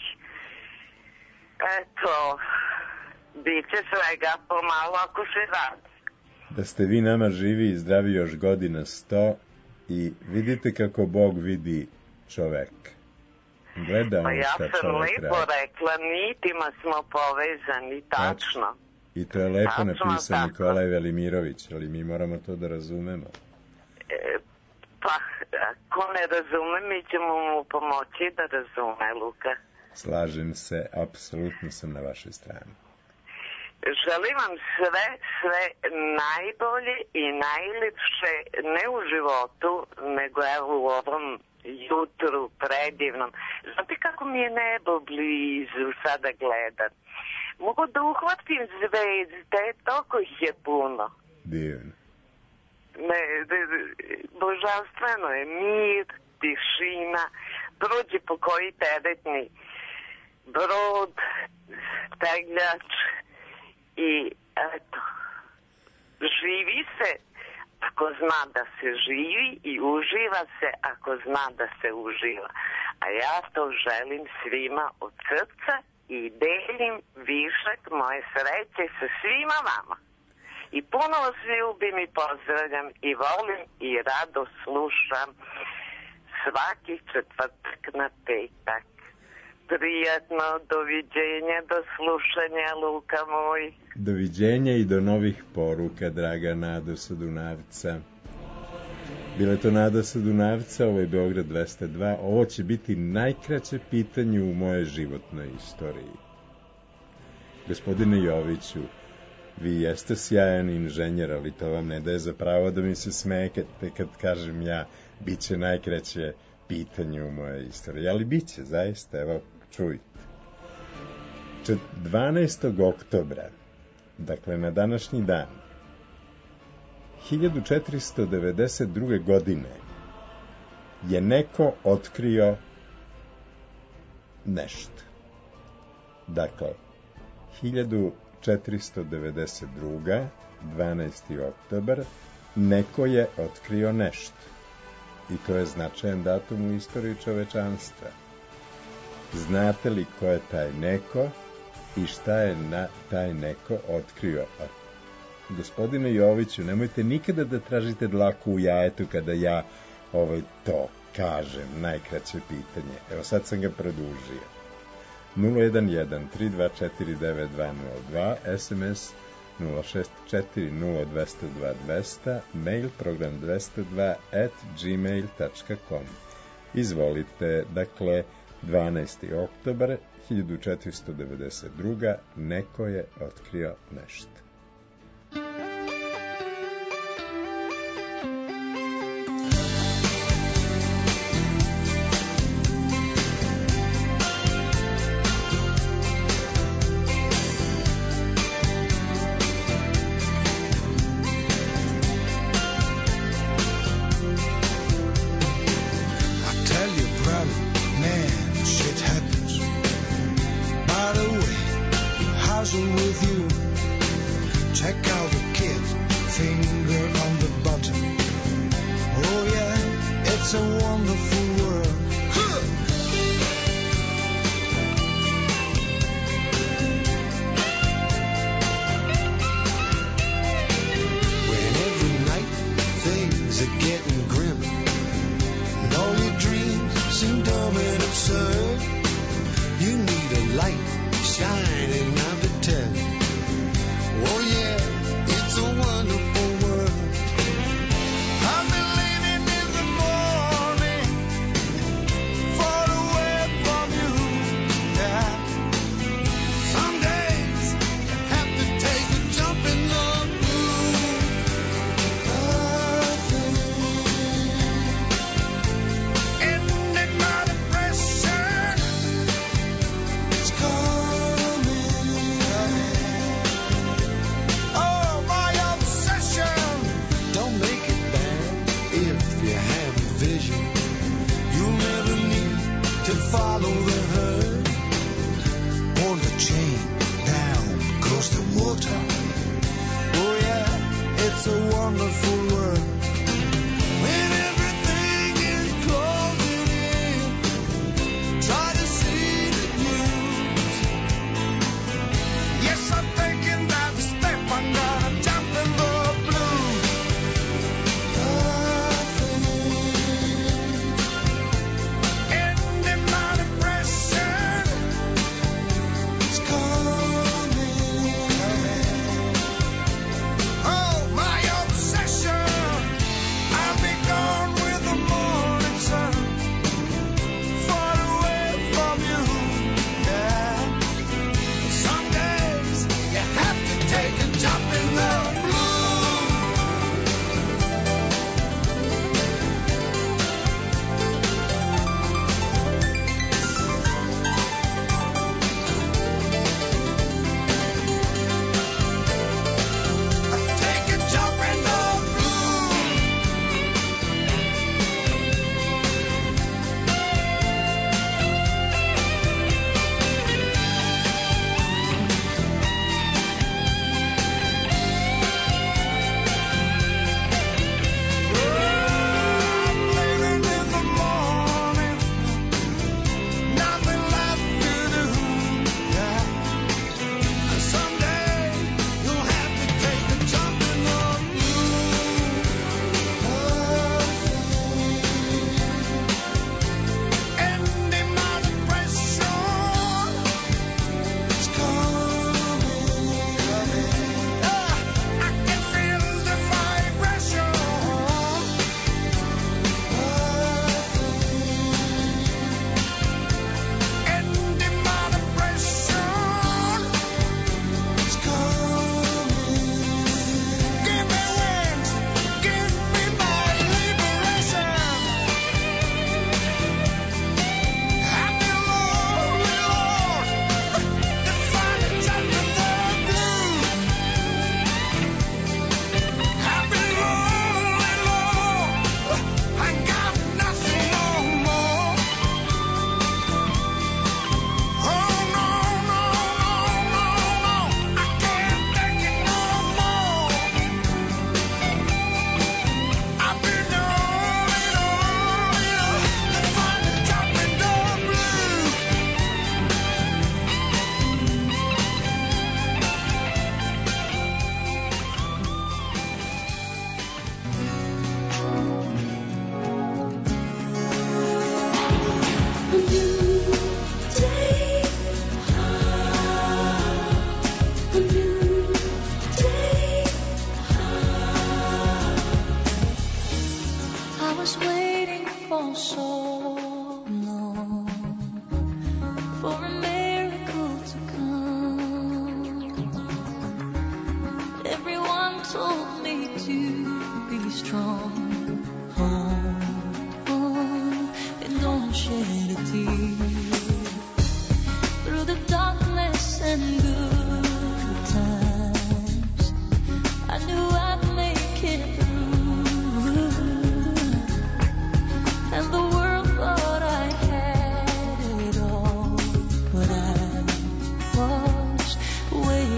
Eto, bit će svega pomalo ako se radi. Da ste vi nama živi i zdravi još godina sto i vidite kako Bog vidi čovek. Gleda Pa on ja šta sam čovek lepo radi. rekla, nitima smo povezani, tačno. I to je lepo Tačno napisao tako. Nikolaj Velimirović, ali mi moramo to da razumemo. E, pa, ako ne razume, mi ćemo mu pomoći da razume, Luka. Slažem se, apsolutno sam na vašoj strani. Želim vam sve, sve najbolje i najljepše, ne u životu, nego evo u ovom jutru predivnom. Znate kako mi je nebo blizu sada gledat? Mogu da uhvatim zvezde, toliko ih je puno. Divno. Ne, de, de, božanstveno je mir, tišina, prođe po koji teretni brod, tegljač i eto, živi se ako zna da se živi i uživa se ako zna da se uživa. A ja to želim svima od srca i delim višak moje sreće sa svima vama. I puno vas ljubim i pozdravljam i volim i rado slušam svaki četvrtak na petak. Prijatno, doviđenja, do slušanja, Luka moj. Doviđenja i do novih poruka, draga Nado sa Dunavca. Bila je to Nada sa Dunavca, ovo je Beograd dvesta dva. Ovo će biti najkraće pitanje u mojoj životnoj istoriji. Gospodine Joviću, vi jeste sjajan inženjer, ali to vam ne daje za pravo da mi se smekate kad kažem ja, bit će najkraće pitanje u mojoj istoriji. Ali bit će, zaista, evo, čujte. dvanaestog oktobra, dakle na današnji dan, hiljadu četiristo devedeset druge. godine, je neko otkrio nešto. Dakle, hiljadu četiristo devedeset druga. dvanaesti oktobar, neko je otkrio nešto. I to je značajan datum u istoriji čovečanstva. Znate li ko je taj neko i šta je na taj neko otkrio? A, gospodine Joviću, nemojte nikada da tražite dlaku u jajetu kada ja ovaj, to kažem, najkraće pitanje. Evo sad sam ga produžio. nula jedan jedan tri dva četiri devet dva nula dva, es em es nula šest četiri nula dva nula dva dva nula nula, mail program dvesta dva at gmail tačka com. Izvolite, dakle, dvanaesti oktobar hiljadu četiristo devedeset druga. neko je otkrio nešto. puzzle with you. Check out the kid, finger on the button. Oh yeah, it's a wonderful world. When every night things are getting grim, and all your dreams seem dumb and absurd, you need a light shining out the ten. Oh yeah, it's a wonderful world. I've been living in the morning, far away from you. Yeah. Some days you have to take a jump in the blue. Ending my depression, it's coming. Oh, my obsession. Don't make it bad if you have a vision. You'll never need to follow the herd. On the chain, down goes the water. Oh yeah, it's a wonderful world. When everything is closing in, try to see the news. Yes, I'm taking that step, I'm gonna jump in the blue. Ending my depression, it's coming. Oh, my obsession, I'll be gone with the morning sun, far away from you. Yeah. Some days you have to take a jump in the blue. Take a jump in the blue. I'm living in the morning, nothing left to do. Yeah. Someday you'll have to take a jump in the blue. Ending my depression, it's coming. Ah, I can feel the vibration. Ending my depression, it's coming. Give me wings, give me my liberation. I've been lonely, Lord, to find a jump in the blue. I've been lonely, Lord, I got nothing no more. Oh no, no, no, no, no, I can't take it no more. I've been lonely, lonely, to find a jump in the blue. I was waiting for so long for a miracle to come. Everyone told me to be strong. Oh, oh, and don't shed a tear. Through the darkness and good times, I knew I'd make it through. And the world thought I had it all, but I was way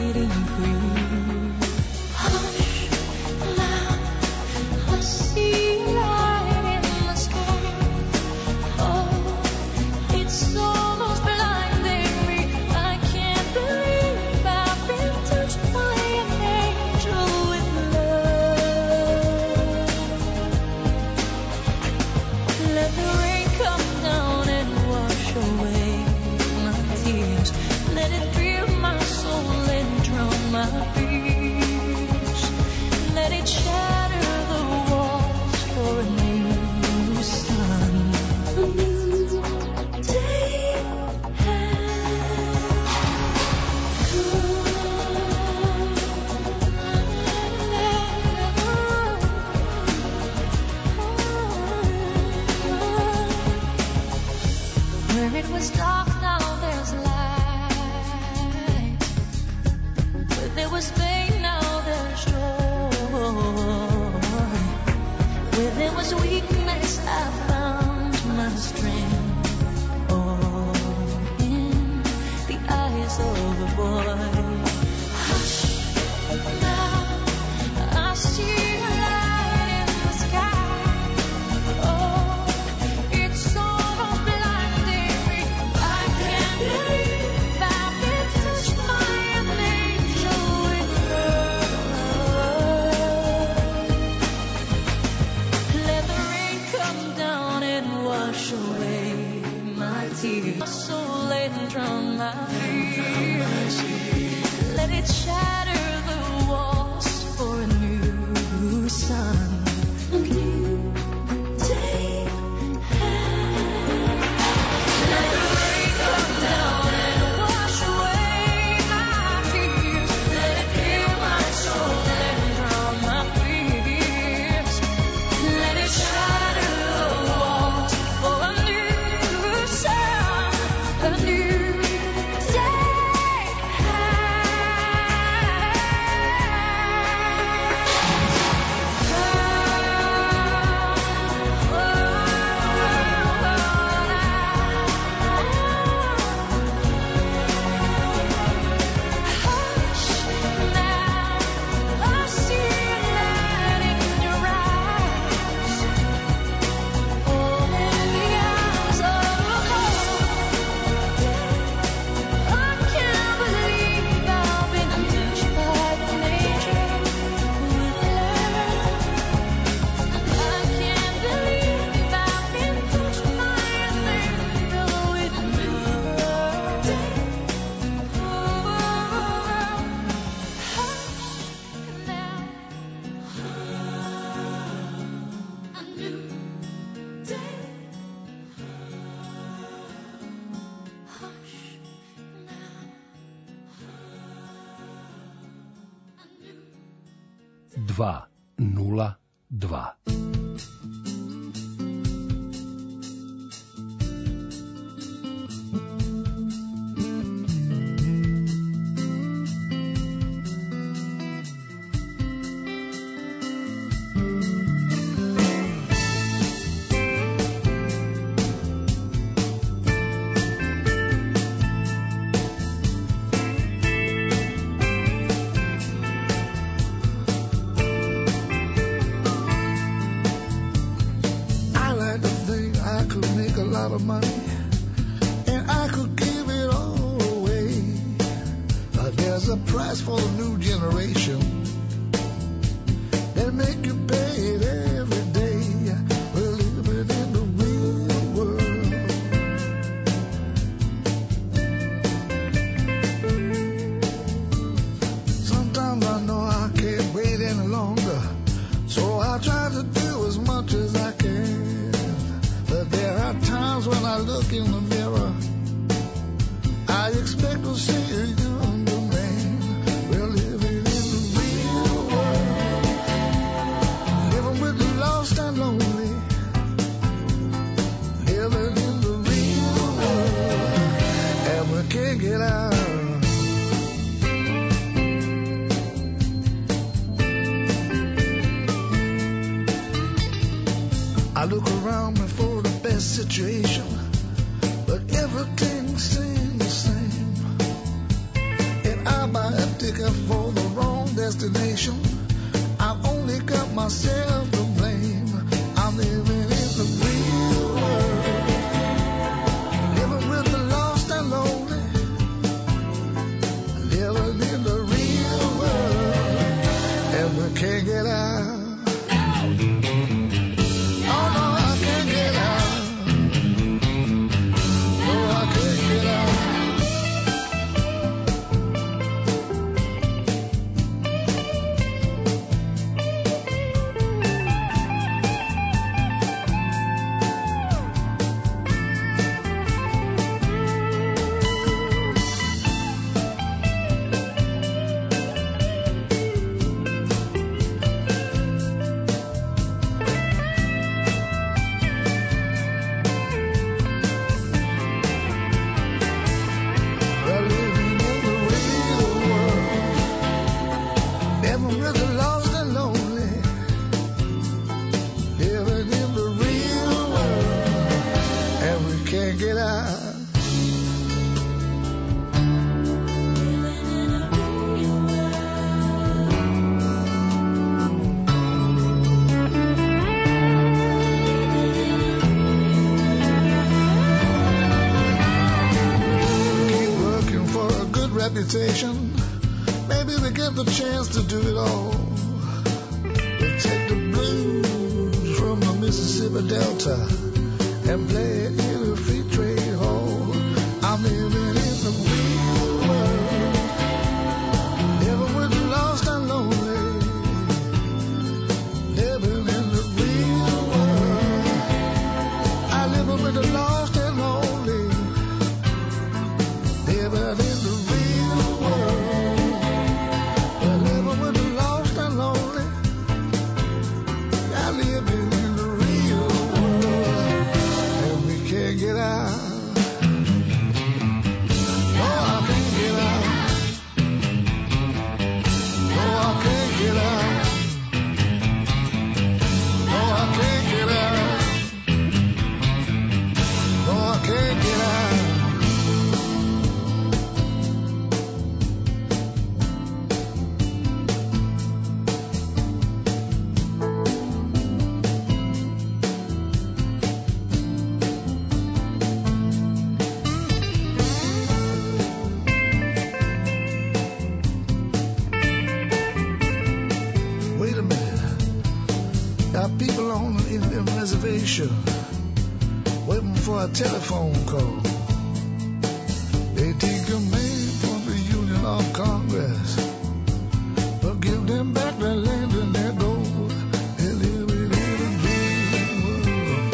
tears. Let it fill my soul and drown my fears. Let it shatter the walls for a new sun. A new day where it was dark, now there's light. Where there was pain, now there's joy. Where there was weakness, I found my strength. Oh, in the eyes of a boy. Hush, now I see a light in the sky. Oh, it's sort of blinding me. I can't believe I've been touched by an angel with love. Let the rain come down and wash away my tears. My soul and drown my fears. Let it shatter the walls for a new sun. A new day. Let the rain come down and wash away my tears. Let it fill my soul and drown my fears. Let it shatter the walls for a new sun. A new day. Hush, now I see a light in your eyes. Oh, in the eyes of a boy. I can't believe I've been touched by an angel with love. I can't believe I've been touched by an angel with love. A new day. Hush now. dva nula dva. I like to think I could make a lot of money and I could give it all away. But there's a price for the new generation that make you pay it every day. We're living in the real world. Sometimes I know I can't wait any longer, so I try to do as much as I can. But there are times when I look in the mirror, I expect to see a younger man. We're living in the real world, living with the lost and lonely, living in the real world, and we can't get out. I look around me for the best situation, but everything seems the same. And I buy a ticket for the wrong destination. I've only got myself to blame. I'm living in the real world, living with the lost and lonely, living in the real world, and we can't get out. reputation. Maybe they get the chance to do it all. They take the blues from the Mississippi Delta and play it in a free trade hall. I'm living in the real world, never with lost and lonely. Living in the real world, I live with the lost and lonely. Living in the real world, I live with the lost and lonely. I live in the real world, and we can't get out. No, I can't get out. No, I can't get out. No, I can't get out. No, I can't get out. Wait a minute. There are people on the Indian reservation waiting for a telephone call. They take a man from the Union of Congress, but give them back their land and their gold. They live in a dream world.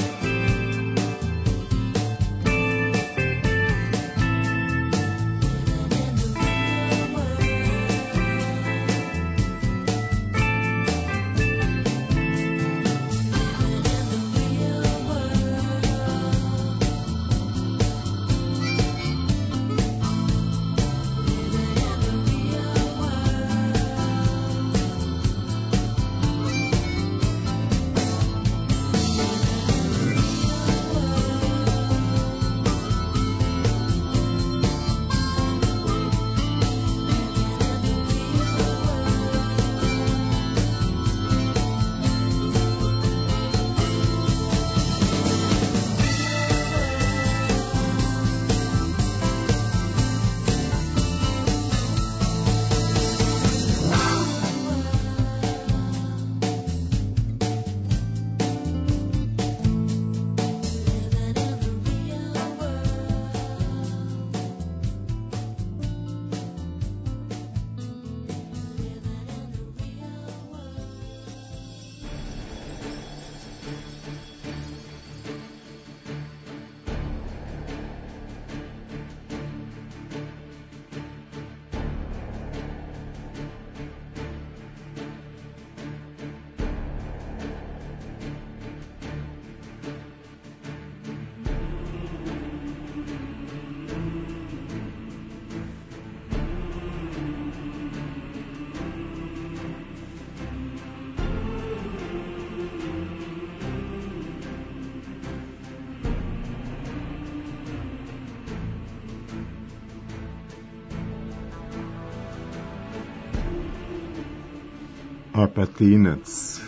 Apatinac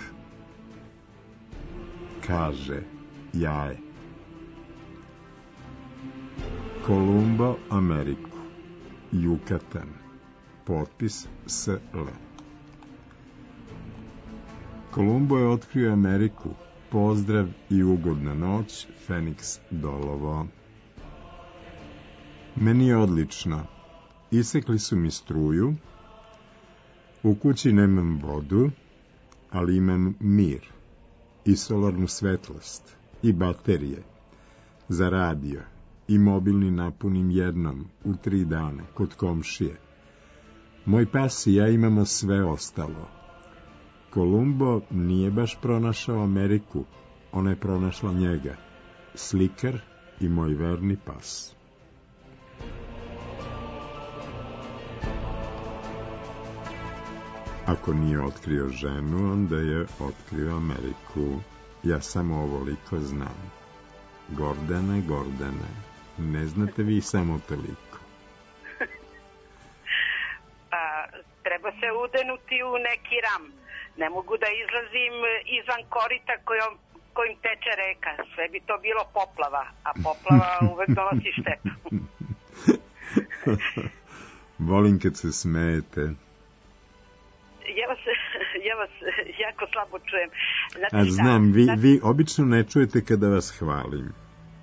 kaže jaje. Kolumbo Ameriku, Jukatan, potpis S L. Kolumbo je otkrio Ameriku, pozdrav i ugodna noć, Feniks Dolovo. Meni je odlično, isekli su mi struju, u kući nemam vodu, ali imam mir i solarnu svetlost i baterije za radio i mobilni napunim jednom u tri dana kod komšije. Moj pas i ja imamo sve ostalo. Kolumbo nije baš pronašao Ameriku, ona je pronašla njega, slikar i moj verni pas. Ako nije otkrio ženu, onda je otkrio Ameriku. Ja samo ovoliko znam. Gordane, Gordane, ne znate vi samo toliko. Pa, treba se udenuti u neki ram. Ne mogu da izlazim izvan korita kojom, kojim teče reka. Sve bi to bilo poplava, a poplava uvek donosi štetu. Volim kad se smejete. Ja vas, ja vas jako slabo čujem. Znate A šta? znam, vi, Znate- vi obično ne čujete kada vas hvalim.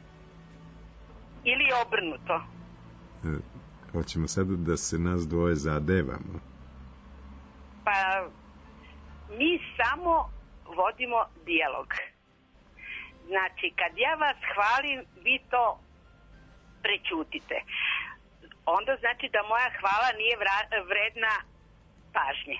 Ili obrnuto. E, hoćemo sada da se nas dvoje zadevamo. Pa mi samo vodimo dijalog. Znači, kad ja vas hvalim, vi to prećutite. Onda znači da moja hvala nije vra- vredna pažnje.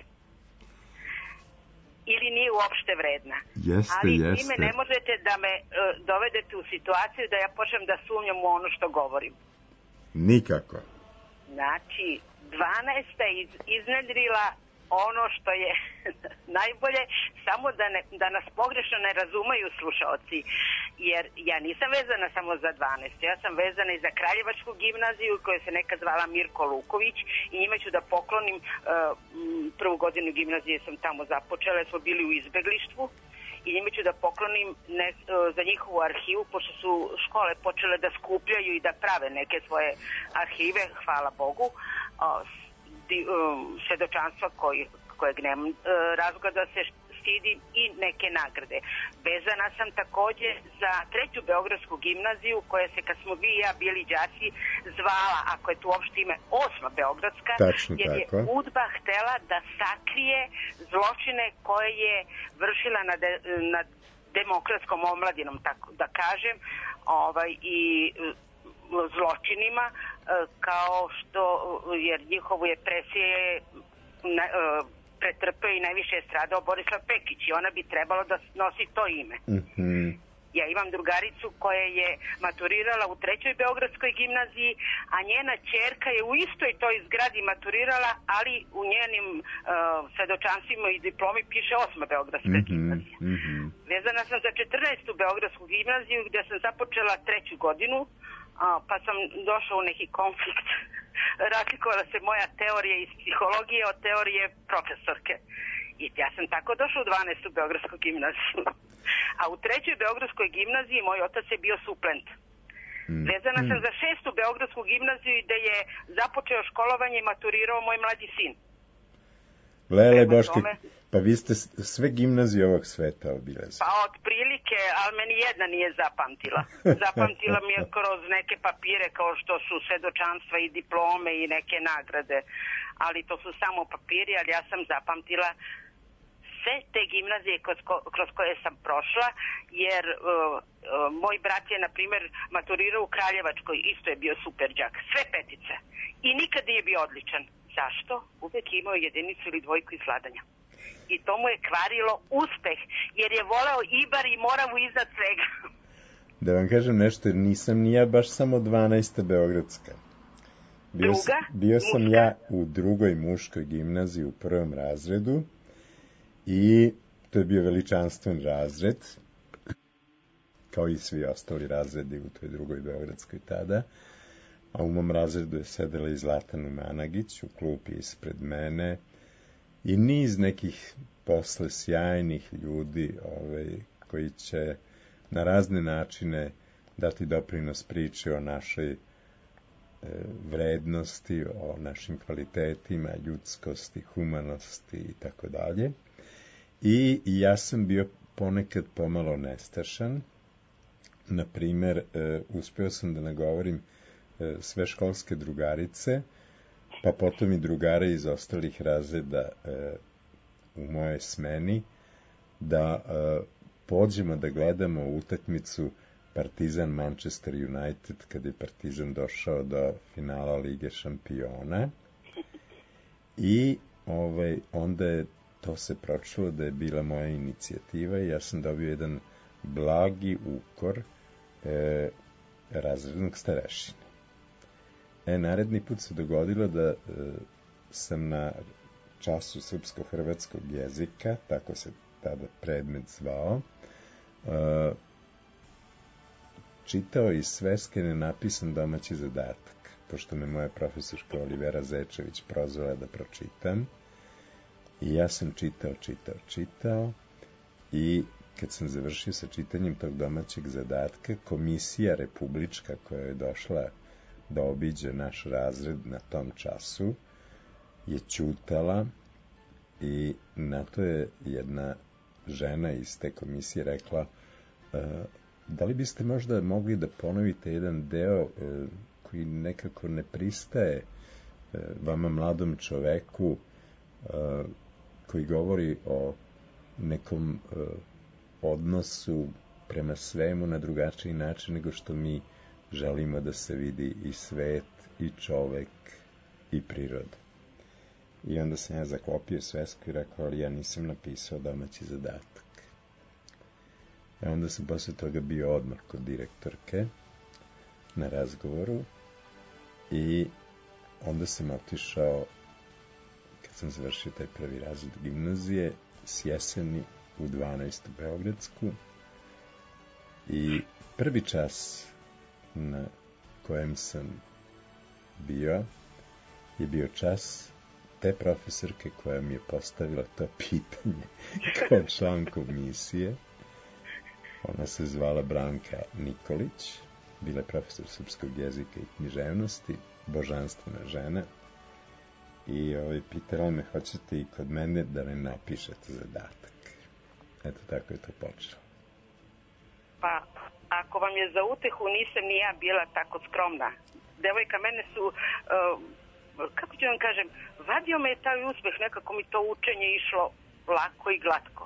Ili nije uopšte vredna. Jeste, Ali jeste. time ne možete da me e, dovedete u situaciju da ja počnem da sumnjam u ono što govorim. Nikako. Znači, dvanaesta je iz, iznedrila ono što je najbolje, samo da, ne, da nas pogrešno ne razumeju slušaoci. Jer ja nisam vezana samo za dvanaestu, ja sam vezana i za Kraljevačku gimnaziju koja se nekad zvala Mirko Luković i njima ću da poklonim, uh, prvu godinu gimnazije sam tamo započela, jer smo bili u izbeglištvu i njima ću da poklonim ne, uh, za njihovu arhivu, pošto su škole počele da skupljaju i da prave neke svoje arhive, hvala Bogu, uh, di, um, svedočanstva koji, kojeg nemam uh, razloga da se stidim i neke nagrade. Vezana sam takođe za treću beogradsku gimnaziju koja se, kad smo vi i ja bili đaci, zvala, ako je tu uopšte ime, osma beogradska, Tačno jer je tako. UDBA htela da sakrije zločine koje je vršila nad, nad demokratskom omladinom, tako da kažem, ovaj, i zločinima, kao što, jer njihovu je presije na, pretrpeo i najviše je stradao Borislav Pekić i ona bi trebalo da nosi to ime. Mm-hmm. Ja imam drugaricu koja je maturirala u trećoj beogradskoj gimnaziji, a njena ćerka je u istoj toj zgradi maturirala, ali u njenim uh, svedočanstvima i diplomi piše osma beogradska Mm-hmm. gimnazija. Mm-hmm. Vezana sam za četrnaestu beogradsku gimnaziju gdje sam započela treću godinu, a, pa sam došla u neki konflikt. Razlikovala se moja teorija iz psihologije od teorije profesorke. I ja sam tako došla u dvanaestu beogradsku gimnaziju. A u trećoj beogradskoj gimnaziji moj otac je bio suplent. Mm. Vezana sam za šestu beogradsku gimnaziju gdje je započeo školovanje i maturirao moj mlađi sin. Lele Prema Boške, tome- pa vi ste s- sve gimnazije ovog sveta obilazili. Pa otprilike, ali meni jedna nije zapamtila. Zapamtila mi je kroz neke papire kao što su svedočanstva i diplome i neke nagrade. Ali to su samo papiri, ali ja sam zapamtila sve te gimnazije kroz, ko- kroz koje sam prošla, jer uh, uh, moj brat je, na primjer, maturirao u Kraljevačkoj, isto je bio super đak, sve petice. I nikad nije bio odličan. Zašto? Uvek je imao jedinicu ili dvojku iz vladanja. I to mu je kvarilo uspeh, jer je voleo Ibar i Moravu iznad svega. Da vam kažem nešto, jer nisam ni ja baš samo dvanaesta beogradska. Bio, Druga? sam, bio sam Muška? ja u drugoj muškoj gimnaziji u prvom razredu i to je bio veličanstven razred, kao i svi ostali razredi u toj drugoj beogradskoj tada. A u mom razredu je sedela i Zlatana Managić u klupi ispred mene i niz nekih posle sjajnih ljudi ovaj, koji će na razne načine dati doprinos priče o našoj e, vrednosti, o našim kvalitetima, ljudskosti, humanosti i tako dalje. I ja sam bio ponekad pomalo nestašan. Na primer, e, uspeo sam da nagovorim e, sve školske drugarice, pa potom i drugare iz ostalih razreda e, u mojoj smeni, da e, pođemo da gledamo utakmicu Partizan Manchester United, kad je Partizan došao do finala Lige šampiona. I ovaj, onda je to se pročulo da je bila moja inicijativa i ja sam dobio jedan blagi ukor e, razrednog starešine. E, naredni put se dogodilo da e, sam na času srpsko-hrvatskog jezika, tako se tada predmet zvao, e, čitao iz sveske nenapisan domaći zadatak, pošto me moja profesorka Olivera Zečević prozvala da pročitam. I ja sam čitao, čitao, čitao i kad sam završio sa čitanjem tog domaćeg zadatka, komisija republička koja je došla da obiđe naš razred na tom času, je ćutala i na to je jedna žena iz te komisije rekla uh, da li biste možda mogli da ponovite jedan deo uh, koji nekako ne pristaje uh, vama mladom čoveku uh, koji govori o nekom uh, odnosu prema svemu na drugačiji način nego što mi želimo da se vidi i svet, i čovek, i priroda. I onda sam ja zaklopio svesku i rekao, ali ja nisam napisao domaći zadatak. I onda sam posle toga bio odmah kod direktorke na razgovoru i onda sam otišao, kad sam završio taj prvi razred gimnazije, s jeseni u dvanaestu Beogradsku i prvi čas na kojem sam bio je bio čas te profesorke koja mi je postavila to pitanje kao član komisije. Ona se zvala Branka Nikolić, bila je profesor srpskog jezika i književnosti, božanstvena žena, i ovaj, pitala me, hoćete i kod mene da ne napišete zadatak. Eto, tako je to počelo. Pa, ako vam je za utehu, nisam ni ja bila tako skromna. Devojka, mene su, uh, kako ću vam kažem, vadio me je taj uspeh, nekako mi to učenje išlo lako i glatko.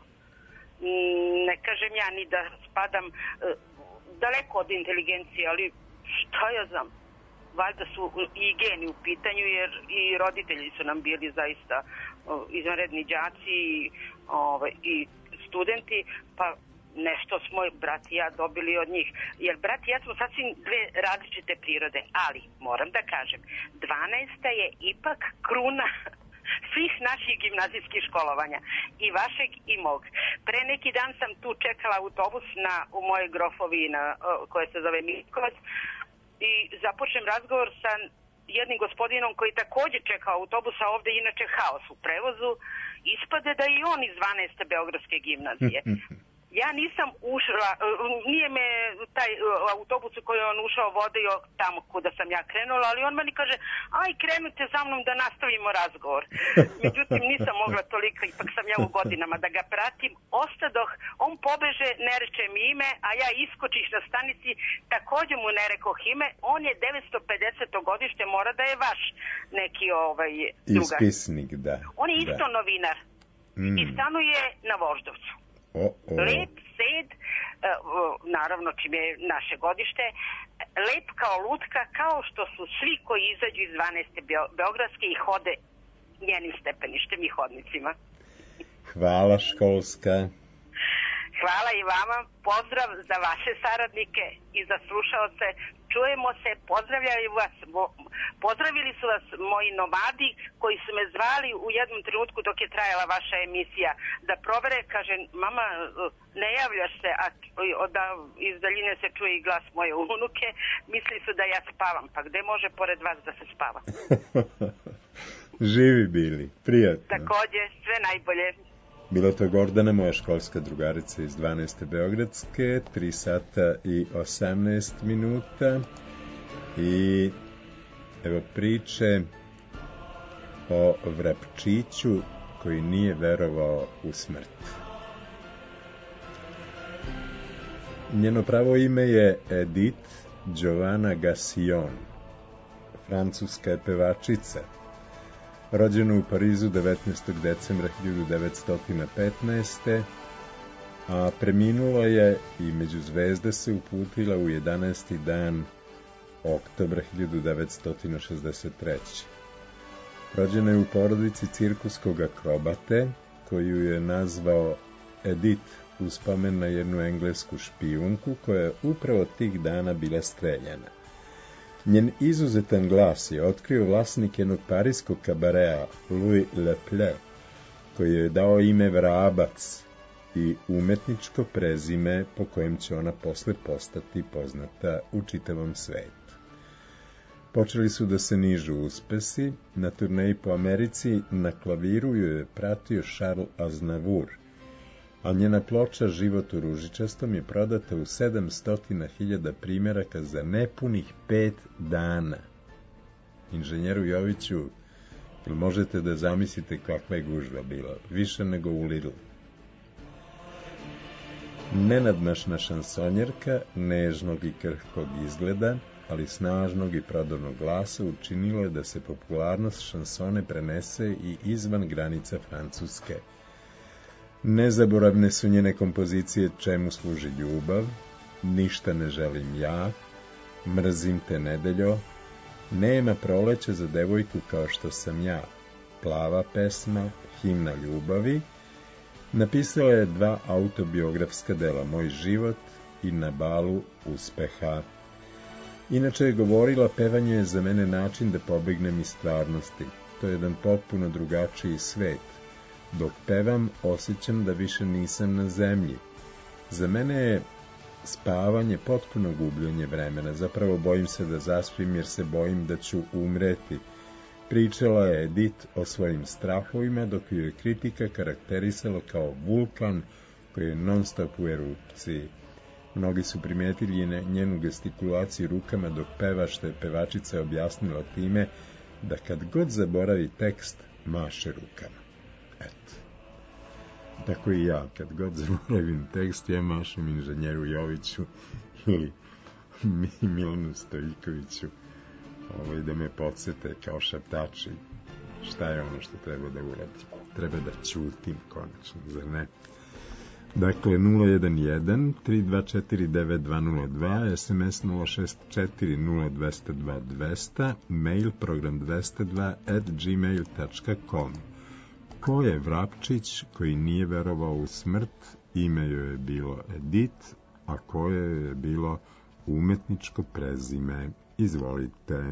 Ne kažem ja ni da spadam uh, daleko od inteligencije, ali šta ja znam, valjda su i geni u pitanju, jer i roditelji su nam bili zaista uh, izvanredni đaci i, ovaj, i studenti, pa nešto smo brat i ja dobili od njih. Jer brat i ja smo sasvim dve različite prirode, ali moram da kažem, dvanaesta je ipak kruna svih naših gimnazijskih školovanja, i vašeg i mog. Pre neki dan sam tu čekala autobus na, u mojoj grofovina koja se zove Mikovac, i započnem razgovor sa jednim gospodinom koji takođe čeka autobus, a ovde inače haos u prevozu. Ispade da i on iz dvanaeste Beogradske gimnazije. Ja nisam ušla, nije me taj autobus u koji je on ušao vodio tamo kuda sam ja krenula, ali on meni kaže, aj krenute za mnom da nastavimo razgovor. Međutim, nisam mogla toliko, ipak sam ja u godinama da ga pratim. Ostadoh, on pobeže, ne reče mi ime, a ja iskočiš na stanici, takođe mu ne rekoh ime, on je devetsto pedeseto godište, mora da je vaš neki ovaj drugar. Ispisnik, da. On je isto da. novinar mm. i stanuje na Voždovcu. O, o. Lep, sed, naravno čim je naše godište, lep kao lutka, kao što su svi koji izađu iz dvanaeste Beogradske i hode njenim stepeništem i hodnicima. Hvala školska. Hvala i vama, pozdrav za vaše saradnike i za slušaoce. Čujemo se, pozdravljaju vas, pozdravili su vas moji nomadi koji su me zvali u jednom trenutku dok je trajala vaša emisija da provere, kaže, mama, ne javljaš se, a da iz daljine se čuje i glas moje unuke, misli su da ja spavam, pa gde može pored vas da se spava? Živi bili, prijatno. Takođe, sve najbolje. Bila to Gordana, moja školska drugarica iz dvanaeste Beogradske, tri sata i osamnaest minuta. I evo priče o vrapčiću koji nije verovao u smrt. Njeno pravo ime je Edith Giovanna Gassion. Francuska je pevačica. Rođena u Parizu devetnaestog decembra hiljadu devetsto petnaeste. a preminula je i među zvezde se uputila u jedanaesti dan oktobra hiljadu devetsto šezdeset treće. Rođena je u porodici cirkuskog akrobate, koju je nazvao Edith u spomen na jednu englesku špijunku koja je upravo tih dana bila streljana. Njen izuzetan glas je otkrio vlasnik jednog parijskog kabarea Louis Lepler, koji je dao ime Vrabac i umetničko prezime po kojem će ona posle postati poznata u čitavom svetu. Počeli su da se nižu uspesi, na turneji po Americi na klaviru ju je pratio Charles Aznavour, a njena ploča Život u ružičastom je prodata u sedamsto hiljada primjeraka za nepunih pet dana. Inženjeru Joviću, Jel možete da zamislite kakva je gužva bila? Više nego u Lidl. Nenadmašna šansonjerka, nežnog i krhkog izgleda, ali snažnog i prodornog glasa učinilo je da se popularnost šansone prenese i izvan granica Francuske. Nezaboravne su njene kompozicije Čemu služi ljubav, Ništa ne želim ja, Mrzim te nedeljo, Nema proleća za devojku kao što sam ja, Plava pesma, Himna ljubavi. Napisala je dva autobiografska dela, Moj život i Na balu uspeha. Inače je govorila, pevanje je za mene način da pobegnem iz stvarnosti. To je jedan potpuno drugačiji svet. Dok pevam, osjećam da više nisam na zemlji. Za mene je spavanje potpuno gubljenje vremena. Zapravo bojim se da zaspim jer se bojim da ću umreti. Pričala je Edith o svojim strahovima, dok ju je kritika karakterisala kao vulkan koji je non stop u erupciji. Mnogi su primetili njenu gestikulaciju rukama dok peva, što je pevačica objasnila time da kad god zaboravi tekst, maše rukama. Eto. Tako i ja, kad god zaboravim tekst, ja mašem inženjeru Joviću ili Milanu Stojikoviću, ovaj, da me podsjete kao šaptači šta je ono što treba da uradim. Treba da ćutim konačno, zar ne? Dakle, nula jedan jedan tri dva četiri devet dva nula dva, S M S nula šest četiri nula dva zero dva dva zero zero, mail program dvesta dva at gmail dot com. Ko je Vrapčić koji nije verovao u smrt? Ime joj je bilo Edith, a koje je bilo umetničko prezime? Izvolite.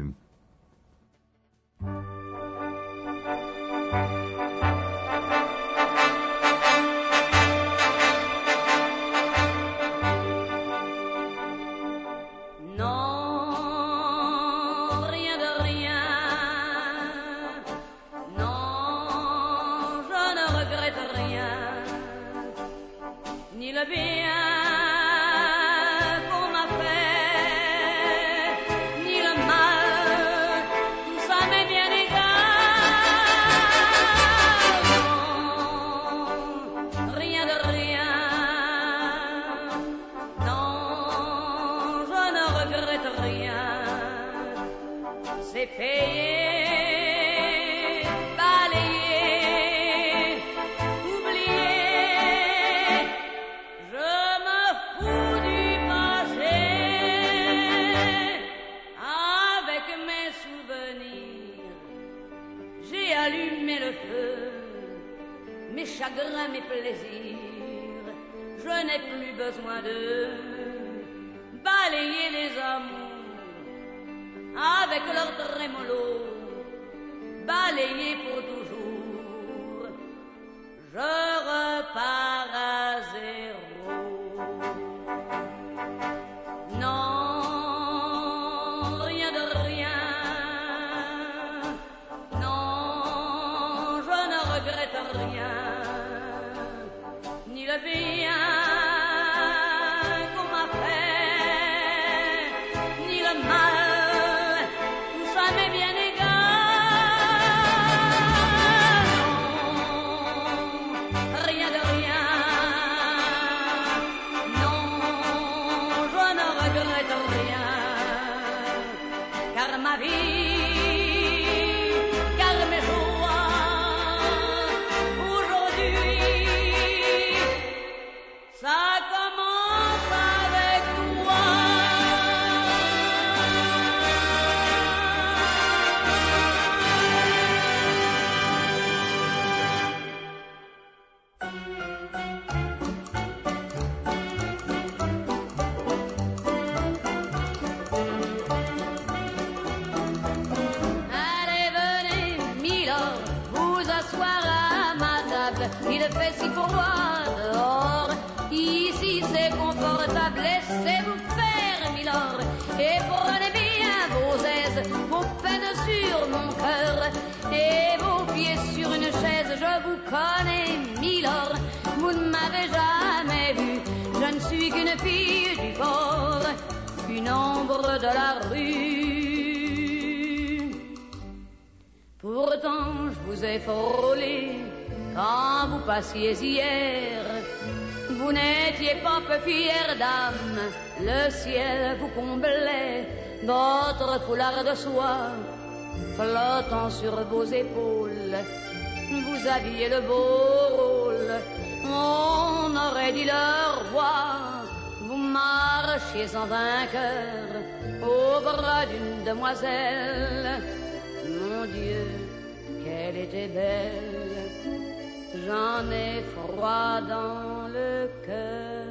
Pourtant vous ai frôlé quand vous passiez hier. Vous n'étiez pas peu fière dame, le ciel vous comblait, votre foulard de soie flottant sur vos épaules. Vous aviez le beau rôle, on aurait dit le roi. Vous marchiez en vainqueur au bras d'une demoiselle. Mon Dieu, qu'elle était belle, j'en ai froid dans le cœur.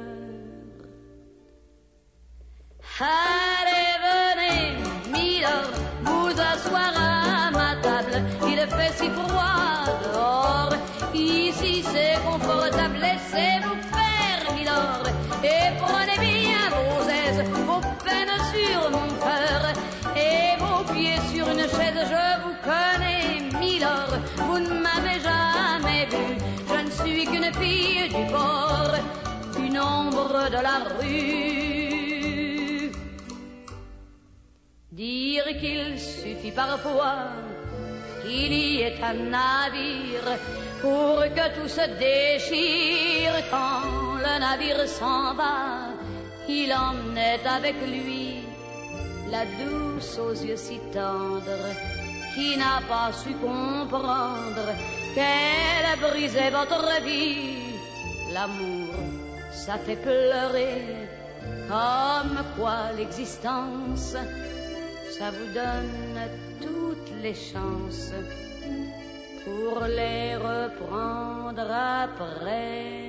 Allez, venez, milord, vous asseoir à ma table. Il fait si froid dehors, ici c'est confortable. Laissez-vous faire, milord, et prenez bien vos aises, vos peines sur mon cœur et vos pieds sur une chaise. Je vous connais, milord, vous ne m'avez jamais vu. Je ne suis qu'une fille du port, une ombre de la rue. Dire qu'il suffit parfois qu'il y ait un navire pour que tout se déchire. Quand le navire s'en va, il emmenait avec lui la douce aux yeux si tendres, qui n'a pas su comprendre qu'elle brisait votre vie. L'amour, ça fait pleurer, comme quoi l'existence, ça vous donne toutes les chances pour les reprendre après.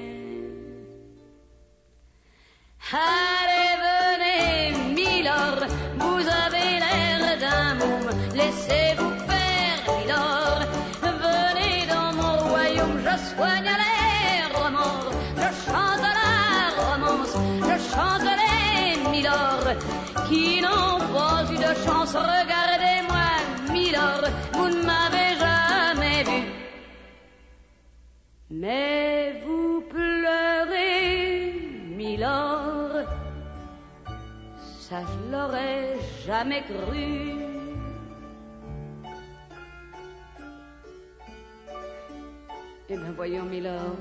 Allez, venez, milord, vous avez l'air d'un môme, laissez-vous faire, milord. Venez dans mon royaume, je soigne les remords, je chante la romance, je chante les milord qui n'ont pas eu de chance. Regardez-moi, milord, vous ne m'avez jamais vu, mais vous pleurez, milord, ça je l'aurais jamais cru. Eh bien voyons, milord,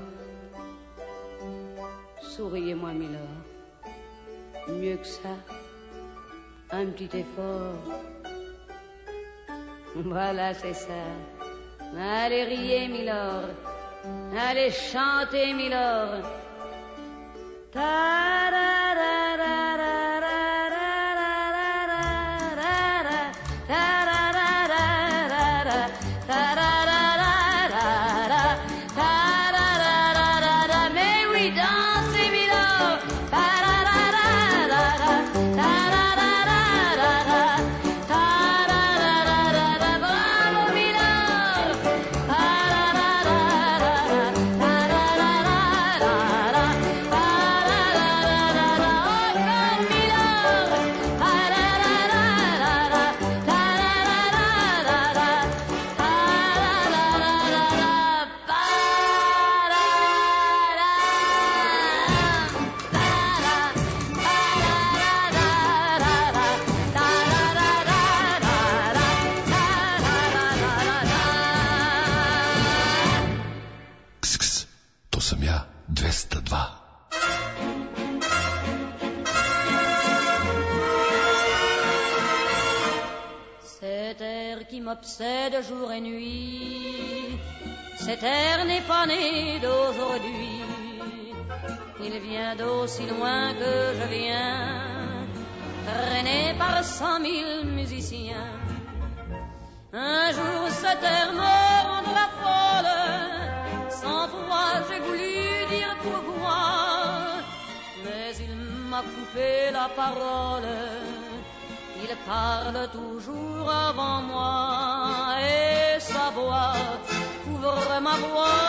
souriez-moi, milord, mieux que ça, un petit effort. Voilà, c'est ça. Allez, riez, milord. Allez, chantez, milord. Mais oui, dansez, milord. Qui m'obsède jour et nuit, cet air n'est pas né d'aujourd'hui, il vient d'aussi loin que je viens, traîné par cent mille musiciens. Un jour cet air me rendra folle, cent fois j'ai voulu dire pourquoi, mais il m'a coupé la parole. Il parle toujours avant moi et sa voix couvre ma voix.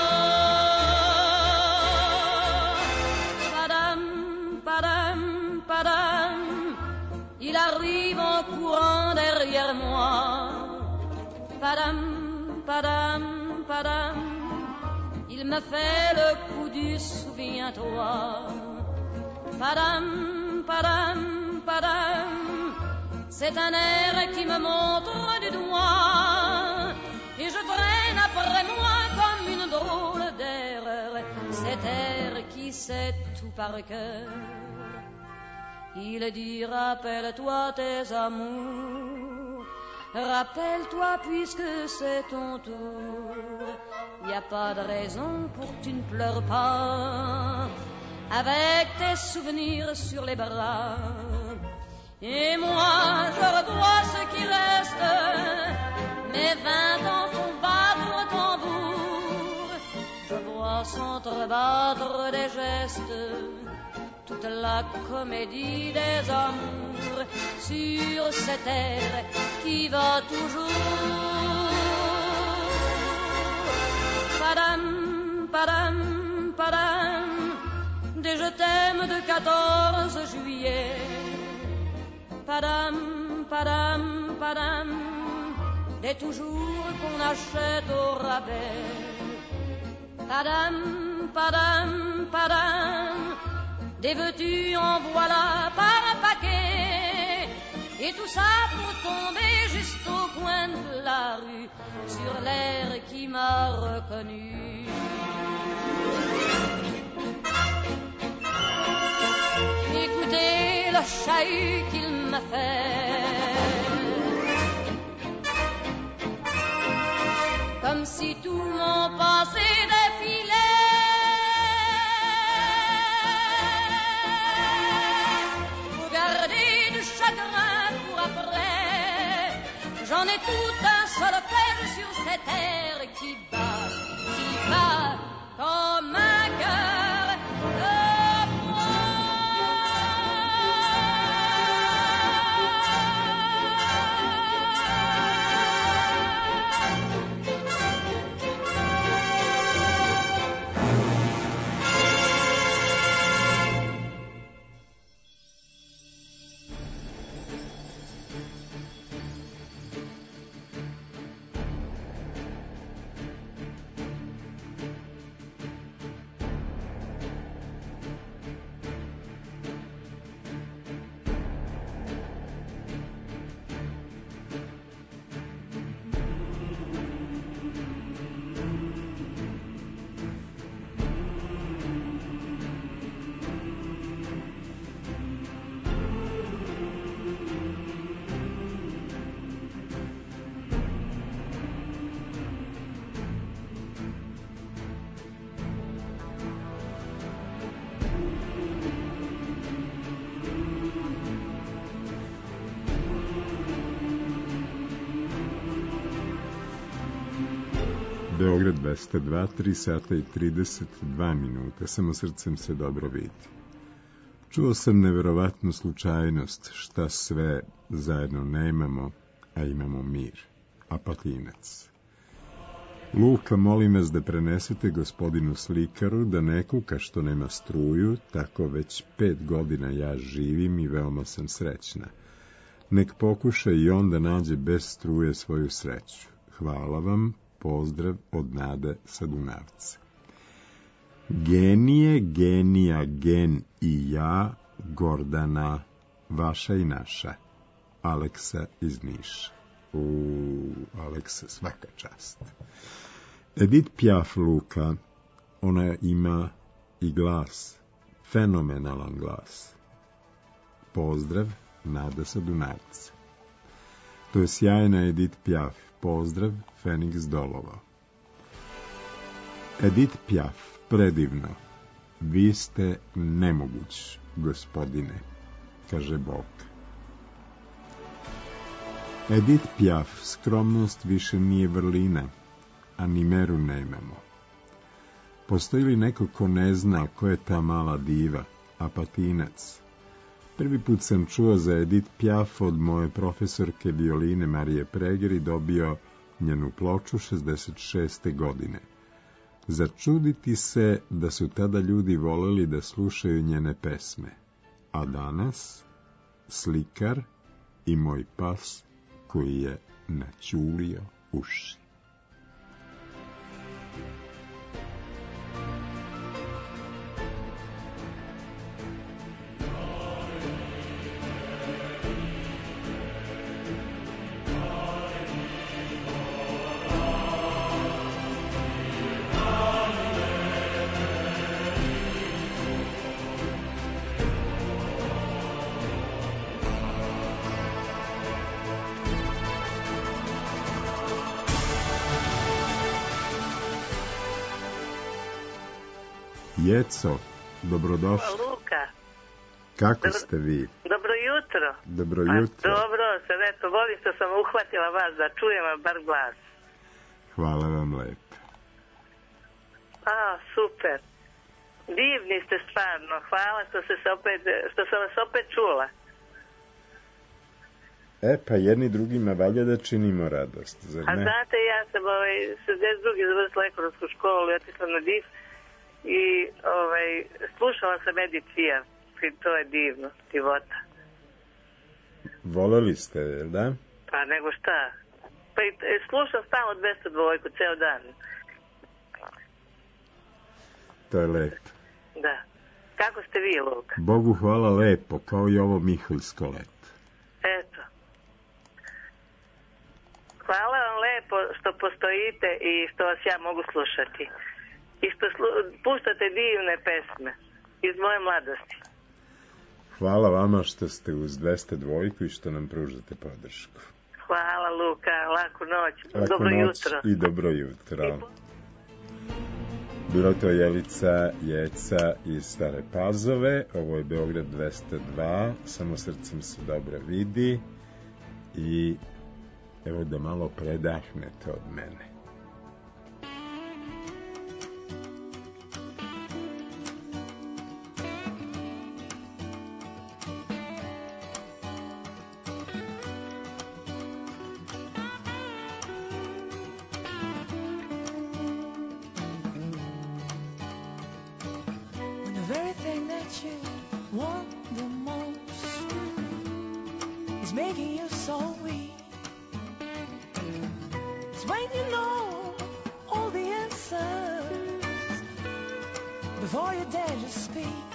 Padam, padam, padam, il arrive en courant derrière moi. Padam, padam, padam, il me fait le coup du souviens-toi. Padam, padam, padam, c'est un air qui me montre du doigt et je traîne après par cœur. Il dit rappelle-toi tes amours, rappelle-toi puisque c'est ton tour. Y a pas de raison pour que tu ne pleures pas, avec tes souvenirs sur les bras. Et moi je revois ce qui reste, mes vingt ans font battre au tambour. Je vois s'entrebattre des gestes, toute la comédie des amours sur cette terre qui va toujours. Padam, padam, padam, des je t'aime de quatorze juillet. Padam, padam, padam, des toujours qu'on achète au rabais. Padam, padam, padam, des veux-tu en voilà par un paquet. Et tout ça pour tomber juste au coin de la rue, sur l'air qui m'a reconnu. Écoutez le chahut qu'il m'a fait, comme si tout mon passé défilait. Faut garder du chagrin pour après, j'en ai tout un solfège sur cette terre qui bat, qui bat comme un cœur de Beograd dvesta dva, tri sata i trideset dva minuta, samo srcem se dobro vidi. Čuo sam neverovatnu slučajnost, šta sve zajedno nemamo, a imamo mir. Apatinac. Luka, molim vas da prenesete gospodinu slikaru da ne kuka što nema struju, tako već pet godina ja živim i veoma sam srećna. Nek pokuša i on da nađe bez struje svoju sreću. Hvala vam. Pozdrav od Nade sa Dunavca. Genije, genija, gen i ja, Gordana, vaša i naša. Aleksa iz Niša. U, Aleksa, svaka čast. Edith Piaf, Luka, ona ima i glas, fenomenalan glas. Pozdrav, Nada sa Dunavca. To je sjajna Edith Piaf. Pozdrav, Feniks Dolova. Edith Piaf, predivno. Vi ste nemoguć, gospodine, kaže Bog. Edith Piaf, skromnost više nije vrlina, a ni meru nemamo. Postoji li neko ko ne zna ko je ta mala diva, Apatinac? Prvi put sam čuo za Edith Piaf od moje profesorke violine Marije Preger i dobio njenu ploču šezdeset šeste godine. Začuditi se da su tada ljudi voleli da slušaju njene pesme, a danas slikar i moj pas koji je naćulio uši. Jeco, dobrodošli. Luka. Kako ste vi? Dobro jutro. Dobro A, jutro. dobro, sad eto, volim što sam uhvatila vas da čujem vam bar glas. Hvala vam lepo. A, super. Divni ste stvarno. Hvala što, se se opet, što sam vas opet čula. E, pa jedni drugima valja da činimo radost, zar A ne? znate, ja sam ovaj, šezdeset druge završila ekonomsku školu i otišla na D I F i ovaj, slušala sam Edith Piaf. I to je divno, divota. Voleli ste, jel da? Pa nego šta? Pa i, i slušam stalno dvesta dvojku, ceo dan. To je lepo. Da. Kako ste vi, Luka? Bogu hvala lepo, kao i ovo Miholjsko leto. Eto. Hvala vam lepo što postojite i što vas ja mogu slušati. I što slu- puštate divne pesme iz moje mladosti. Hvala vama što ste uz dvesta dvojku i što nam pružate podršku. Hvala, Luka. Laku noć. Laku dobro noć jutro. I dobro jutro. Bilo to Jelica Jeca iz Stare Pazove. Ovo je Beograd dvesta dva. Samo srcem se dobro vidi. I evo da malo predahnete od mene. The very thing that you want the most is making you so weak. It's when you know all the answers before you dare to speak.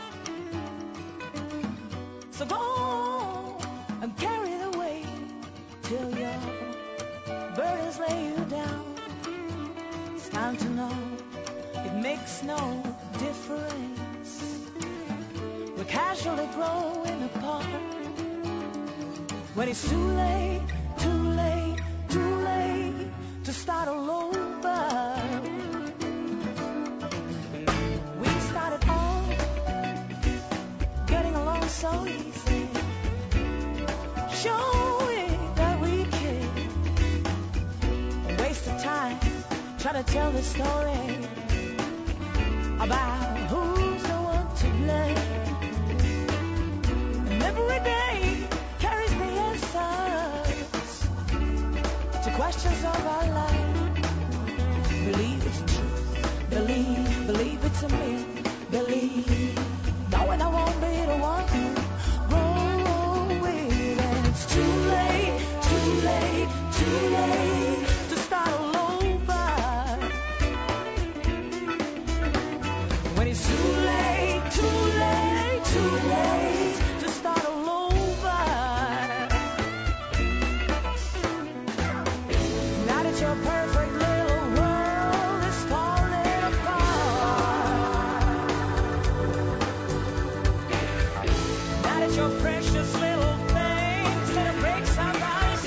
So go and carry the weight till your burdens lay you down. It's time to know it makes no difference. We're casually growing apart. When it's too late, too late, too late to start all over. We started off getting along so easy, showing that we care. A waste of time trying to tell the story about who's the one to blame. And every day carries the answers to questions of our life. Believe it's true, believe, believe it's a me, believe, knowing I won't be the one to roll with. And it's too late, too late, too late to start all over. When it's too late, too late, too late to start all over. Now that your perfect little world is falling apart. Now that your precious little things gonna break somebody's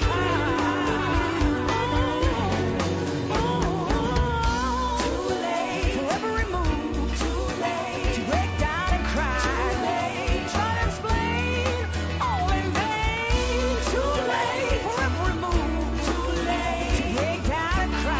heart. Too late for every move. Too late to break down and cry. Too late try to explain all in vain. Too late for every move. Too late to break down and cry.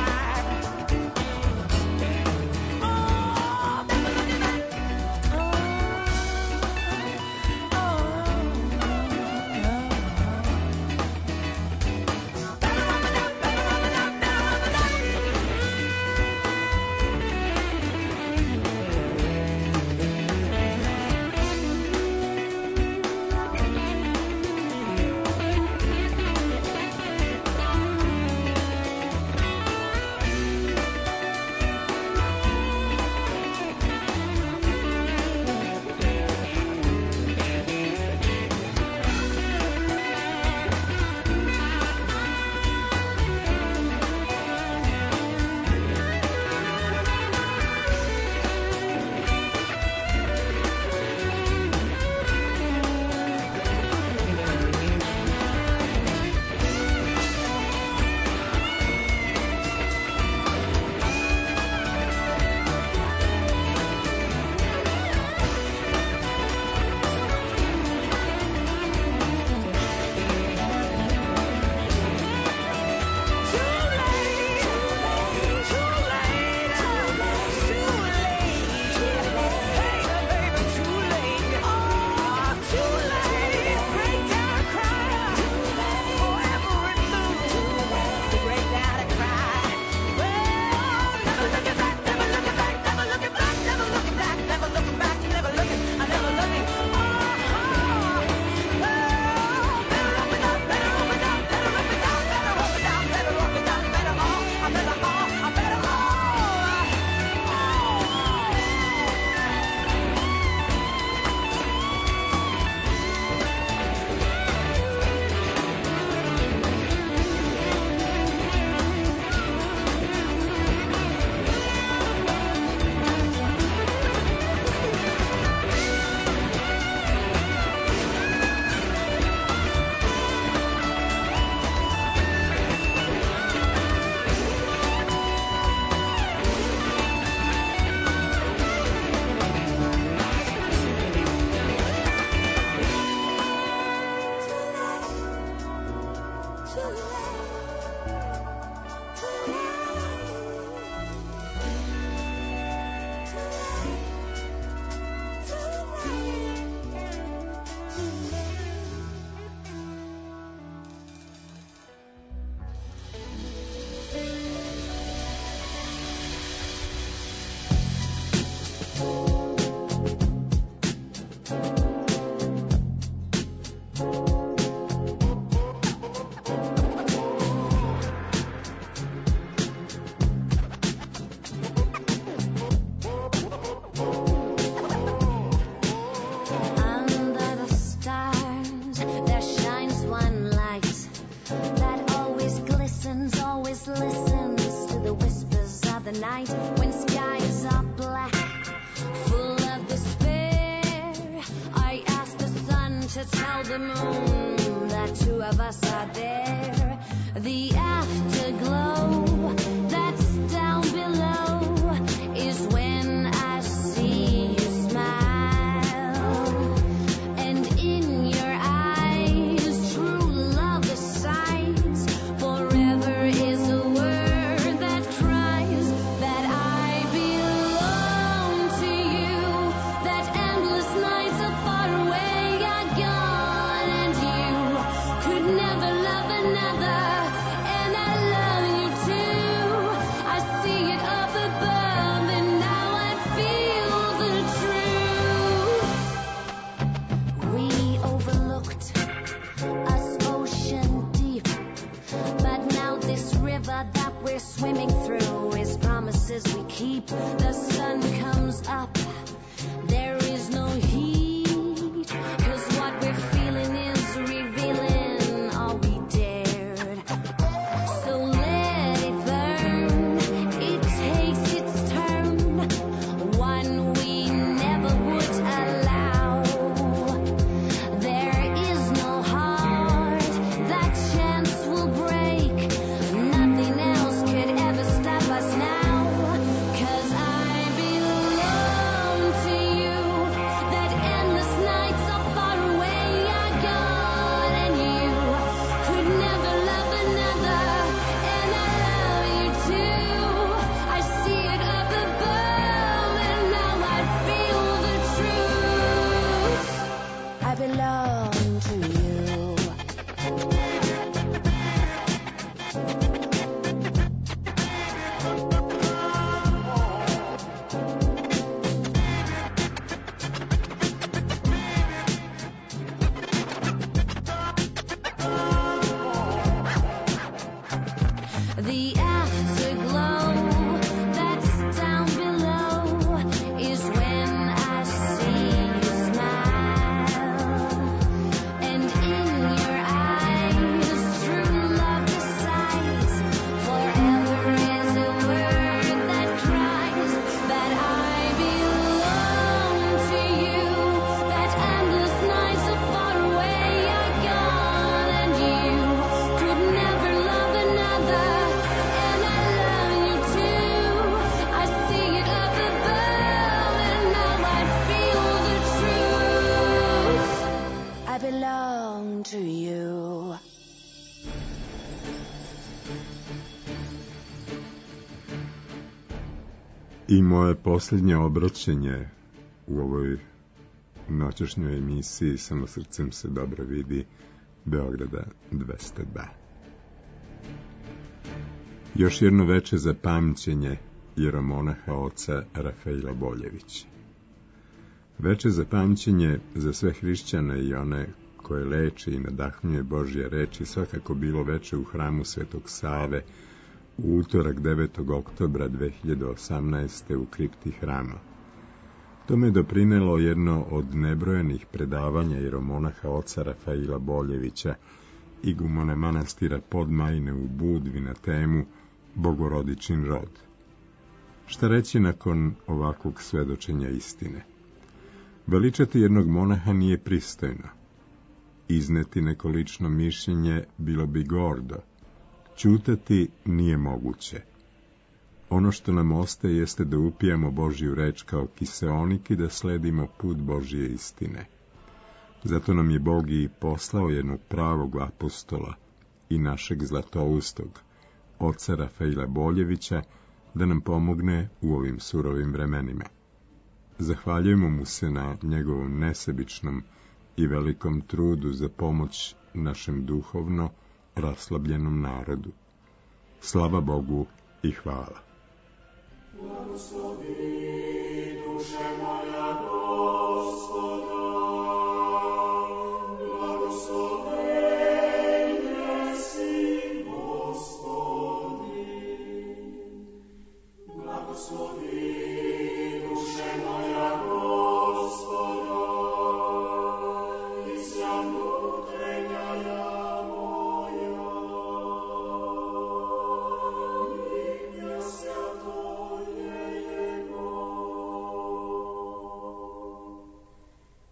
the moon, the two of us are there. The afterglow that's down below is when I see you smile. And in your eyes, true love is sighs. Forever is a word that cries that I belong to you. That endless nights are far away are gone, and you could never love another. And I love you too. I see it up above, and now I feel the truth. We overlooked us ocean deep, but now this river that we're swimming through is promises we keep. The sun comes up, there is no heat, 'cause what we're feeling is revealing all we dared. So let it burn, it takes its turn, one we never would allow. There is no heart that chance will break, nothing else could ever stop us now. 'Cause I belong to you. That endless nights are far away are gone, and you could never love another. And I love you too. I see it up above, and now I feel the truth. I belong to you. The afterglow that's down below is when I see you smile. And in your eyes, true love decides. Forever is a word that cries that I belong to you. That endless nights are far away are gone, and you could never love another. And I love you too. I see it up above, and now I feel the truth. I belong to you. I moje posljednje obraćanje u ovoj noćašnjoj emisiji Samo srcem se dobro vidi, Beograda dvesta dva. Još jedno veče za pamćenje jeromonaha oca Rafaila Boljevića. Veče za pamćenje za sve hrišćane i one koje leči i nadahnjuje Božja reč i svakako bilo veče u hramu Svetog Save u utorak devetog oktobra dve hiljade osamnaeste. u kripti hrama. Tome je doprinelo jedno od nebrojenih predavanja jeromonaha oca Rafaila Boljevića, igumona manastira Podmajne u Budvi na temu Bogorodičin rod. Šta reći nakon ovakvog svedočenja istine? Veličati jednog monaha nije pristojno. Izneti neko lično mišljenje bilo bi gordo. Ćutati nije moguće. Ono što nam ostaje jeste da upijamo Božju reč kao kiseonik i da sledimo put Božje istine. Zato nam je Bog i poslao jednog pravog apostola i našeg zlatoustog, oca Rafaila Boljevića, da nam pomogne u ovim surovim vremenima. Zahvaljujemo mu se na njegovom nesebičnom i velikom trudu za pomoć našem duhovno raslabljenom narodu. Slava Bogu i hvala. Blagoslovi duše moja Gospoda, blagosloven jesi Gospodi. Blagoslovi duše moja Gospoda, iz jamutrenja moja. Imja svjatoje Jego.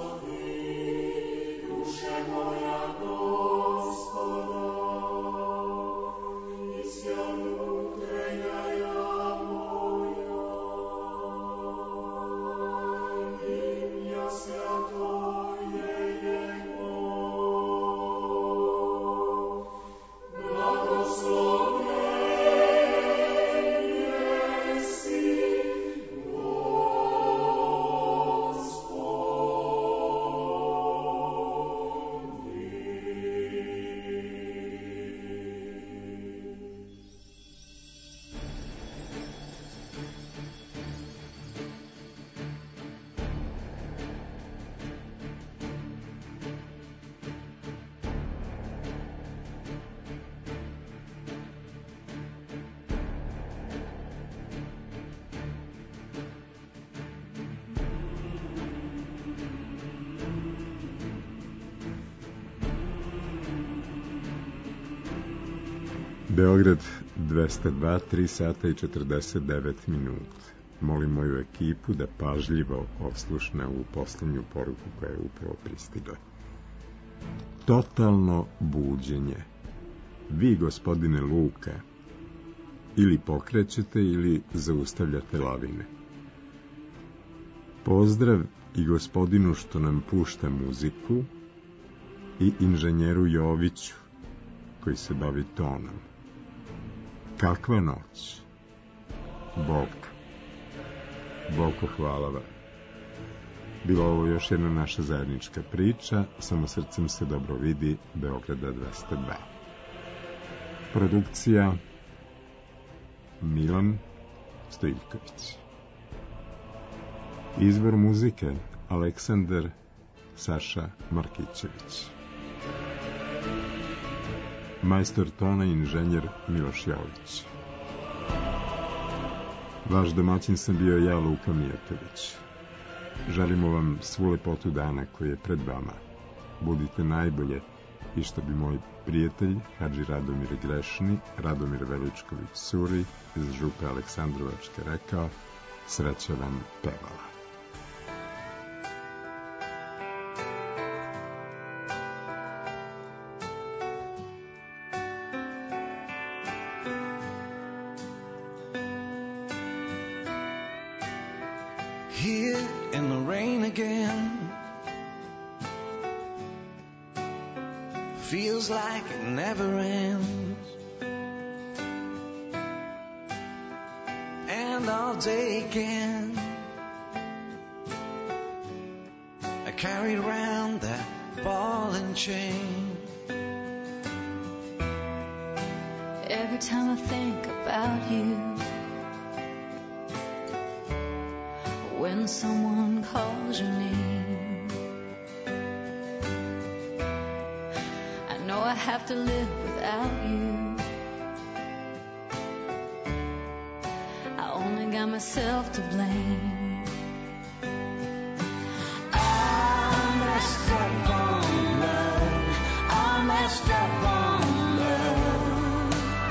Beograd dvesta dva, tri sata i četrdeset devet minuta. Molim moju ekipu da pažljivo oslušne ovu posljednju poruku koja je upravo pristigla. Totalno buđenje. Vi, gospodine Luka, ili pokrećete ili zaustavljate lavine. Pozdrav i gospodinu što nam pušta muziku i inženjeru Joviću koji se bavi tonom. Kakva noć? Bog. Boko hvala vam. Bila ovo još jedna naša zajednička priča, samo srcem se dobro vidi, Beograda dvesta dva. Produkcija Milan Stojiljković. Izvor muzike Aleksandar Saša Markićević. Majstor tona i inženjer Miloš Jović. Vaš domaćin sam bio ja, Luka Mijatović. Želimo vam svu lepotu dana koji je pred vama. Budite najbolje i što bi moj prijatelj Hadži Radomir Grešni, Radomir Veličković Suri iz Župe Aleksandrovačke rekao, sreća vam pevala. Here in the rain again, feels like it never ends, and all day again I carried around that ball and chain. Every time I think about you, when someone calls your name, I know I have to live without you. I only got myself to blame. I messed up on love, I messed up on love.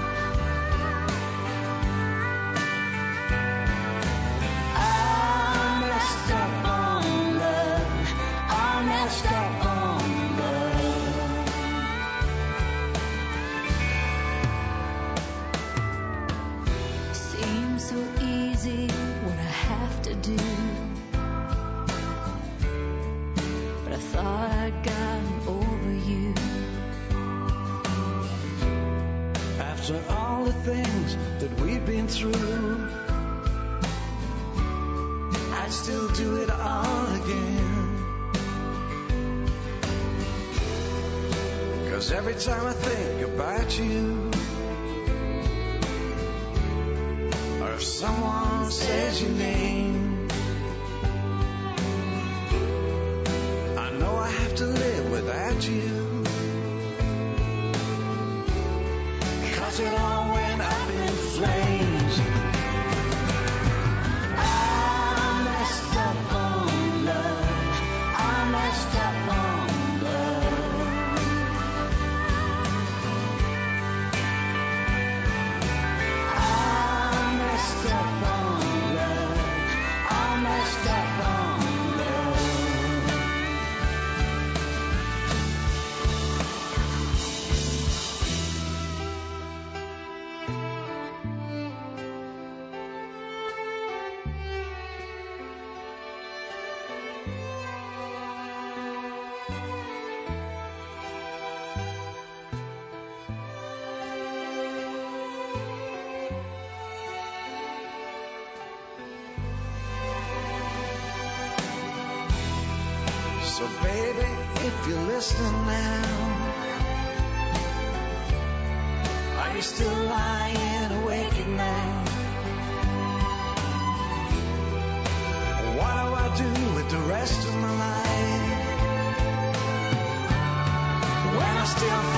I messed up on love, I messed up on love. Seems so easy what I have to do, but I thought I'd gotten over you. After all the things that we've been through, I'd still do it all again. 'Cause every time I think about you, or if someone says your name, I know I have to live without you. 'Cause it all went up in flames. I messed up on love, I messed up on love. I messed up on love, I messed up on love. So baby, if you're listening now, are you still lying awake at night? What do I do with the rest of my life when I still